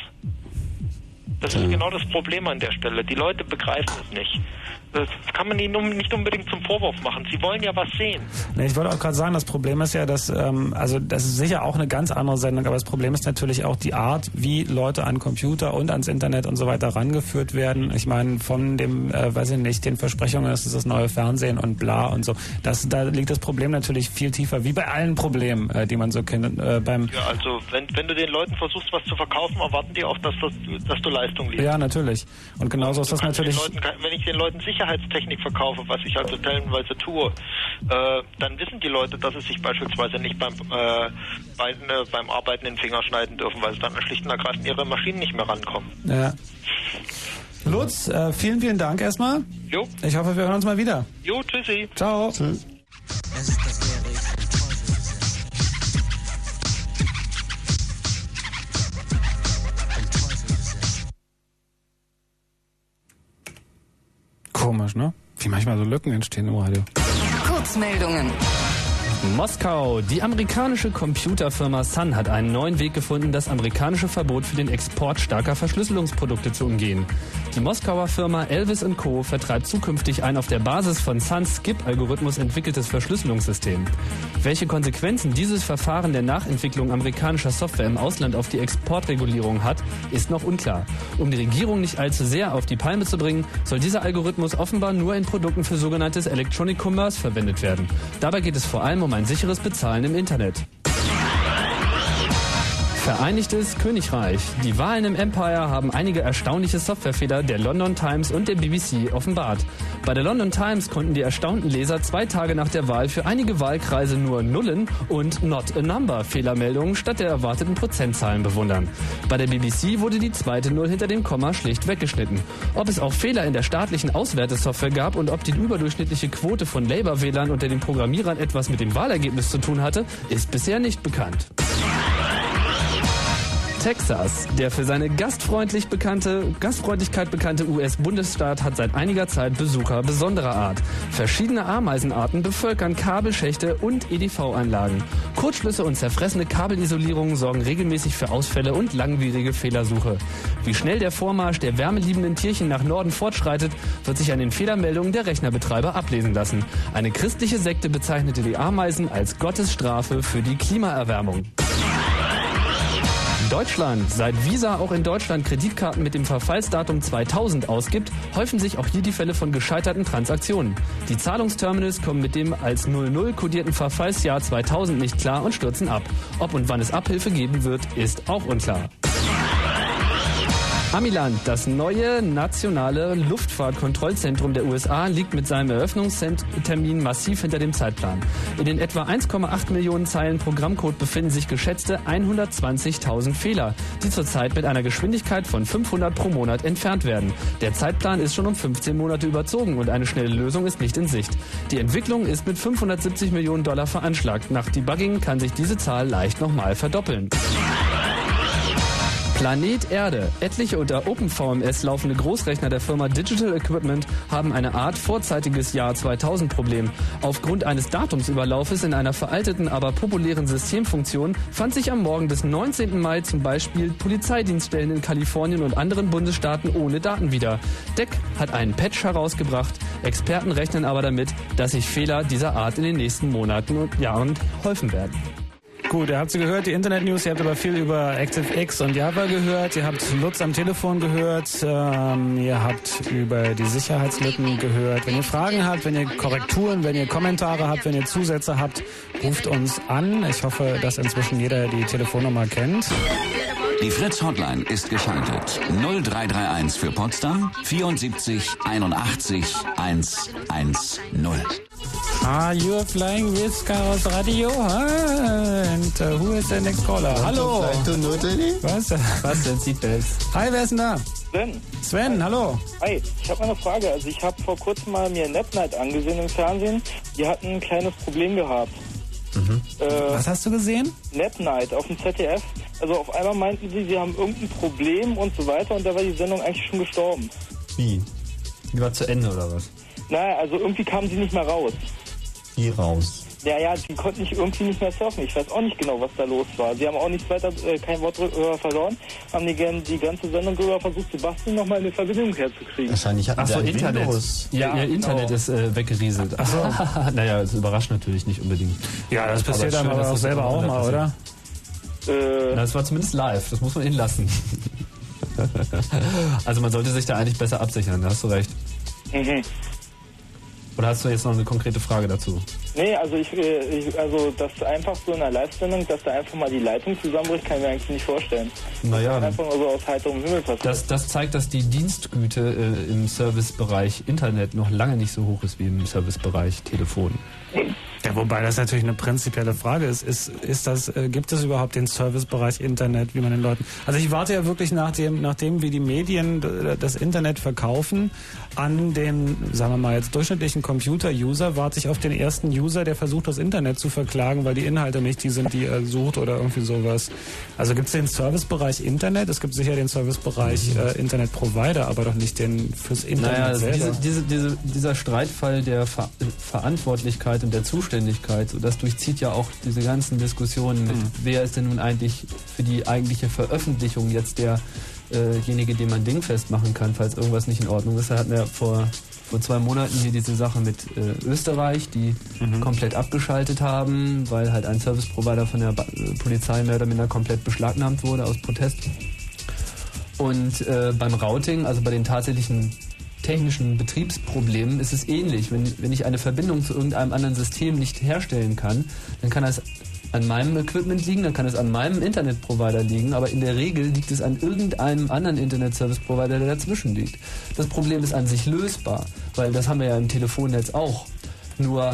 Das ist genau das Problem an der Stelle. Die Leute begreifen es nicht. Das kann man ihnen nicht unbedingt zum Vorwurf machen. Sie wollen ja was sehen. Nee, ich wollte auch gerade sagen, das Problem ist ja, dass, ähm, also das ist sicher auch eine ganz andere Sendung, aber das Problem ist natürlich auch die Art, wie Leute an Computer und ans Internet und so weiter rangeführt werden. Ich meine, von dem, äh, weiß ich nicht, den Versprechungen, das ist das neue Fernsehen und bla und so. Das, da liegt das Problem natürlich viel tiefer, wie bei allen Problemen, äh, die man so kennt. Äh, beim ja, also wenn, wenn du den Leuten versuchst, was zu verkaufen, erwarten die auch, dass, das, dass du Leistung lieferst. Ja, natürlich. Und genauso ist das natürlich... Leuten, wenn ich den Leuten Sicherheitstechnik verkaufe, was ich also stellenweise tue, äh, dann wissen die Leute, dass sie sich beispielsweise nicht beim, äh, bei, ne, beim Arbeiten den Finger schneiden dürfen, weil sie dann schlicht und ergreifend ihre Maschinen nicht mehr rankommen. Ja. Lutz, äh, vielen, vielen Dank erstmal. Jo. Ich hoffe, wir hören uns mal wieder. Jo, tschüssi. Ciao. Tschüss. Komisch, ne? Wie manchmal so Lücken entstehen im Radio. Kurzmeldungen. Moskau. Die amerikanische Computerfirma Sun hat einen neuen Weg gefunden, das amerikanische Verbot für den Export starker Verschlüsselungsprodukte zu umgehen. Die Moskauer Firma Elvis und Co. vertreibt zukünftig ein auf der Basis von Suns Skip-Algorithmus entwickeltes Verschlüsselungssystem. Welche Konsequenzen dieses Verfahren der Nachentwicklung amerikanischer Software im Ausland auf die Exportregulierung hat, ist noch unklar. Um die Regierung nicht allzu sehr auf die Palme zu bringen, soll dieser Algorithmus offenbar nur in Produkten für sogenanntes Electronic Commerce verwendet werden. Dabei geht es vor allem um ein sicheres Bezahlen im Internet. Vereinigtes Königreich. Die Wahlen im Empire haben einige erstaunliche Softwarefehler der London Times und der B B C offenbart. Bei der London Times konnten die erstaunten Leser zwei Tage nach der Wahl für einige Wahlkreise nur Nullen und Not a Number Fehlermeldungen statt der erwarteten Prozentzahlen bewundern. Bei der B B C wurde die zweite Null hinter dem Komma schlicht weggeschnitten. Ob es auch Fehler in der staatlichen Auswertesoftware gab und ob die überdurchschnittliche Quote von Labour-Wählern unter den Programmierern etwas mit dem Wahlergebnis zu tun hatte, ist bisher nicht bekannt. Texas. Der für seine gastfreundlich bekannte, Gastfreundlichkeit bekannte U S-Bundesstaat hat seit einiger Zeit Besucher besonderer Art. Verschiedene Ameisenarten bevölkern Kabelschächte und E D V-Anlagen. Kurzschlüsse und zerfressene Kabelisolierungen sorgen regelmäßig für Ausfälle und langwierige Fehlersuche. Wie schnell der Vormarsch der wärmeliebenden Tierchen nach Norden fortschreitet, wird sich an den Fehlermeldungen der Rechnerbetreiber ablesen lassen. Eine christliche Sekte bezeichnete die Ameisen als Gottes Strafe für die Klimaerwärmung. Deutschland. Seit Visa auch in Deutschland Kreditkarten mit dem Verfallsdatum zweitausend ausgibt, häufen sich auch hier die Fälle von gescheiterten Transaktionen. Die Zahlungsterminals kommen mit dem als null null kodierten Verfallsjahr zweitausend nicht klar und stürzen ab. Ob und wann es Abhilfe geben wird, ist auch unklar. Amiland, das neue nationale Luftfahrtkontrollzentrum der U S A, liegt mit seinem Eröffnungstermin massiv hinter dem Zeitplan. In den etwa eins Komma acht Millionen Zeilen Programmcode befinden sich geschätzte hundertzwanzigtausend Fehler, die zurzeit mit einer Geschwindigkeit von fünfhundert pro Monat entfernt werden. Der Zeitplan ist schon um fünfzehn Monate überzogen und eine schnelle Lösung ist nicht in Sicht. Die Entwicklung ist mit fünfhundertsiebzig Millionen Dollar veranschlagt. Nach Debugging kann sich diese Zahl leicht nochmal verdoppeln. Planet Erde. Etliche unter OpenVMS laufende Großrechner der Firma Digital Equipment haben eine Art vorzeitiges Jahr zweitausend Problem. Aufgrund eines Datumsüberlaufes in einer veralteten, aber populären Systemfunktion fand sich am Morgen des neunzehnten Mai zum Beispiel Polizeidienststellen in Kalifornien und anderen Bundesstaaten ohne Daten wieder. D E C hat einen Patch herausgebracht. Experten rechnen aber damit, dass sich Fehler dieser Art in den nächsten Monaten und Jahren häufen werden. Gut, ihr habt sie gehört, die Internet-News. Ihr habt aber viel über ActiveX und Java gehört. Ihr habt Lutz am Telefon gehört. Ähm, ihr habt über die Sicherheitslücken gehört. Wenn ihr Fragen habt, wenn ihr Korrekturen, wenn ihr Kommentare habt, wenn ihr Zusätze habt, ruft uns an. Ich hoffe, dass inzwischen jeder die Telefonnummer kennt. Die Fritz-Hotline ist geschaltet. null drei drei eins für Potsdam vierundsiebzig einundachtzig hundertzehn. Are you flying with Chaos Radio? And uh, who is the next caller? Hallo. Was? Was denn, Seatbelts? Hi, wer ist denn da? Sven. Sven, Hi. Hallo. Hi, ich habe mal eine Frage. Also ich habe vor kurzem mal mir NetNight angesehen im Fernsehen. Die hatten ein kleines Problem gehabt. Mhm. Äh, Was hast du gesehen? NetNight auf dem Z D F. Also auf einmal meinten sie, sie haben irgendein Problem und so weiter und da war die Sendung eigentlich schon gestorben. Wie? Die war zu Ende oder was? Naja, also irgendwie kamen sie nicht mehr raus. Wie raus? Ja, ja, die konnten nicht, irgendwie nicht mehr surfen. Ich weiß auch nicht genau, was da los war. Sie haben auch nichts weiter, äh, kein Wort drüber verloren. Haben die, die ganze Sendung drüber versucht, Sebastian nochmal eine Verbindung herzukriegen. Wahrscheinlich hatten Ach so, sie ein Internet. Windows. Ja, Ja, ihr Internet genau. ist äh, weggerieselt. Ach so. Naja, das überrascht natürlich nicht unbedingt. Ja, das passiert schön, aber dass auch das selber auch mal, oder? Äh, Na, das war zumindest live, das muss man ihnen lassen. Also man sollte sich da eigentlich besser absichern, da hast du recht. mhm. Oder hast du jetzt noch eine konkrete Frage dazu? Nee, also ich, äh, ich, also das einfach so in einer Live-Sendung, dass da einfach mal die Leitung zusammenbricht, kann ich mir eigentlich nicht vorstellen. Naja, Einfach nur so aus heiterem Himmel passiert. das, das zeigt, dass die Dienstgüte äh, im Servicebereich Internet noch lange nicht so hoch ist wie im Servicebereich Telefon. Ja, wobei das natürlich eine prinzipielle Frage ist. Ist, ist das, äh, gibt es überhaupt den Servicebereich Internet, wie man den Leuten... Also ich warte ja wirklich nach dem, nachdem wie die Medien d- das Internet verkaufen, an den, sagen wir mal jetzt durchschnittlichen Computer-User, warte ich auf den ersten User, der versucht, das Internet zu verklagen, weil die Inhalte nicht die sind, die er sucht oder irgendwie sowas. Also gibt es den Servicebereich Internet? Es gibt sicher den Servicebereich äh, Internet-Provider, aber doch nicht den fürs Internet Naja, also selber. diese, diese, diese, dieser Streitfall der Ver Verantwortlichkeit und der Zuständigkeit, so das durchzieht ja auch diese ganzen Diskussionen mit, mhm. wer ist denn nun eigentlich für die eigentliche Veröffentlichung jetzt derjenige, äh den man dingfest machen kann, falls irgendwas nicht in Ordnung ist. Da hatten wir vor, vor zwei Monaten hier diese Sache mit äh, Österreich, die mhm. komplett abgeschaltet haben, weil halt ein Service-Provider von der ba äh, Polizei mehr oder minder komplett beschlagnahmt wurde aus Protest. Und äh, beim Routing, also bei den tatsächlichen technischen Betriebsproblemen, ist es ähnlich. Wenn, wenn ich eine Verbindung zu irgendeinem anderen System nicht herstellen kann, dann kann das an meinem Equipment liegen, dann kann es an meinem Internetprovider liegen, aber in der Regel liegt es an irgendeinem anderen Internet-Service-Provider, der dazwischen liegt. Das Problem ist an sich lösbar, weil das haben wir ja im Telefonnetz auch. Nur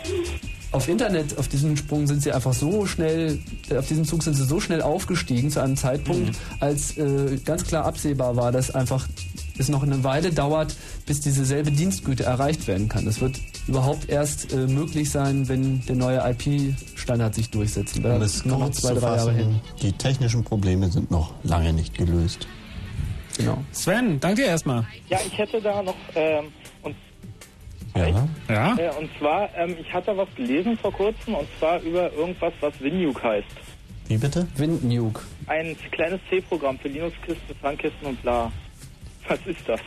auf Internet, auf diesen Sprung sind sie einfach so schnell, auf diesen Zug sind sie so schnell aufgestiegen zu einem Zeitpunkt, mhm. als äh, ganz klar absehbar war, dass einfach es noch eine Weile dauert, bis diese selbe Dienstgüte erreicht werden kann. Das wird überhaupt erst äh, möglich sein, wenn der neue I P-Standard sich durchsetzt. Da Um es noch kurz zwei, zu drei Jahre hin. fassen, die technischen Probleme sind noch lange nicht gelöst. Genau. Sven, danke dir erstmal. Ja, ich hätte da noch, ähm, und, Ja. Ja? äh, und zwar, ähm, ich hatte was gelesen vor kurzem, und zwar über irgendwas, was WinNuke heißt. Wie bitte? WinNuke. Ein kleines C-Programm für Linux-Kisten, Fun-Kisten und bla. Was ist das?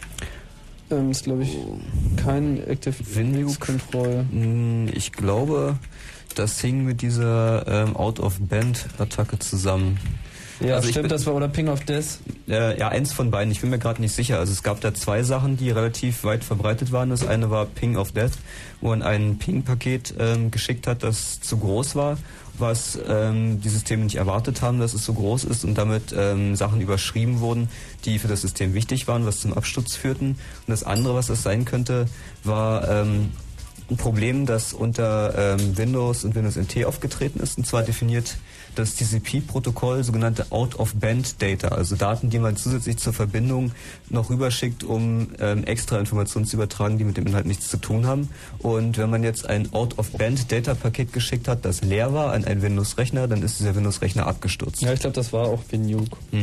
Ähm, ist, glaube ich, kein Active WinNuke Control. Ich glaube, das hing mit dieser ähm, Out-of-Band-Attacke zusammen. Ja, also stimmt, bin, das war, oder Ping of Death? Äh, ja, eins von beiden. Ich bin mir gerade nicht sicher. Also es gab da zwei Sachen, die relativ weit verbreitet waren. Das eine war Ping of Death, wo man ein Ping-Paket ähm, geschickt hat, das zu groß war, was ähm, die Systeme nicht erwartet haben, dass es so groß ist und damit ähm, Sachen überschrieben wurden, die für das System wichtig waren, was zum Absturz führten. Und das andere, was das sein könnte, war ähm, ein Problem, das unter ähm, Windows und Windows N T aufgetreten ist. Und zwar definiert das T C P-Protokoll sogenannte Out-of-Band-Data, also Daten, die man zusätzlich zur Verbindung noch rüberschickt, um ähm, extra Informationen zu übertragen, die mit dem Inhalt nichts zu tun haben. Und wenn man jetzt ein Out-of-Band-Data-Paket geschickt hat, das leer war an einen Windows-Rechner, dann ist dieser Windows-Rechner abgestürzt. Ja, ich glaube, das war auch WinNuke. Mhm.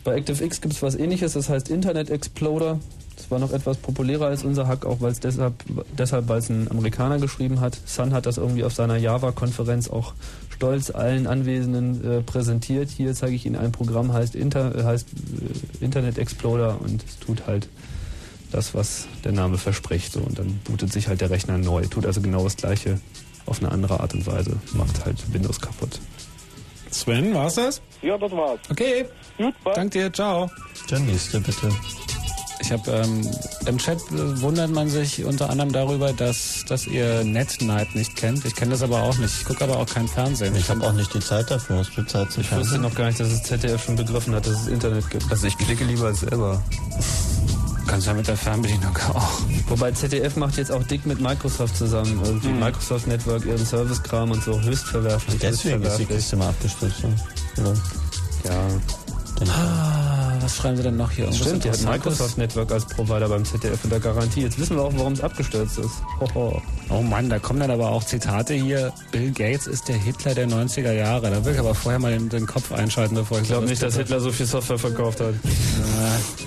Bei ActiveX gibt es was Ähnliches, das heißt Internet Explorer. Das war noch etwas populärer als unser Hack, auch weil es deshalb, deshalb weil es ein Amerikaner geschrieben hat. Sun hat das irgendwie auf seiner Java-Konferenz auch stolz allen Anwesenden äh, präsentiert. Hier zeige ich Ihnen ein Programm, heißt, Inter, äh, heißt äh, Internet Explorer und es tut halt das, was der Name verspricht. So. Und dann bootet sich halt der Rechner neu. Tut also genau das Gleiche auf eine andere Art und Weise. Macht halt Windows kaputt. Sven, war's das? Ja, das war's. Okay. Gut, bye. Dank dir, ciao. Der nächste, bitte. Ich habe ähm, im Chat äh, wundert man sich unter anderem darüber, dass, dass ihr NetNight nicht kennt. Ich kenne das aber auch nicht. Ich gucke aber auch kein Fernsehen. Ich habe auch nicht die Zeit dafür. Hast du Zeit zu Ich wusste noch gar nicht, dass es Z D F schon begriffen hat, dass es Internet gibt. Also ich klicke lieber selber. Kannst ja mit der Fernbedienung auch. Wobei Z D F macht jetzt auch dick mit Microsoft zusammen. Irgendwie mhm. Microsoft Network, ihren Service-Kram und so. Höchst verwerflich. Deswegen ist die Kiste mal abgestürzt. Ja. ja. Ah, was schreiben Sie denn noch hier? Irgendwas Stimmt, die hat Microsoft Network als Provider beim Z D F unter Garantie. Jetzt wissen wir auch, warum es abgestürzt ist. Hoho. Oh Mann, da kommen dann aber auch Zitate hier. Bill Gates ist der Hitler der neunziger Jahre. Da will ich aber vorher mal den, den Kopf einschalten, bevor ich... Ich glaube nicht, dass Hitler so viel Software verkauft hat. Ja.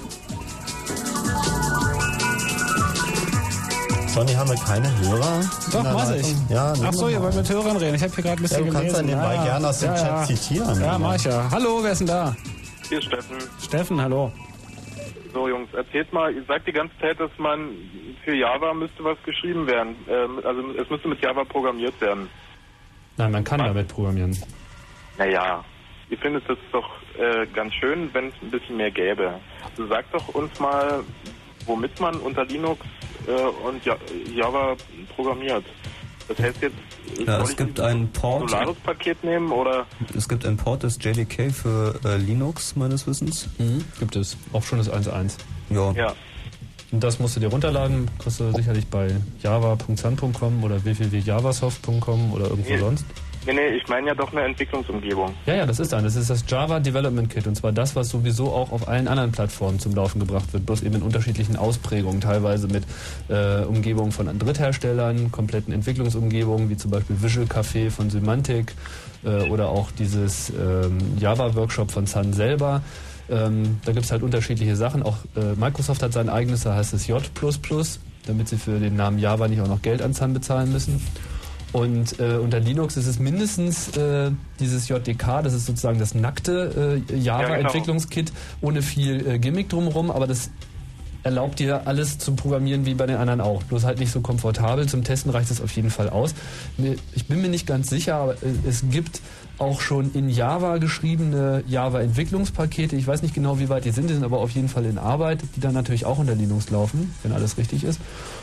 Sonny, haben wir keine Hörer? Doch, mach ich. Ja, Ach so, ihr wollt mit Hörern reden. Ich habe hier gerade ein bisschen ja, du gelesen. kannst dann nebenbei ja, gerne aus dem ja, Chat ja. zitieren. Ja, mach ich ja. Hallo, wer ist denn da? Hier ist Steffen. Steffen, hallo. So, Jungs, erzählt mal, ihr sagt die ganze Zeit, dass man für Java müsste was geschrieben werden. Ähm, also es müsste mit Java programmiert werden. Nein, man kann was? damit programmieren. Naja, ihr findet das doch äh, ganz schön, wenn es ein bisschen mehr gäbe. Also sagt doch uns mal, womit man unter Linux äh, und Java programmiert. Das heißt jetzt, ja, es gibt einen Port. Solaris-Paket nehmen oder? Es gibt einen Port des J D K für äh, Linux meines Wissens. Mhm, gibt es. Auch schon das eins Punkt eins. Ja. ja. Und das musst du dir runterladen. Kriegst du sicherlich bei java punkt sun punkt com oder w w w punkt javasoft punkt com oder irgendwo nee. sonst. Nee, nee, ich meine ja doch eine Entwicklungsumgebung. Ja, ja, das ist ein. Das ist das Java Development Kit. Und zwar das, was sowieso auch auf allen anderen Plattformen zum Laufen gebracht wird. Bloß eben in unterschiedlichen Ausprägungen. Teilweise mit äh, Umgebungen von Drittherstellern, kompletten Entwicklungsumgebungen, wie zum Beispiel Visual Café von Symantec äh, oder auch dieses ähm, Java-Workshop von Sun selber. Ähm, da gibt es halt unterschiedliche Sachen. Auch äh, Microsoft hat sein eigenes, da heißt es J plus plus, damit sie für den Namen Java nicht auch noch Geld an Sun bezahlen müssen. Und äh, unter Linux ist es mindestens äh, dieses J D K, das ist sozusagen das nackte äh, Java-Entwicklungskit, ohne viel äh, Gimmick drumherum, aber das erlaubt dir alles zu programmieren wie bei den anderen auch. Bloß halt nicht so komfortabel. Zum Testen reicht es auf jeden Fall aus. Ich bin mir nicht ganz sicher, aber es gibt auch schon in Java geschriebene Java-Entwicklungspakete. Ich weiß nicht genau, wie weit die sind, die sind aber auf jeden Fall in Arbeit, die dann natürlich auch unter Linux laufen, wenn alles richtig ist.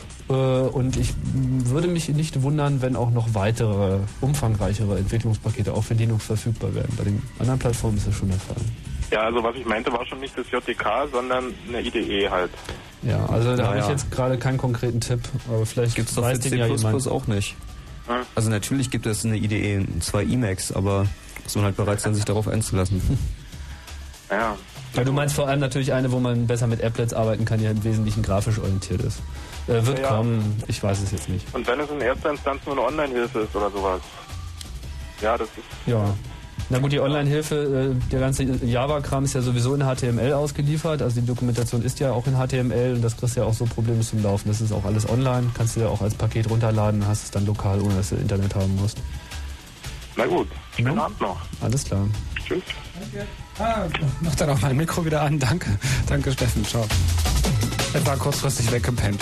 Und ich würde mich nicht wundern, wenn auch noch weitere, umfangreichere Entwicklungspakete auch für Linux verfügbar werden. Bei den anderen Plattformen ist das schon der Fall. Ja, also was ich meinte, war schon nicht das J D K, sondern eine I D E halt. Ja, also da ja, habe ich ja. jetzt gerade keinen konkreten Tipp, aber vielleicht gibt es doch für C plus plus ja auch nicht. Hm? Also natürlich gibt es eine I D E, zwei Emacs, aber muss man halt bereit sein, sich darauf einzulassen. Ja. Ja, du meinst vor allem natürlich eine, wo man besser mit Applets arbeiten kann, die im Wesentlichen grafisch orientiert ist. Äh, wird ja, kommen, ich weiß es jetzt nicht. Und wenn es in erster Instanz nur eine Online-Hilfe ist oder sowas? Ja, das ist... Ja. Na gut, die Online-Hilfe, der ganze Java-Kram ist ja sowieso in H T M L ausgeliefert, also die Dokumentation ist ja auch in H T M L und das kriegst du ja auch so problemlos zum Laufen. Das ist auch alles online, kannst du ja auch als Paket runterladen und hast es dann lokal, ohne dass du Internet haben musst. Na gut, schönen ja. Abend noch. Alles klar. Tschüss. Danke. Ah, mach dann auch mein Mikro wieder an, danke. Danke Steffen, ciao. Er war kurzfristig weggepennt.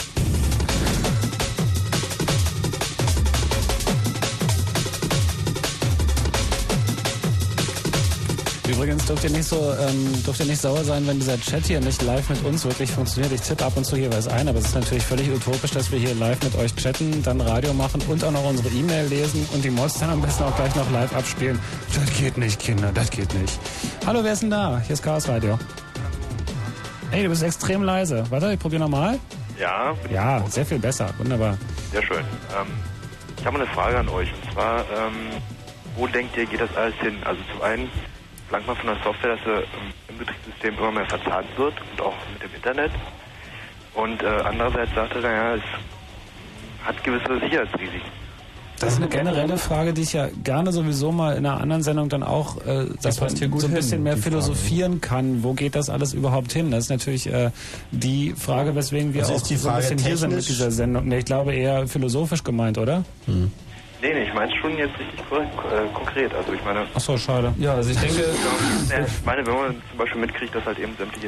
Übrigens dürft ihr nicht so, ähm, dürft ihr nicht sauer sein, wenn dieser Chat hier nicht live mit uns wirklich funktioniert. Ich tippe ab und zu hier was ein, aber es ist natürlich völlig utopisch, dass wir hier live mit euch chatten, dann Radio machen und auch noch unsere E-Mail lesen und die Mods dann am besten auch gleich noch live abspielen. Das geht nicht, Kinder, das geht nicht. Hallo, wer ist denn da? Hier ist Chaos Radio. Hey, du bist extrem leise. Warte, ich probiere nochmal. Ja. Ja, sehr viel besser. Wunderbar. Sehr schön. Ähm, ich habe eine Frage an euch. Und zwar, ähm, wo denkt ihr, geht das alles hin? Also zum einen verlangt man von der Software, dass sie im Betriebssystem immer mehr verzahnt wird und auch mit dem Internet. Und äh, andererseits sagt er, naja, es hat gewisse Sicherheitsrisiken. Das ist eine generelle Frage, die ich ja gerne sowieso mal in einer anderen Sendung dann auch, äh, dass man so ein hin, bisschen mehr philosophieren kann. Wo geht das alles überhaupt hin? Das ist natürlich äh, die Frage, weswegen wir Also auch ist die so ein Frage bisschen hier sind mit technisch? dieser Sendung. Nee, ich glaube eher philosophisch gemeint, oder? Hm. Nee, nee, ich meine schon jetzt richtig korrekt, äh, konkret. Also ich meine... Ach so, schade. Ja, also ich denke... Ja, ich meine, wenn man zum Beispiel mitkriegt, dass halt eben sämtliche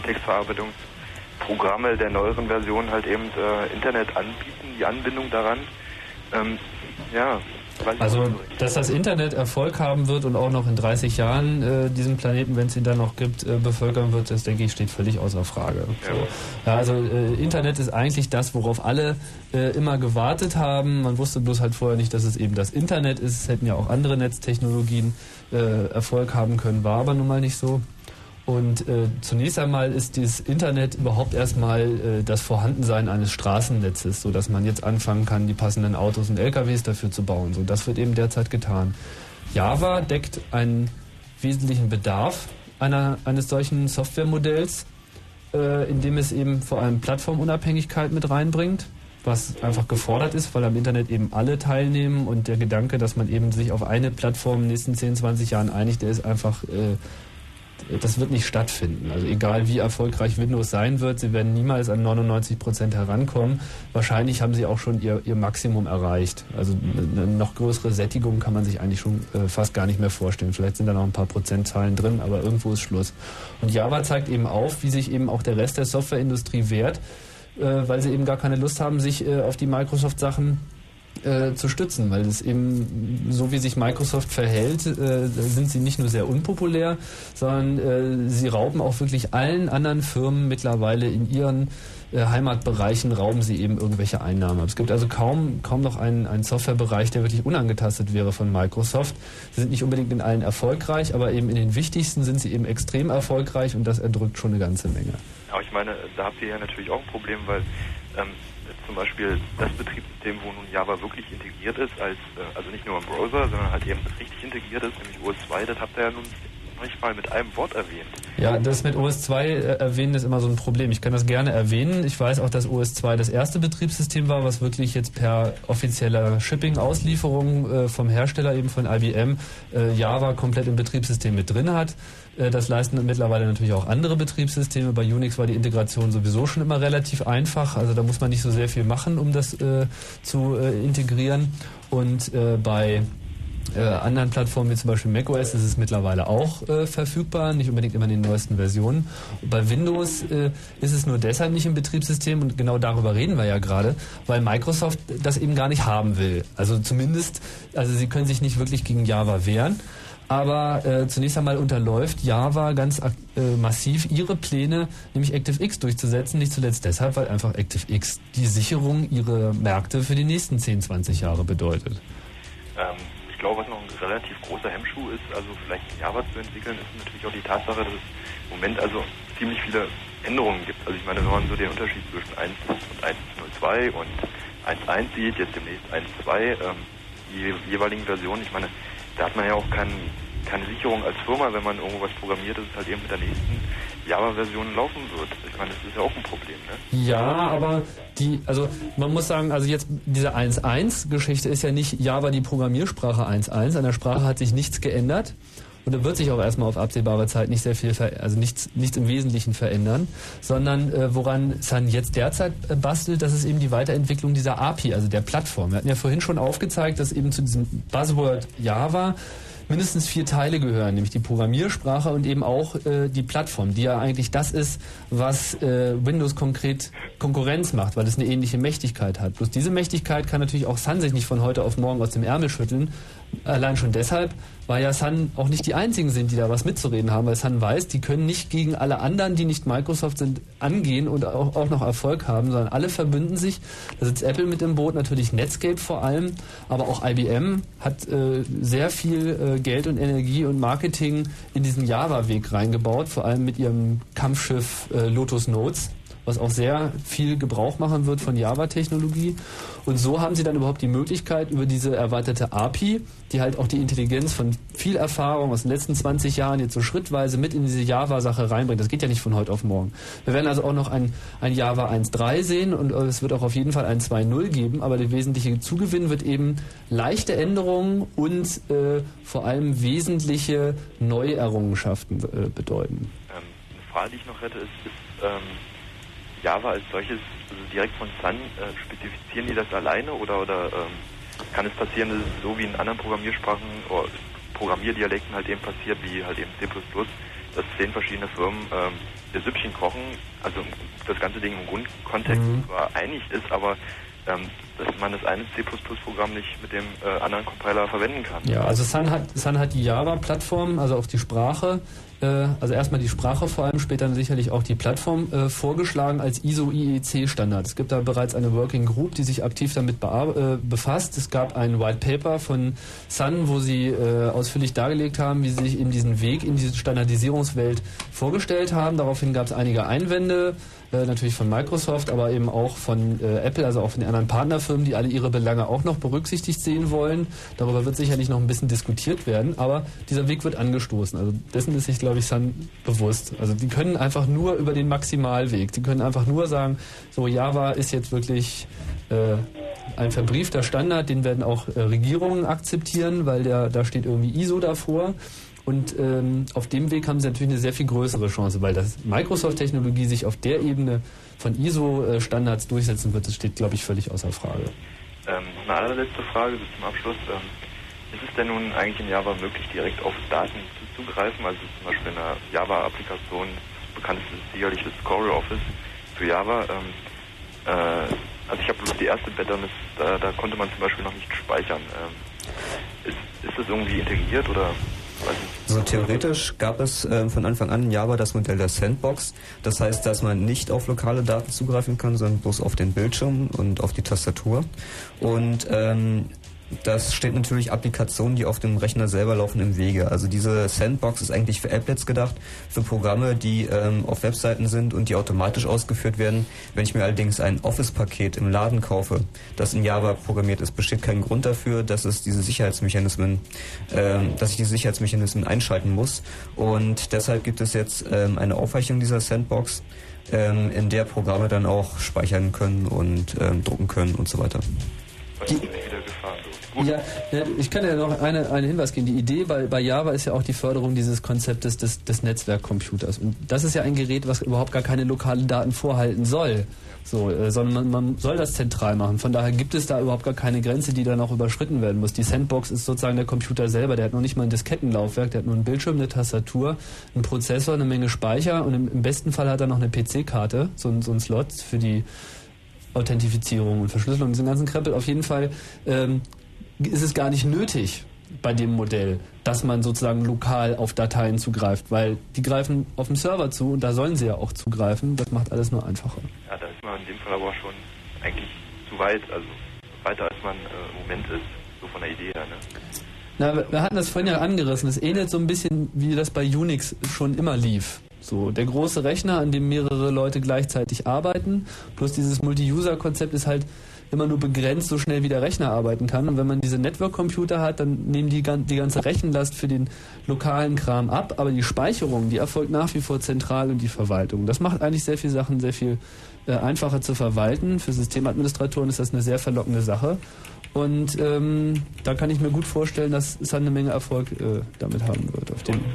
Textverarbeitungsprogramme der neueren Version halt eben äh, Internet anbieten, die Anbindung daran, ähm, ja... Also, dass das Internet Erfolg haben wird und auch noch in dreißig Jahren äh, diesen Planeten, wenn es ihn dann noch gibt, äh, bevölkern wird, das denke ich, steht völlig außer Frage. So. Ja, also äh, Internet ist eigentlich das, worauf alle äh, immer gewartet haben. Man wusste bloß halt vorher nicht, dass es eben das Internet ist. Es hätten ja auch andere Netztechnologien äh, Erfolg haben können, war aber nun mal nicht so. Und äh, zunächst einmal ist dieses Internet überhaupt erstmal äh, das Vorhandensein eines Straßennetzes, so dass man jetzt anfangen kann, die passenden Autos und L K Ws dafür zu bauen. So, das wird eben derzeit getan. Java deckt einen wesentlichen Bedarf einer, eines solchen Softwaremodells, äh, indem es eben vor allem Plattformunabhängigkeit mit reinbringt, was einfach gefordert ist, weil am Internet eben alle teilnehmen und der Gedanke, dass man eben sich auf eine Plattform in den nächsten zehn, zwanzig Jahren einigt, der ist einfach... Äh, das wird nicht stattfinden. Also egal wie erfolgreich Windows sein wird, sie werden niemals an neunundneunzig Prozent herankommen. Wahrscheinlich haben sie auch schon ihr, ihr Maximum erreicht. Also eine noch größere Sättigung kann man sich eigentlich schon äh, fast gar nicht mehr vorstellen. Vielleicht sind da noch ein paar Prozentzahlen drin, aber irgendwo ist Schluss. Und Java zeigt eben auf, wie sich eben auch der Rest der Softwareindustrie wehrt, äh, weil sie eben gar keine Lust haben, sich äh, auf die Microsoft-Sachen Äh, zu stützen, weil es eben, so wie sich Microsoft verhält, äh, sind sie nicht nur sehr unpopulär, sondern äh, sie rauben auch wirklich allen anderen Firmen mittlerweile in ihren äh, Heimatbereichen, rauben sie eben irgendwelche Einnahmen. Es gibt also kaum, kaum noch einen, einen Softwarebereich, der wirklich unangetastet wäre von Microsoft. Sie sind nicht unbedingt in allen erfolgreich, aber eben in den wichtigsten sind sie eben extrem erfolgreich und das erdrückt schon eine ganze Menge. Aber ich meine, da habt ihr ja natürlich auch ein Problem, weil ähm, zum Beispiel das Betriebssystem, wo nun Java wirklich integriert ist, als äh, also nicht nur im Browser, sondern halt eben richtig integriert ist, nämlich O S zwei, das habt ihr ja nun nicht mal mit einem Wort erwähnt. Ja, das mit O S zwei äh, erwähnen ist immer so ein Problem. Ich kann das gerne erwähnen. Ich weiß auch, dass O S zwei das erste Betriebssystem war, was wirklich jetzt per offizieller Shipping-Auslieferung äh, vom Hersteller, eben von I B M, äh, Java komplett im Betriebssystem mit drin hat. Äh, das leisten mittlerweile natürlich auch andere Betriebssysteme. Bei Unix war die Integration sowieso schon immer relativ einfach. Also da muss man nicht so sehr viel machen, um das äh, zu äh, integrieren. Und äh, bei Äh, anderen Plattformen wie zum Beispiel macOS ist es mittlerweile auch äh, verfügbar, nicht unbedingt immer in den neuesten Versionen. Bei Windows äh, ist es nur deshalb nicht im Betriebssystem und genau darüber reden wir ja gerade, weil Microsoft das eben gar nicht haben will. Also zumindest, also sie können sich nicht wirklich gegen Java wehren, aber äh, zunächst einmal unterläuft Java ganz äh, massiv ihre Pläne, nämlich ActiveX durchzusetzen, nicht zuletzt deshalb, weil einfach ActiveX die Sicherung ihrer Märkte für die nächsten zehn, zwanzig Jahre bedeutet. Ähm Ich glaube, was noch ein relativ großer Hemmschuh ist, also vielleicht in Java zu entwickeln, ist natürlich auch die Tatsache, dass es im Moment also ziemlich viele Änderungen gibt. Also ich meine, wenn man so den Unterschied zwischen eins und eins Punkt null zwei und eins Punkt eins sieht, jetzt demnächst eins Punkt zwei, ähm, die jeweiligen Versionen, ich meine, da hat man ja auch kein, keine Sicherung als Firma, wenn man irgendwo was programmiert, dass es halt eben mit der nächsten Java-Version laufen wird. Ich meine, das ist ja auch ein Problem, ne? Ja, aber die, also man muss sagen, also jetzt diese eins Punkt eins-Geschichte ist ja nicht Java die Programmiersprache eins Punkt eins. An der Sprache hat sich nichts geändert. Und da wird sich auch erstmal auf absehbare Zeit nicht sehr viel, ver- also nichts, nichts im Wesentlichen verändern, sondern äh, woran Sun jetzt derzeit äh, bastelt, das ist eben die Weiterentwicklung dieser A P I, also der Plattform. Wir hatten ja vorhin schon aufgezeigt, dass eben zu diesem Buzzword Java mindestens vier Teile gehören, nämlich die Programmiersprache und eben auch äh, die Plattform, die ja eigentlich das ist, was äh, Windows konkret Konkurrenz macht, weil es eine ähnliche Mächtigkeit hat. Bloß diese Mächtigkeit kann natürlich auch Sun sich nicht von heute auf morgen aus dem Ärmel schütteln. Allein schon deshalb, weil ja Sun auch nicht die einzigen sind, die da was mitzureden haben, weil Sun weiß, die können nicht gegen alle anderen, die nicht Microsoft sind, angehen und auch, auch noch Erfolg haben, sondern alle verbünden sich. Da sitzt Apple mit im Boot, natürlich Netscape vor allem, aber auch I B M hat äh, sehr viel äh, Geld und Energie und Marketing in diesen Java-Weg reingebaut, vor allem mit ihrem Kampfschiff äh, Lotus Notes, was auch sehr viel Gebrauch machen wird von Java-Technologie. Und so haben sie dann überhaupt die Möglichkeit, über diese erweiterte A P I, die halt auch die Intelligenz von viel Erfahrung aus den letzten zwanzig Jahren jetzt so schrittweise mit in diese Java-Sache reinbringt. Das geht ja nicht von heute auf morgen. Wir werden also auch noch ein, ein Java eins Punkt drei sehen und es wird auch auf jeden Fall ein zwei Punkt null geben, aber der wesentliche Zugewinn wird eben leichte Änderungen und äh, vor allem wesentliche Neuerrungenschaften äh, bedeuten. Ähm, eine Frage, die ich noch hätte, ist, ist ähm, Java als solches, also direkt von Sun, äh, spezifizieren die das alleine oder, oder ähm, kann es passieren, dass es so wie in anderen Programmiersprachen oder Programmierdialekten halt eben passiert, wie halt eben C plus plus, dass zehn verschiedene Firmen ähm, das Süppchen kochen, also das ganze Ding im Grundkontext mhm. zwar einig ist, aber ähm, dass man das eine C plus plus Programm nicht mit dem äh, anderen Compiler verwenden kann. Ja, also Sun hat, Sun hat die Java-Plattform, also auf die Sprache, äh, also erstmal die Sprache vor allem, später sicherlich auch die Plattform äh, vorgeschlagen als I S O I E C-Standard. Es gibt da bereits eine Working Group, die sich aktiv damit äh, befasst. Es gab ein White Paper von Sun, wo sie äh, ausführlich dargelegt haben, wie sie sich eben diesen Weg in diese Standardisierungswelt vorgestellt haben. Daraufhin gab es einige Einwände, äh, natürlich von Microsoft, aber eben auch von äh, Apple, also auch von den anderen Partnerfirmen, die alle ihre Belange auch noch berücksichtigt sehen wollen. Darüber wird sicherlich noch ein bisschen diskutiert werden, aber dieser Weg wird angestoßen. Also dessen ist sich, glaube ich, Sun bewusst. Also die können einfach nur über den Maximalweg, die können einfach nur sagen, so Java ist jetzt wirklich äh, ein verbriefter Standard, den werden auch äh, Regierungen akzeptieren, weil der, da steht irgendwie I S O davor. Und ähm, auf dem Weg haben sie natürlich eine sehr viel größere Chance, weil das Microsoft-Technologie sich auf der Ebene von I S O-Standards durchsetzen wird, das steht, glaube ich, völlig außer Frage. Ähm, eine allerletzte Frage so zum Abschluss. Ähm, ist es denn nun eigentlich in Java möglich, direkt auf Daten zuzugreifen? Also zum Beispiel in einer Java-Applikation, das bekannteste ist sicherlich das CorelOffice für Java. Ähm, äh, also ich habe bloß die erste Beta, da, da konnte man zum Beispiel noch nicht speichern. Ähm, ist, ist das irgendwie integriert oder... So theoretisch gab es äh, von Anfang an in Java das Modell der Sandbox. Das heißt, dass man nicht auf lokale Daten zugreifen kann, sondern bloß auf den Bildschirm und auf die Tastatur. Und ähm, das steht natürlich Applikationen, die auf dem Rechner selber laufen, im Wege. Also diese Sandbox ist eigentlich für Applets gedacht, für Programme, die ähm, auf Webseiten sind und die automatisch ausgeführt werden. Wenn ich mir allerdings ein Office-Paket im Laden kaufe, das in Java programmiert ist, besteht kein Grund dafür, dass es diese Sicherheitsmechanismen, ähm, dass ich diese Sicherheitsmechanismen einschalten muss. Und deshalb gibt es jetzt ähm, eine Aufweichung dieser Sandbox, ähm, in der Programme dann auch speichern können und ähm, drucken können und so weiter. Die, ja, ich kann ja noch eine, einen Hinweis geben. Die Idee bei, bei Java ist ja auch die Förderung dieses Konzeptes des, des Netzwerkcomputers. Und das ist ja ein Gerät, was überhaupt gar keine lokalen Daten vorhalten soll. So, äh, sondern man, man soll das zentral machen. Von daher gibt es da überhaupt gar keine Grenze, die dann auch überschritten werden muss. Die Sandbox ist sozusagen der Computer selber. Der hat noch nicht mal ein Diskettenlaufwerk, der hat nur einen Bildschirm, eine Tastatur, einen Prozessor, eine Menge Speicher und im, im besten Fall hat er noch eine P C-Karte, so, so ein Slot für die Authentifizierung und Verschlüsselung, diesen ganzen Krempel. Auf jeden Fall ähm, ist es gar nicht nötig bei dem Modell, dass man sozusagen lokal auf Dateien zugreift, weil die greifen auf dem Server zu und da sollen sie ja auch zugreifen. Das macht alles nur einfacher. Ja, da ist man in dem Fall aber schon eigentlich zu weit, also weiter als man äh, im Moment ist, so von der Idee her. Ne? Na, wir hatten das vorhin ja angerissen. Es ähnelt so ein bisschen, wie das bei Unix schon immer lief. So, der große Rechner, an dem mehrere Leute gleichzeitig arbeiten, plus dieses Multi-User-Konzept ist halt immer nur begrenzt so schnell wie der Rechner arbeiten kann. Und wenn man diese Network-Computer hat, dann nehmen die die ganze Rechenlast für den lokalen Kram ab, aber die Speicherung, die erfolgt nach wie vor zentral und die Verwaltung. Das macht eigentlich sehr viele Sachen sehr viel äh, einfacher zu verwalten. Für Systemadministratoren ist das eine sehr verlockende Sache. Und ähm, da kann ich mir gut vorstellen, dass es eine Menge Erfolg äh, damit haben wird. Auf dem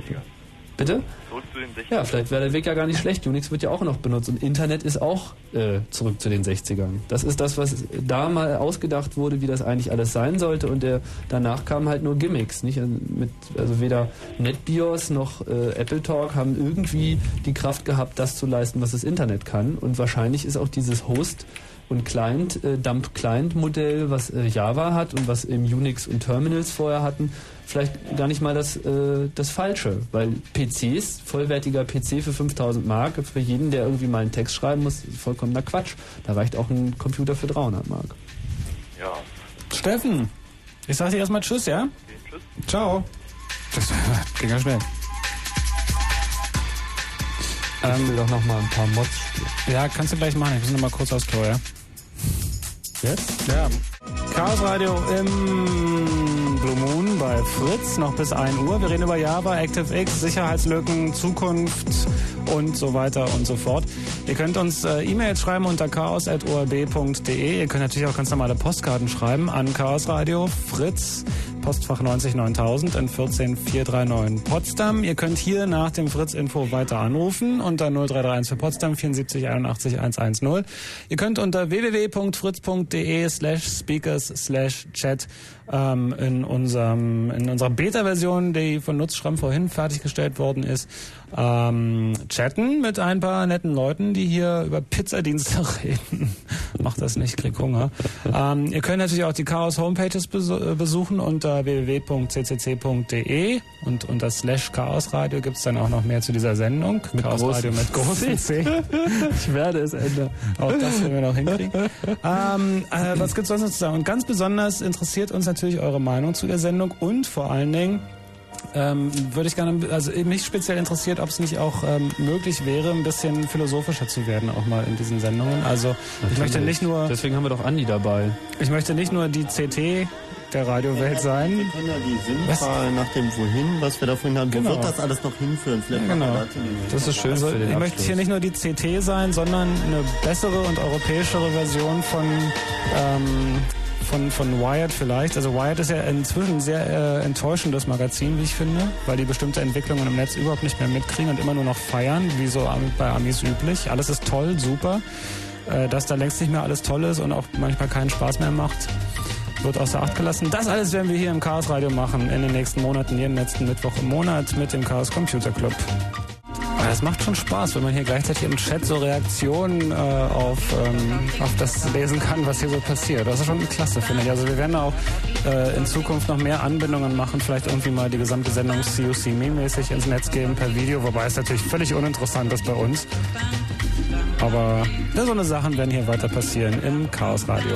Bitte? Zurück zu den sechzigern. Ja, vielleicht wäre der Weg ja gar nicht schlecht. Unix wird ja auch noch benutzt und Internet ist auch äh, zurück zu den sechzigern. Das ist das, was da mal ausgedacht wurde, wie das eigentlich alles sein sollte und der, danach kamen halt nur Gimmicks. Nicht? Also, mit, also weder NetBIOS noch äh, AppleTalk haben irgendwie die Kraft gehabt, das zu leisten, was das Internet kann und wahrscheinlich ist auch dieses Host- und Client, äh, Dump-Client-Modell, was äh, Java hat und was im Unix und Terminals vorher hatten, vielleicht gar nicht mal das, äh, das Falsche, weil P Cs, vollwertiger P C für fünftausend Mark, für jeden, der irgendwie mal einen Text schreiben muss, vollkommener Quatsch. Da reicht auch ein Computer für dreihundert Mark. Ja. Steffen, ich sag dir erstmal Tschüss, ja? Okay, tschüss. Ciao. Das ging ja schnell. Ich will doch noch mal ein paar Mods spielen. Ja, kannst du gleich machen. Ich muss noch mal kurz aufs Klo, ja? Jetzt? Ja. Chaos Radio im Blue Moon bei Fritz, noch bis ein Uhr. Wir reden über Java, ActiveX, Sicherheitslücken, Zukunft und so weiter und so fort. Ihr könnt uns äh, E-Mails schreiben unter chaos at o r b punkt d e. Ihr könnt natürlich auch ganz normale Postkarten schreiben an Chaos Radio, Fritz, Postfach neunzig neuntausend in vierzehn vier drei neun Potsdam. Ihr könnt hier nach dem Fritz-Info weiter anrufen unter null drei drei eins für Potsdam vierundsiebzig einundachtzig hundertzehn. Ihr könnt unter w w w punkt fritz punkt d e slash speakers slash chat ähm, in unserem in unserer Beta-Version, die von Nutzschramm vorhin fertiggestellt worden ist, ähm, chatten mit ein paar netten Leuten, die hier über Pizzadienste reden. Macht das nicht, krieg Hunger. ähm, ihr könnt natürlich auch die Chaos Homepages besu- besuchen unter w w w punkt c c c punkt d e und unter slash Chaos Radio gibt es dann auch noch mehr zu dieser Sendung. Mit Chaos Radio mit großem C. Ich werde es ändern. Auch das werden wir noch hinkriegen. ähm, äh, was gibt's sonst noch zu sagen? Und ganz besonders interessiert uns natürlich eure Meinung zu der Sendung und vor allen Dingen ähm, würde ich gerne, also mich speziell interessiert, ob es nicht auch ähm, möglich wäre, ein bisschen philosophischer zu werden, auch mal in diesen Sendungen. Also natürlich. Ich möchte nicht nur... Deswegen haben wir doch Andi dabei. Ich möchte nicht nur die C T der Radiowelt sein. Wir können ja die Sinnfrage nach dem Wohin, was wir da vorhin haben, genau. Wo wird das alles noch hinführen? Vielleicht ja, genau. Das ist schön. Also, ich möchte hier nicht nur die C T sein, sondern eine bessere und europäischere Version von... Ähm, Von, von Wired vielleicht. Also Wired ist ja inzwischen ein sehr äh, enttäuschendes Magazin, wie ich finde, weil die bestimmte Entwicklungen im Netz überhaupt nicht mehr mitkriegen und immer nur noch feiern, wie so bei Amis üblich. Alles ist toll, super. Äh, dass da längst nicht mehr alles toll ist und auch manchmal keinen Spaß mehr macht, wird außer Acht gelassen. Das alles werden wir hier im Chaos Radio machen in den nächsten Monaten, jeden letzten Mittwoch im Monat mit dem Chaos Computer Club. Aber das macht schon Spaß, wenn man hier gleichzeitig im Chat so Reaktionen äh, auf, ähm, auf das lesen kann, was hier so passiert. Das ist schon klasse, finde ich. Also wir werden auch äh, in Zukunft noch mehr Anbindungen machen, vielleicht irgendwie mal die gesamte Sendung C U C Me-mäßig ins Netz geben per Video, wobei es natürlich völlig uninteressant ist bei uns. Aber ja, so eine Sachen werden hier weiter passieren im Chaos Radio.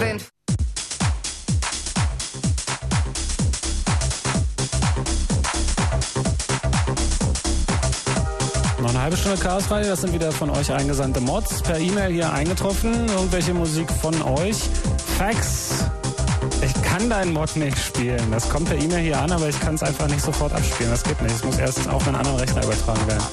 Noch eine halbe Stunde Chaos Radio, das sind wieder von euch eingesandte Mods, per E-Mail hier eingetroffen, irgendwelche Musik von euch. Fax, ich kann deinen Mod nicht spielen, das kommt per E-Mail hier an, aber ich kann es einfach nicht sofort abspielen, das geht nicht, es muss erst auf einen anderen Rechner übertragen werden.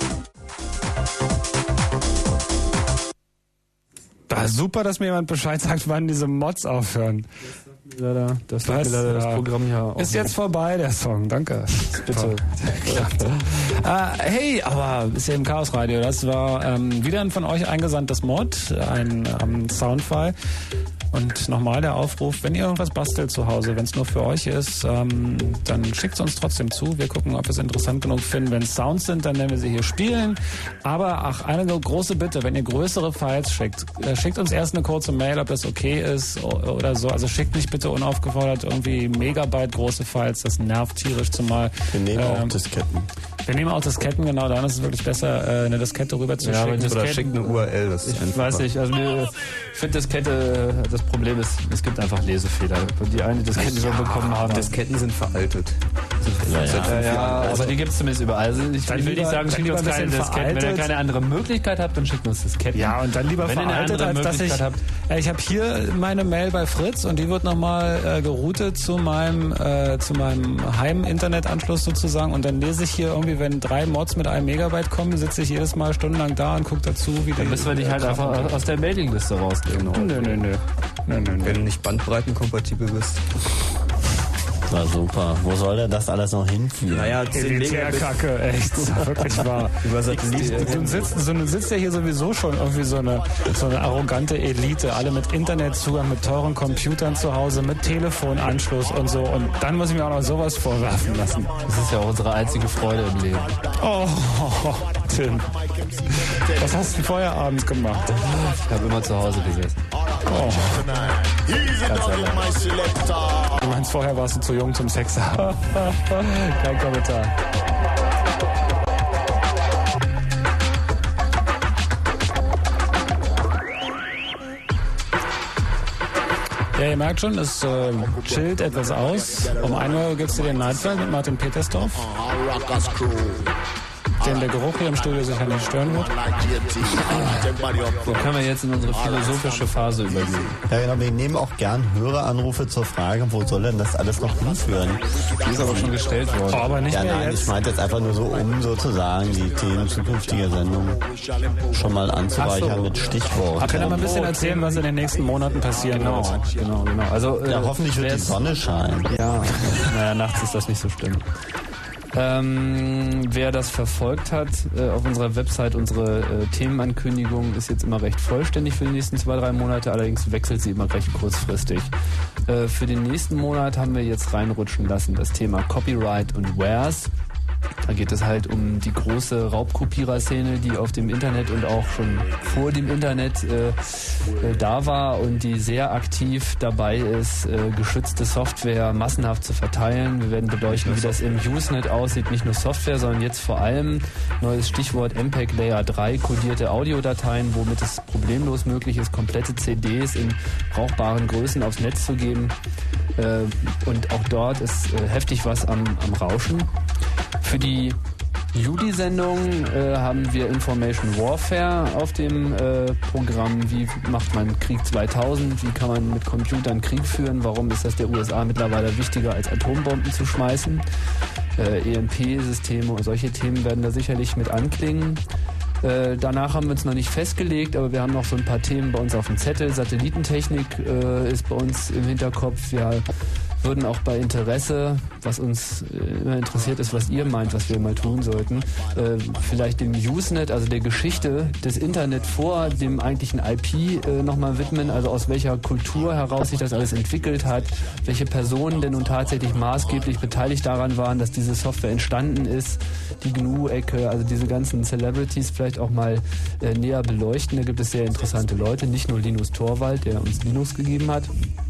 Da, super, dass mir jemand Bescheid sagt, wann diese Mods aufhören. Leider, das, Was? leider das Programm ja ist jetzt vorbei, der Song. Danke. Bitte. äh, hey, aber ist ja im Chaos Radio. Das war ähm, wieder ein von euch eingesandtes Mod, ein ähm, Soundfile. Und nochmal der Aufruf, wenn ihr irgendwas bastelt zu Hause, wenn es nur für euch ist, ähm, dann schickt es uns trotzdem zu. Wir gucken, ob wir es interessant genug finden. Wenn es Sounds sind, dann werden wir sie hier spielen. Aber ach, eine große Bitte, wenn ihr größere Files schickt, äh, schickt uns erst eine kurze Mail, ob das okay ist oder so. Also schickt nicht bitte unaufgefordert irgendwie Megabyte große Files, das nervt tierisch zumal. Wir nehmen ähm, auch Disketten. Wir nehmen auch Disketten, genau, dann ist es wirklich besser, äh, eine Diskette rüber zu ja, schicken. Oder schickt eine U R L, das ist Ich einfacher. weiß nicht, also mir, ich finde Diskette, das Problem ist, es gibt einfach Lesefehler. Die eine Diskette, die wir Ja, bekommen haben. Disketten sind veraltet. Ja, ja, Seit fünf ja, Jahren. aber Also, die gibt es zumindest überall. Also ich Dann will lieber- nicht sagen, dann schickt lieber uns ein keine bisschen Disketten. Wenn ihr veraltet. keine andere Möglichkeit habt, dann schickt uns Disketten. Ja, und dann lieber Wenn ihr eine veraltet, andere als dass ich... Möglichkeit habt. Äh, ich habe hier meine Mail bei Fritz und die wird nochmal äh, geroutet zu meinem, äh, zu meinem Heim-Internetanschluss sozusagen und dann lese ich hier irgendwie, wenn drei Mods mit einem Megabyte kommen, sitze ich jedes Mal stundenlang da und gucke dazu, wie die... Dann müssen wir dich halt einfach aus der Mailingliste rausnehmen. Nö, nö, nö. nö, nö, nö. wenn du nicht bandbreitenkompatibel bist. War super. Wo soll denn das alles noch hinführen? Naja, zehn Megabit Elitärkacke, echt, wirklich wahr. über Satellit. Du sitzt, so, du sitzt ja hier sowieso schon irgendwie so eine, so eine arrogante Elite, alle mit Internetzugang, mit teuren Computern zu Hause, mit Telefonanschluss und so. Und dann muss ich mir auch noch sowas vorwerfen lassen. Das ist ja auch unsere einzige Freude im Leben. Oh, Tim. Was hast du denn vorher abends gemacht? Ich habe immer zu Hause gesessen. Oh. Ganz allein. Du meinst, vorher warst du zu jung zum Sex haben? Kein Kommentar. Ja, ihr merkt schon, es äh, chillt etwas aus. Um ein Uhr gibt's dir den Nightflight mit Martin Petersdorf. den der Geruch hier im Studio sicher nicht stören wird. So können wir jetzt in unsere philosophische Phase übergehen. Ja, genau, wir nehmen auch gern Höreranrufe zur Frage, wo soll denn das alles noch hinführen? Die ist aber schon gestellt worden. Aber nicht ja, mehr nein, jetzt. ich meinte jetzt einfach nur so, um sozusagen die Themen zukünftiger Sendung schon mal anzureichern so. mit Stichworten. Können wir mal ein bisschen erzählen, was in den nächsten Monaten passieren Genau, wird? genau, genau. Also, äh, Ja, hoffentlich wird die Sonne scheinen. Ja, naja, nachts ist das nicht so schlimm. Ähm, wer das verfolgt hat, äh, auf unserer Website, unsere äh, Themenankündigung ist jetzt immer recht vollständig für die nächsten zwei, drei Monate, allerdings wechselt sie immer recht kurzfristig. Äh, für den nächsten Monat haben wir jetzt reinrutschen lassen das Thema Copyright und Wares. Da geht es halt um die große Raubkopierer-Szene, die auf dem Internet und auch schon vor dem Internet äh, äh, da war und die sehr aktiv dabei ist, äh, geschützte Software massenhaft zu verteilen. Wir werden beleuchten, wie das im Usenet aussieht, nicht nur Software, sondern jetzt vor allem, neues Stichwort M P E G Layer drei, kodierte Audiodateien, womit es problemlos möglich ist, komplette C Ds in brauchbaren Größen aufs Netz zu geben. Äh, und auch dort ist äh, heftig was am, am Rauschen. Für die Juli-Sendung äh, haben wir Information Warfare auf dem äh, Programm. Wie macht man Krieg zweitausend? Wie kann man mit Computern Krieg führen? Warum ist das der U S A mittlerweile wichtiger als Atombomben zu schmeißen? Äh, E M P-Systeme und solche Themen werden da sicherlich mit anklingen. Äh, danach haben wir uns noch nicht festgelegt, aber wir haben noch so ein paar Themen bei uns auf dem Zettel. Satellitentechnik äh, ist bei uns im Hinterkopf. Wir würden auch bei Interesse, was uns äh, immer interessiert ist, was ihr meint, was wir mal tun sollten, äh, vielleicht dem Usenet, also der Geschichte des Internet vor dem eigentlichen I P äh, nochmal widmen, also aus welcher Kultur heraus sich das alles entwickelt hat, welche Personen denn nun tatsächlich maßgeblich beteiligt daran waren, dass diese Software entstanden ist, die G N U-Ecke, also diese ganzen Celebrities vielleicht auch mal äh, näher beleuchten. Da gibt es sehr interessante Leute, nicht nur Linus Torvald, der uns Linux gegeben hat.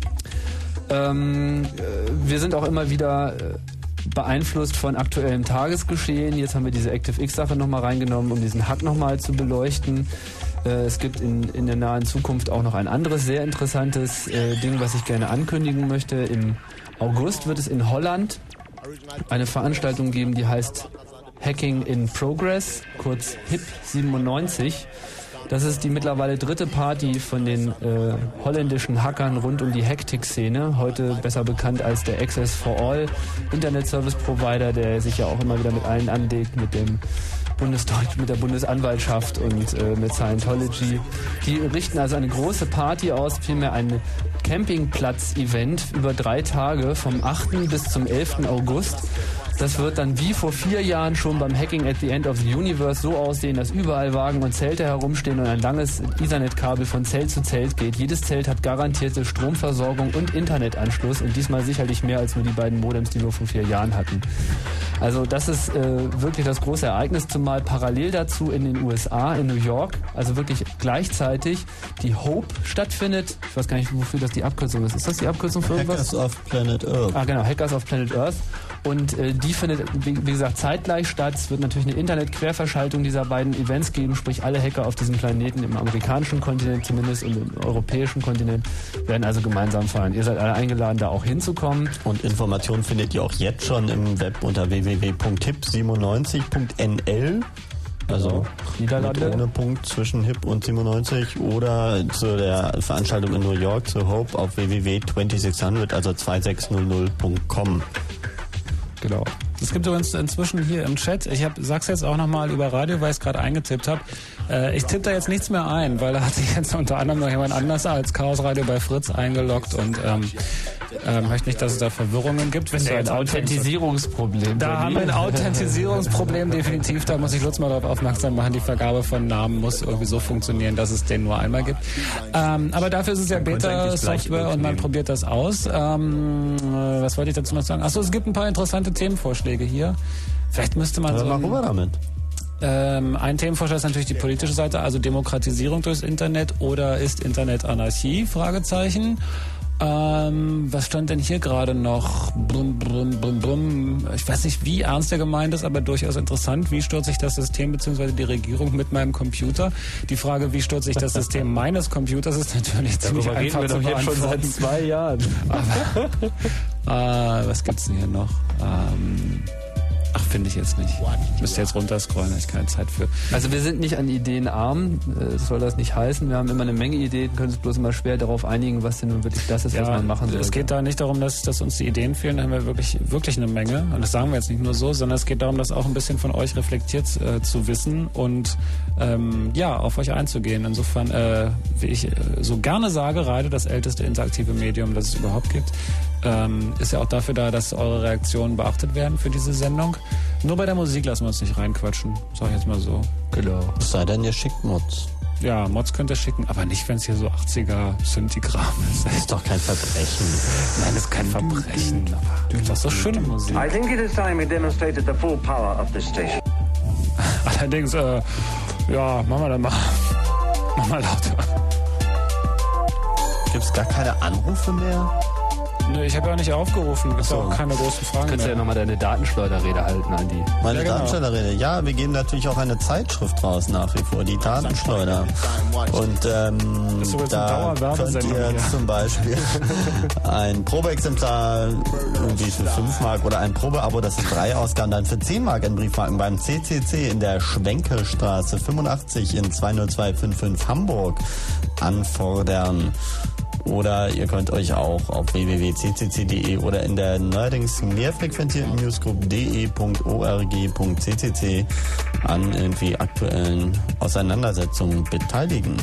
Ähm, wir sind auch immer wieder äh, beeinflusst von aktuellem Tagesgeschehen. Jetzt haben wir diese ActiveX-Sache nochmal reingenommen, um diesen Hack nochmal zu beleuchten. Äh, es gibt in, in der nahen Zukunft auch noch ein anderes sehr interessantes äh, Ding, was ich gerne ankündigen möchte. Im August wird es in Holland eine Veranstaltung geben, die heißt Hacking in Progress, kurz H I P siebenundneunzig. Das ist die mittlerweile dritte Party von den äh, holländischen Hackern rund um die Hektik-Szene, heute besser bekannt als der Access for All Internet Service Provider, der sich ja auch immer wieder mit allen anlegt, mit dem Bundesdeutsch, mit der Bundesanwaltschaft und äh, mit Scientology. Die richten also eine große Party aus, vielmehr ein Campingplatz-Event über drei Tage vom achten bis zum elften August. Das wird dann wie vor vier Jahren schon beim Hacking at the End of the Universe so aussehen, dass überall Wagen und Zelte herumstehen und ein langes Ethernet-Kabel von Zelt zu Zelt geht. Jedes Zelt hat garantierte Stromversorgung und Internetanschluss und diesmal sicherlich mehr als nur die beiden Modems, die wir vor vier Jahren hatten. Also das ist äh, wirklich das große Ereignis, zumal parallel dazu in den U S A, in New York, also wirklich gleichzeitig die Hope stattfindet. Ich weiß gar nicht, wofür das die Abkürzung ist. Ist das die Abkürzung für irgendwas? Hackers of Planet Earth. Ah genau, Hackers of Planet Earth. Und äh, die findet, wie, wie gesagt, zeitgleich statt. Es wird natürlich eine Internet-Querverschaltung dieser beiden Events geben, sprich alle Hacker auf diesem Planeten, im amerikanischen Kontinent zumindest und im europäischen Kontinent, werden also gemeinsam feiern. Ihr seid alle eingeladen, da auch hinzukommen. Und Informationen findet ihr auch jetzt schon im Web unter w w w punkt hip siebenundneunzig punkt n l. Also Niederlande. Ohne Punkt zwischen Hip und siebenundneunzig oder zu der Veranstaltung in New York, zu Hope auf w w w punkt sechsundzwanzig, also zweitausendsechshundert punkt com. Genau. Es gibt übrigens inzwischen hier im Chat, ich hab, sag's jetzt auch nochmal über Radio, weil ich es gerade eingetippt habe. Äh, ich tippe da jetzt nichts mehr ein, weil da hat sich jetzt unter anderem noch jemand anders als Chaos Radio bei Fritz eingeloggt und ähm, äh, möchte nicht, dass es da Verwirrungen gibt. Wenn das ist ein Authentisierungsproblem. Da haben wir ein Authentisierungsproblem definitiv. Da muss ich Lutz mal darauf aufmerksam machen. Die Vergabe von Namen muss irgendwie so funktionieren, dass es den nur einmal gibt. Ähm, aber dafür ist es ja Beta-Software und man probiert das aus. Ähm, äh, was wollte ich dazu noch sagen? Achso, es gibt ein paar interessante Themenvorschläge hier. Vielleicht müsste man also so... Machen wir damit. Ähm, ein Themenvorschlag ist natürlich die politische Seite, also Demokratisierung durchs Internet oder ist Internet Anarchie? Fragezeichen. Ähm, was stand denn hier gerade noch? Blum, blum, blum, blum. Ich weiß nicht, wie ernst der gemeint ist, aber durchaus interessant. Wie stürzt sich das System bzw. die Regierung mit meinem Computer? Die Frage, wie stürzt sich das System meines Computers, ist natürlich ziemlich Darüber einfach reden wir zu doch jetzt schon beantworten. seit zwei Jahren. Aber, äh, was gibt's denn hier noch? Ähm, Ach, finde ich jetzt nicht. Müsst ihr jetzt runterscrollen, da habe ich keine Zeit für. Also wir sind nicht an Ideen arm, das soll das nicht heißen. Wir haben immer eine Menge Ideen, können uns bloß immer schwer darauf einigen, was denn nun wirklich das ist, ja, was man machen soll. Es geht da nicht darum, dass, dass uns die Ideen fehlen, da haben wir wirklich, wirklich eine Menge. Und das sagen wir jetzt nicht nur so, sondern es geht darum, das auch ein bisschen von euch reflektiert äh, zu wissen und ähm, ja, auf euch einzugehen. Insofern, äh, wie ich äh, so gerne sage, Radio, das älteste interaktive Medium, das es überhaupt gibt, ähm, ist ja auch dafür da, dass eure Reaktionen beachtet werden für diese Sendung. Nur bei der Musik lassen wir uns nicht reinquatschen, sag ich jetzt mal so. Genau. Es sei denn, ihr schickt Mods. Ja, Mods könnt ihr schicken, aber nicht, wenn es hier so achtziger Synthi-Kram ist. Das ist doch kein Verbrechen. Nein, das ist kein Verbrechen, aber das ist doch schöne Musik. I think it is time we demonstrated the full power of this station. Allerdings, äh, ja, machen wir dann mal, mach mal lauter. Gibt's gar keine Anrufe mehr? Nee, ich habe ja nicht aufgerufen. Es gibt so. auch keine großen Fragen. Du kannst mehr. ja nochmal deine Datenschleuderrede halten, Andi. Meine ja, genau. Datenschleuderrede. Ja, wir geben natürlich auch eine Zeitschrift raus nach wie vor, die Datenschleuder. Und ähm, da könnt ihr hier. Zum Beispiel ein Probeexemplar irgendwie für fünf Mark oder ein Probeabo, das ist drei Ausgaben, dann für zehn Mark in Briefmarken beim C C C in der Schwenkelstraße fünfundachtzig in zwei null zwei fünf fünf Hamburg anfordern. Oder ihr könnt euch auch auf w w w punkt c c c punkt d e oder in der neuerdings mehr frequentierten Newsgroup d e punkt org punkt c c c an irgendwie aktuellen Auseinandersetzungen beteiligen.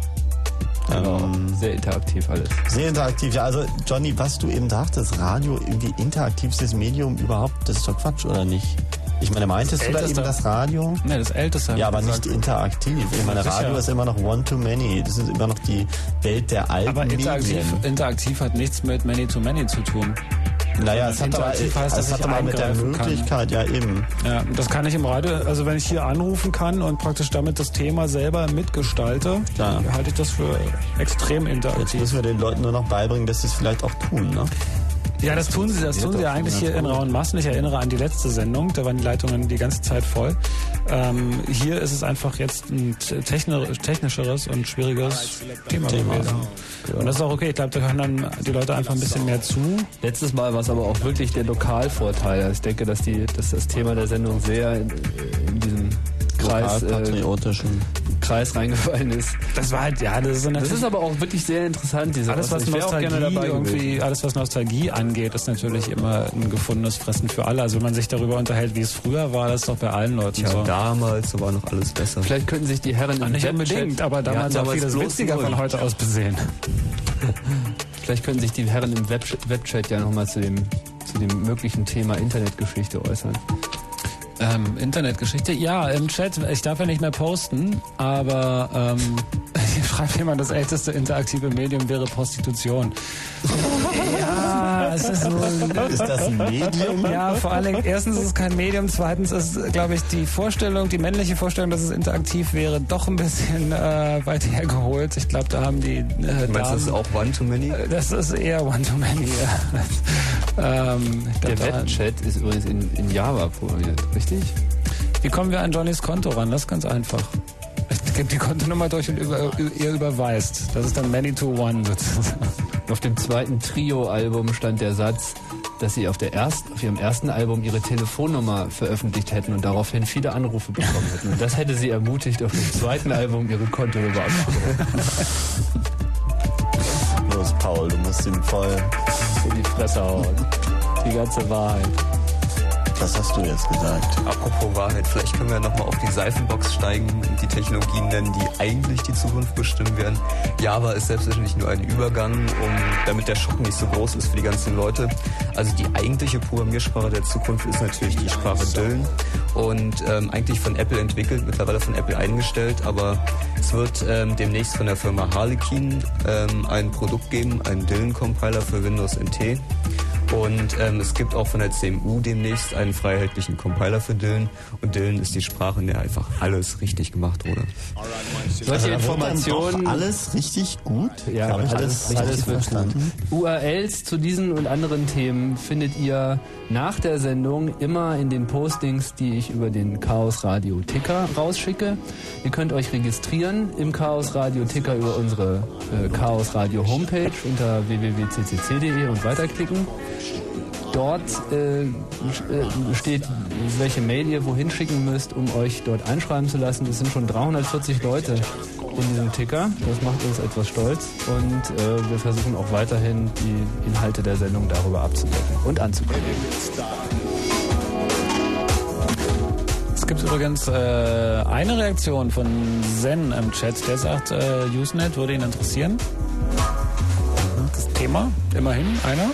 Genau, ähm, sehr interaktiv alles. Sehr interaktiv, ja. Also Johnny, was du eben dachtest, Radio irgendwie interaktivstes Medium überhaupt, das ist doch Quatsch, oder nicht? Ich meine, meintest du da eben das Radio? Nee, das älteste. Ja, aber nicht interaktiv. Ich meine, Radio ist immer noch one-to-many. Das ist immer noch die Welt der alten Aber interaktiv, Medien. interaktiv hat nichts mit many-to-many zu tun. Naja, es hat aber, heißt, es hat aber mit der Möglichkeit, kann. ja eben. Ja, das kann ich im Radio, also wenn ich hier anrufen kann und praktisch damit das Thema selber mitgestalte, Klar. halte ich das für extrem interaktiv. Jetzt müssen wir den Leuten nur noch beibringen, dass sie es vielleicht auch tun, ne? Ja, das tun sie, das tun sie eigentlich hier in rauen Massen. Ich erinnere an die letzte Sendung, da waren die Leitungen die ganze Zeit voll. Ähm, hier ist es einfach jetzt ein technischeres und schwierigeres Thema gewesen. Und das ist auch okay. Ich glaube, da hören dann die Leute einfach ein bisschen mehr zu. Letztes Mal war es aber auch wirklich der Lokalvorteil. Ich denke, dass, die, dass das Thema der Sendung sehr in, in diesem Kreis, äh, Kreis reingefallen ist. Das war halt, ja, das ist so Das ist aber auch wirklich sehr interessant, diese alles, was Nostalgie irgendwie, alles, was Nostalgie angeht, ist natürlich immer ein gefundenes Fressen für alle. Also wenn man sich darüber unterhält, wie es früher war, das ist doch bei allen Leuten ja, so. Damals war noch alles besser. Vielleicht könnten sich die Herren im Nicht Webchat, unbedingt, aber damals ja, auch vieles witziger von heute aus besehen. Vielleicht könnten sich die Herren im Web Webchat ja nochmal zu dem, zu dem möglichen Thema Internetgeschichte äußern. Ähm, Internetgeschichte? Ja, im Chat. Ich darf ja nicht mehr posten, aber ähm, hier schreibt jemand, das älteste interaktive Medium wäre Prostitution. Ja, es ist so. Ist das ein Medium? Ja, vor allen Dingen, erstens ist es kein Medium, zweitens ist, glaube ich, die Vorstellung, die männliche Vorstellung, dass es interaktiv wäre, doch ein bisschen äh, weit hergeholt. Ich glaube, da haben die äh, Meinst du, das ist auch One-to-Many? Das ist eher One-to-Many, ja. ähm, Der Webchat ist übrigens in, in Java programmiert, richtig? Wie kommen wir an Johnnys Konto ran? Das ist ganz einfach. Ich gebe die Kontonummer durch und über, ihr überweist. Das ist dann Many to One sozusagen. Auf dem zweiten Trio-Album stand der Satz, dass sie auf, der erst, auf ihrem ersten Album ihre Telefonnummer veröffentlicht hätten und daraufhin viele Anrufe bekommen hätten. Und das hätte sie ermutigt, auf dem zweiten Album ihre Kontonummer abzurufen. Los, Paul, du musst ihm voll in die Fresse hauen. Die ganze Wahrheit. Was hast du jetzt gesagt? Apropos Wahrheit, vielleicht können wir nochmal auf die Seifenbox steigen und die Technologien nennen, die eigentlich die Zukunft bestimmen werden. Java ist selbstverständlich nur ein Übergang, um, damit der Schock nicht so groß ist für die ganzen Leute. Also die eigentliche Programmiersprache der Zukunft ist natürlich die Sprache Dylan und ähm, eigentlich von Apple entwickelt, mittlerweile von Apple eingestellt, aber es wird ähm, demnächst von der Firma Harlequin ähm, ein Produkt geben, einen Dylan-Compiler für Windows N T. Und ähm, es gibt auch von der C M U demnächst einen freiheitlichen Compiler für Dylan. Und Dylan ist die Sprache, in der einfach alles richtig gemacht wurde. Solche Informationen... Alles richtig gut? Ja, Hab ich alles, alles, alles wird verstanden. U R Ls zu diesen und anderen Themen findet ihr nach der Sendung immer in den Postings, die ich über den Chaos Radio Ticker rausschicke. Ihr könnt euch registrieren im Chaos Radio Ticker über unsere äh, Chaos Radio Homepage unter w w w punkt c c c punkt d e und weiterklicken. dort äh, steht, welche Mail ihr wohin schicken müsst, um euch dort einschreiben zu lassen. Das sind schon dreihundertvierzig Leute in diesem Ticker. Das macht uns etwas stolz und äh, wir versuchen auch weiterhin die Inhalte der Sendung darüber abzudecken und anzukündigen. Es gibt übrigens äh, eine Reaktion von Zen im Chat, der sagt, äh, Usenet würde ihn interessieren. Das Thema, immerhin einer.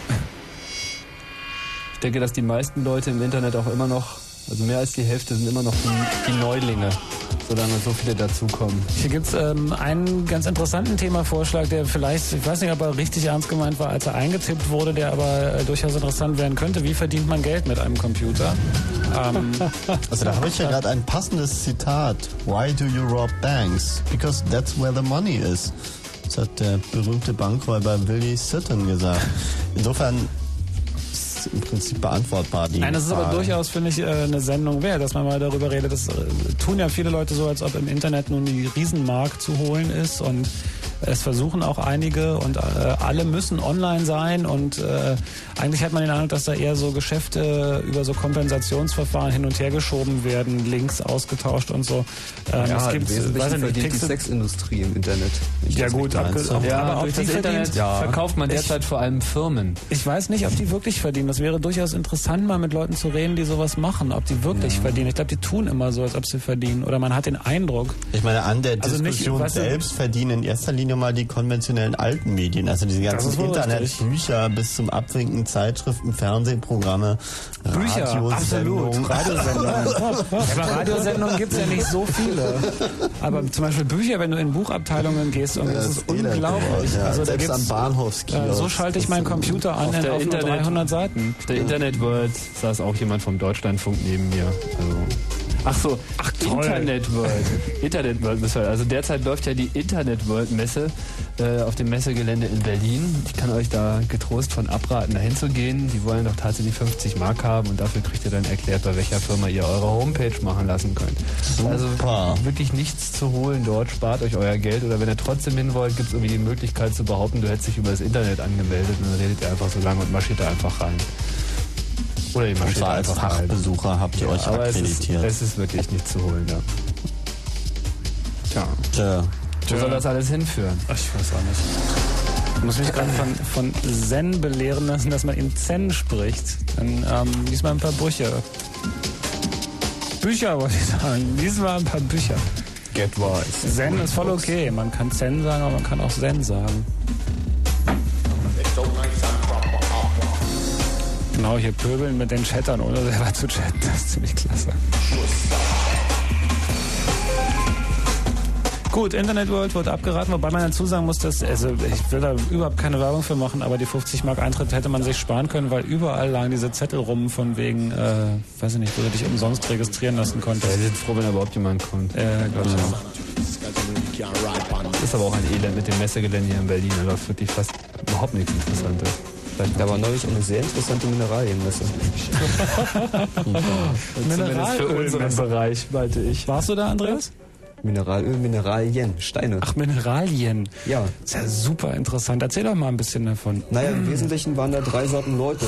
Ich denke, dass die meisten Leute im Internet auch immer noch, also mehr als die Hälfte sind immer noch die, die Neulinge, solange so viele dazukommen. Hier gibt es ähm, einen ganz interessanten Themavorschlag, der vielleicht, ich weiß nicht, ob er richtig ernst gemeint war, als er eingetippt wurde, der aber äh, durchaus interessant werden könnte. Wie verdient man Geld mit einem Computer? Ähm, also da habe ich ja gerade ein passendes Zitat. Why do you rob banks? Because that's where the money is. Das hat der berühmte Bankräuber Willie Sutton gesagt. Insofern im Prinzip beantwortbar. Die Nein, das ist Frage. aber durchaus, finde ich, eine Sendung wert, dass man mal darüber redet. Das tun ja viele Leute so, als ob im Internet nun die Riesenmark zu holen ist und es versuchen auch einige und äh, alle müssen online sein und äh, eigentlich hat man den Eindruck, dass da eher so Geschäfte über so Kompensationsverfahren hin und her geschoben werden, Links ausgetauscht und so. Ähm, ja, es gibt, im Wesentlichen weiß ich nicht, verdient die Sexindustrie im Internet. Ja gut, ab, ab, ja, aber durch ob die das Internet verdient, ja. verkauft man derzeit vor allem Firmen. Ich weiß nicht, ob die wirklich verdienen. Das wäre durchaus interessant, mal mit Leuten zu reden, die sowas machen, ob die wirklich ja. verdienen. Ich glaube, die tun immer so, als ob sie verdienen. Oder man hat den Eindruck. Ich meine, an der also Diskussion nicht, selbst verdienen in erster Linie mal die konventionellen alten Medien, also diese ganzen Internetbücher bis zum Abwinken, Zeitschriften, Fernsehprogramme, Bücher, Radiosendungen. absolut, Radiosendungen. Ja, aber Radiosendungen gibt es ja nicht so viele. Aber zum Beispiel Bücher, wenn du in Buchabteilungen gehst, und das, das ist unglaublich. Ja, also selbst da am Bahnhofskiosk. Äh, so schalte ich meinen Computer an auf, der auf Internet, dreihundert Seiten. Auf der ja. Internet World saß auch jemand vom Deutschlandfunk neben mir. Also Ach so, Ach, Internet World. Internet World müssen wir. Also derzeit läuft ja die Internet World Messe äh, auf dem Messegelände in Berlin. Ich kann euch da getrost von abraten, dahin zu gehen. Die wollen doch tatsächlich fünfzig Mark haben und dafür kriegt ihr dann erklärt, bei welcher Firma ihr eure Homepage machen lassen könnt. Super. Also wirklich nichts zu holen dort, spart euch euer Geld oder wenn ihr trotzdem hin wollt, gibt es irgendwie die Möglichkeit zu behaupten, du hättest dich über das Internet angemeldet und dann redet ihr einfach so lange und marschiert da einfach rein. Oder ihr und zwar als Fachbesucher rein. Habt ihr ja, euch akkreditiert. Es ist, es ist wirklich nicht zu holen, ja. Tja. Tja. Wo soll das alles hinführen? Ach, ich weiß auch nicht. Ich muss mich gerade von, von Zen belehren lassen, dass man in Zen spricht. Dann ähm, lies mal ein paar Bücher. Bücher, wollte ich sagen. Lies mal ein paar Bücher. Get wise. Zen ist voll okay. Man kann Zen sagen, aber man kann auch Zen sagen. Genau, hier pöbeln mit den Chattern, ohne selber zu chatten. Das ist ziemlich klasse. Gut, Internet World wird abgeraten, wobei man dazu sagen muss, dass, also ich will da überhaupt keine Werbung für machen, aber die fünfzig Mark Eintritt hätte man sich sparen können, weil überall lagen diese Zettel rum von wegen, äh, weiß ich nicht, wo du dich umsonst registrieren lassen konntest. Ja, wir sind froh, wenn da überhaupt jemand kommt. Äh, Gott, ja. Das ist aber auch ein Elend mit dem Messegelände hier in Berlin. Da läuft wirklich fast überhaupt nichts Interessantes. Da war neulich eine sehr interessante Mineralienmesse. Zumindest für unseren Bereich, meinte ich. Warst du da, Andreas? Mineralöl, Mineralien, Steine. Ach, Mineralien. Ja. Das ist ja super interessant. Erzähl doch mal ein bisschen davon. Naja, im Wesentlichen waren da drei Sorten Leute.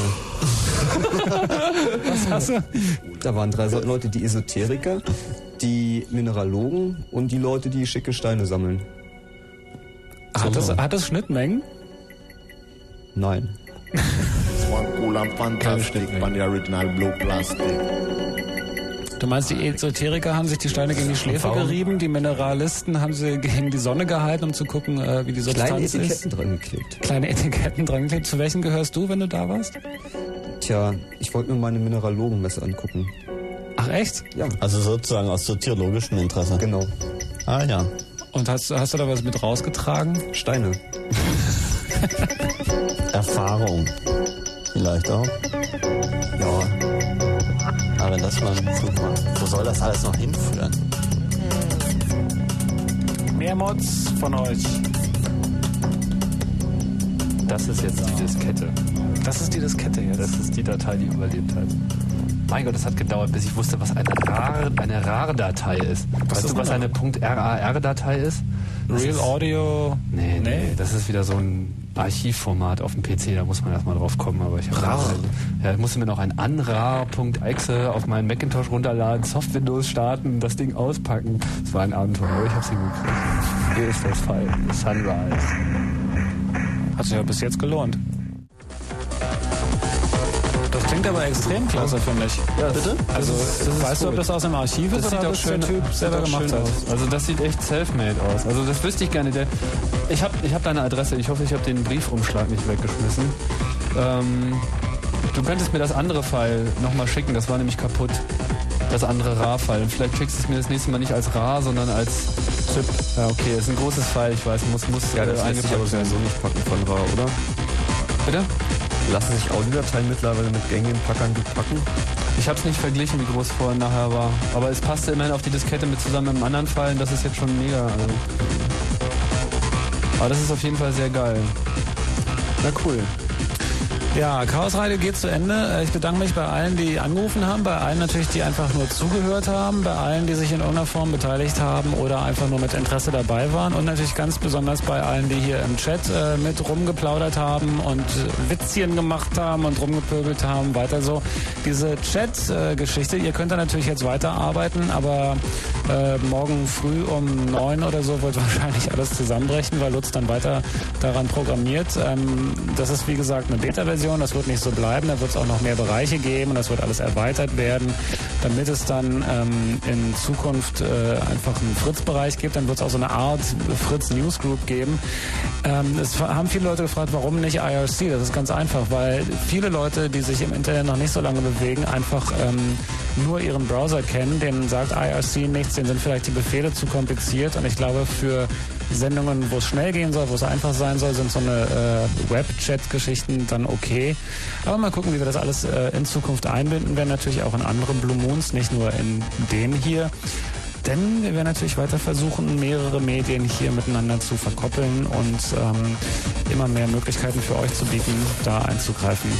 Was hast du? Da waren drei Sorten Leute, die Esoteriker, die Mineralogen und die Leute, die schicke Steine sammeln. Hat das, hat das Schnittmengen? Nein. Du meinst, die Esoteriker haben sich die Steine gegen die Schläfe Warum? gerieben, die Mineralisten haben sie gegen die Sonne gehalten, um zu gucken, äh, wie die Substanz ist? Kleine Etiketten dran geklebt. Kleine Etiketten dran geklebt. Zu welchen gehörst du, wenn du da warst? Tja, ich wollte mir meine Mineralogenmesse angucken. Ach echt? Ja. Also sozusagen aus soziologischem Interesse. Genau. Ah ja. Und hast, hast du da was mit rausgetragen? Steine. Erfahrung. Vielleicht auch. Ja. Aber wenn das mal super. Wo soll das alles noch hinführen? Mehr Mods von euch. Das ist jetzt die Diskette. Das ist die Diskette jetzt. Das ist die Datei, die überlebt hat. Mein Gott, das hat gedauert, bis ich wusste, was eine RAR, eine RAR-Datei ist. Was weißt ist du, was eine .rar-Datei ist? Das Real ist, Audio? Nee, nee, nee, das ist wieder so ein Archivformat auf dem P C, da muss man erstmal drauf kommen. Aber ich habe ja, ich musste mir noch ein unrar.exe auf meinen Macintosh runterladen, Soft-Windows starten, das Ding auspacken. Das war ein Abenteuer, aber ich hab's hingekriegt. Hier ist das Fall, Sunrise. Hat sich ja bis jetzt gelohnt. Das klingt aber extrem klasse, finde ich. Ja, bitte? Also, das ist, das weißt ist du, ob das aus dem Archiv ist das oder sieht ob auch schön, der Typ selber gemacht hat? Aus. Also das sieht echt self-made aus. Also das wüsste ich gerne. Der, ich habe ich hab deine Adresse. Ich hoffe, ich habe den Briefumschlag nicht weggeschmissen. Ähm, du könntest mir das andere File nochmal schicken. Das war nämlich kaputt. Das andere RAR-File. Vielleicht schickst du es mir das nächste Mal nicht als RAR, sondern als ZIP. Ja, okay. Ist ein großes File. Ich weiß, muss, muss ja, das äh, lässt sich aber sowieso nicht packen von RAR, oder? Bitte? Lassen sich Audiodateien mittlerweile mit gängigen Packern gut packen? Ich habe es nicht verglichen, wie groß vorher und nachher war. Aber es passte immerhin auf die Diskette mit zusammen mit einem anderen Fall. Das ist jetzt schon mega. Also. Aber das ist auf jeden Fall sehr geil. Na cool. Ja, Chaos Radio geht zu Ende. Ich bedanke mich bei allen, die angerufen haben, bei allen natürlich, die einfach nur zugehört haben, bei allen, die sich in irgendeiner Form beteiligt haben oder einfach nur mit Interesse dabei waren und natürlich ganz besonders bei allen, die hier im Chat äh, mit rumgeplaudert haben und Witzchen gemacht haben und rumgepöbelt haben, weiter so. Diese Chat-Geschichte, ihr könnt da natürlich jetzt weiterarbeiten, aber äh, morgen früh um neun oder so wird wahrscheinlich alles zusammenbrechen, weil Lutz dann weiter daran programmiert. Ähm, das ist wie gesagt eine Beta-Version. Das wird nicht so bleiben, da wird es auch noch mehr Bereiche geben und das wird alles erweitert werden, damit es dann ähm, in Zukunft äh, einfach einen Fritz-Bereich gibt. Dann wird es auch so eine Art Fritz Newsgroup geben. Ähm, es haben viele Leute gefragt, warum nicht I R C? Das ist ganz einfach, weil viele Leute, die sich im Internet noch nicht so lange bewegen, einfach ähm, nur ihren Browser kennen. Denen sagt I R C nichts, denen sind vielleicht die Befehle zu kompliziert und ich glaube, für Sendungen, wo es schnell gehen soll, wo es einfach sein soll, sind so eine äh, Web-Chat-Geschichten dann okay. Aber mal gucken, wie wir das alles äh, in Zukunft einbinden werden, natürlich auch in andere Blue Moons, nicht nur in den hier. Denn wir werden natürlich weiter versuchen, mehrere Medien hier miteinander zu verkoppeln und ähm, immer mehr Möglichkeiten für euch zu bieten, da einzugreifen.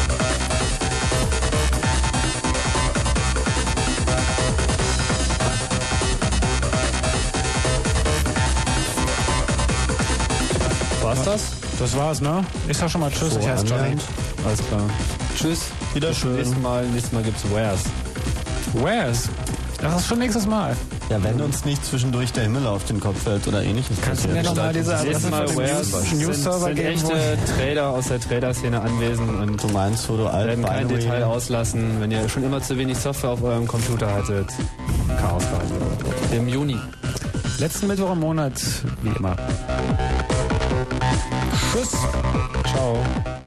War's das? Das war's, ne? Ich sag schon mal Tschüss, So, ich heiße Johnny. Alles klar. Tschüss. Wieder schön. Nächstes Mal, nächstes Mal gibt's Wares. Wares? Das ist schon nächstes Mal. Ja, wenn uns nicht zwischendurch der Himmel auf den Kopf fällt oder ähnliches. Kannst du mir nochmal diese Adresse von dem News- News-Server sind geben? echte Trader aus der Trader-Szene anwesend und du meinst, wo du alt werden kein Detail auslassen, wenn ihr schon immer zu wenig Software auf eurem Computer hattet. Chaos Radio. Im Juni. Letzten Mittwoch im Monat, wie immer. Tschüss. Ciao.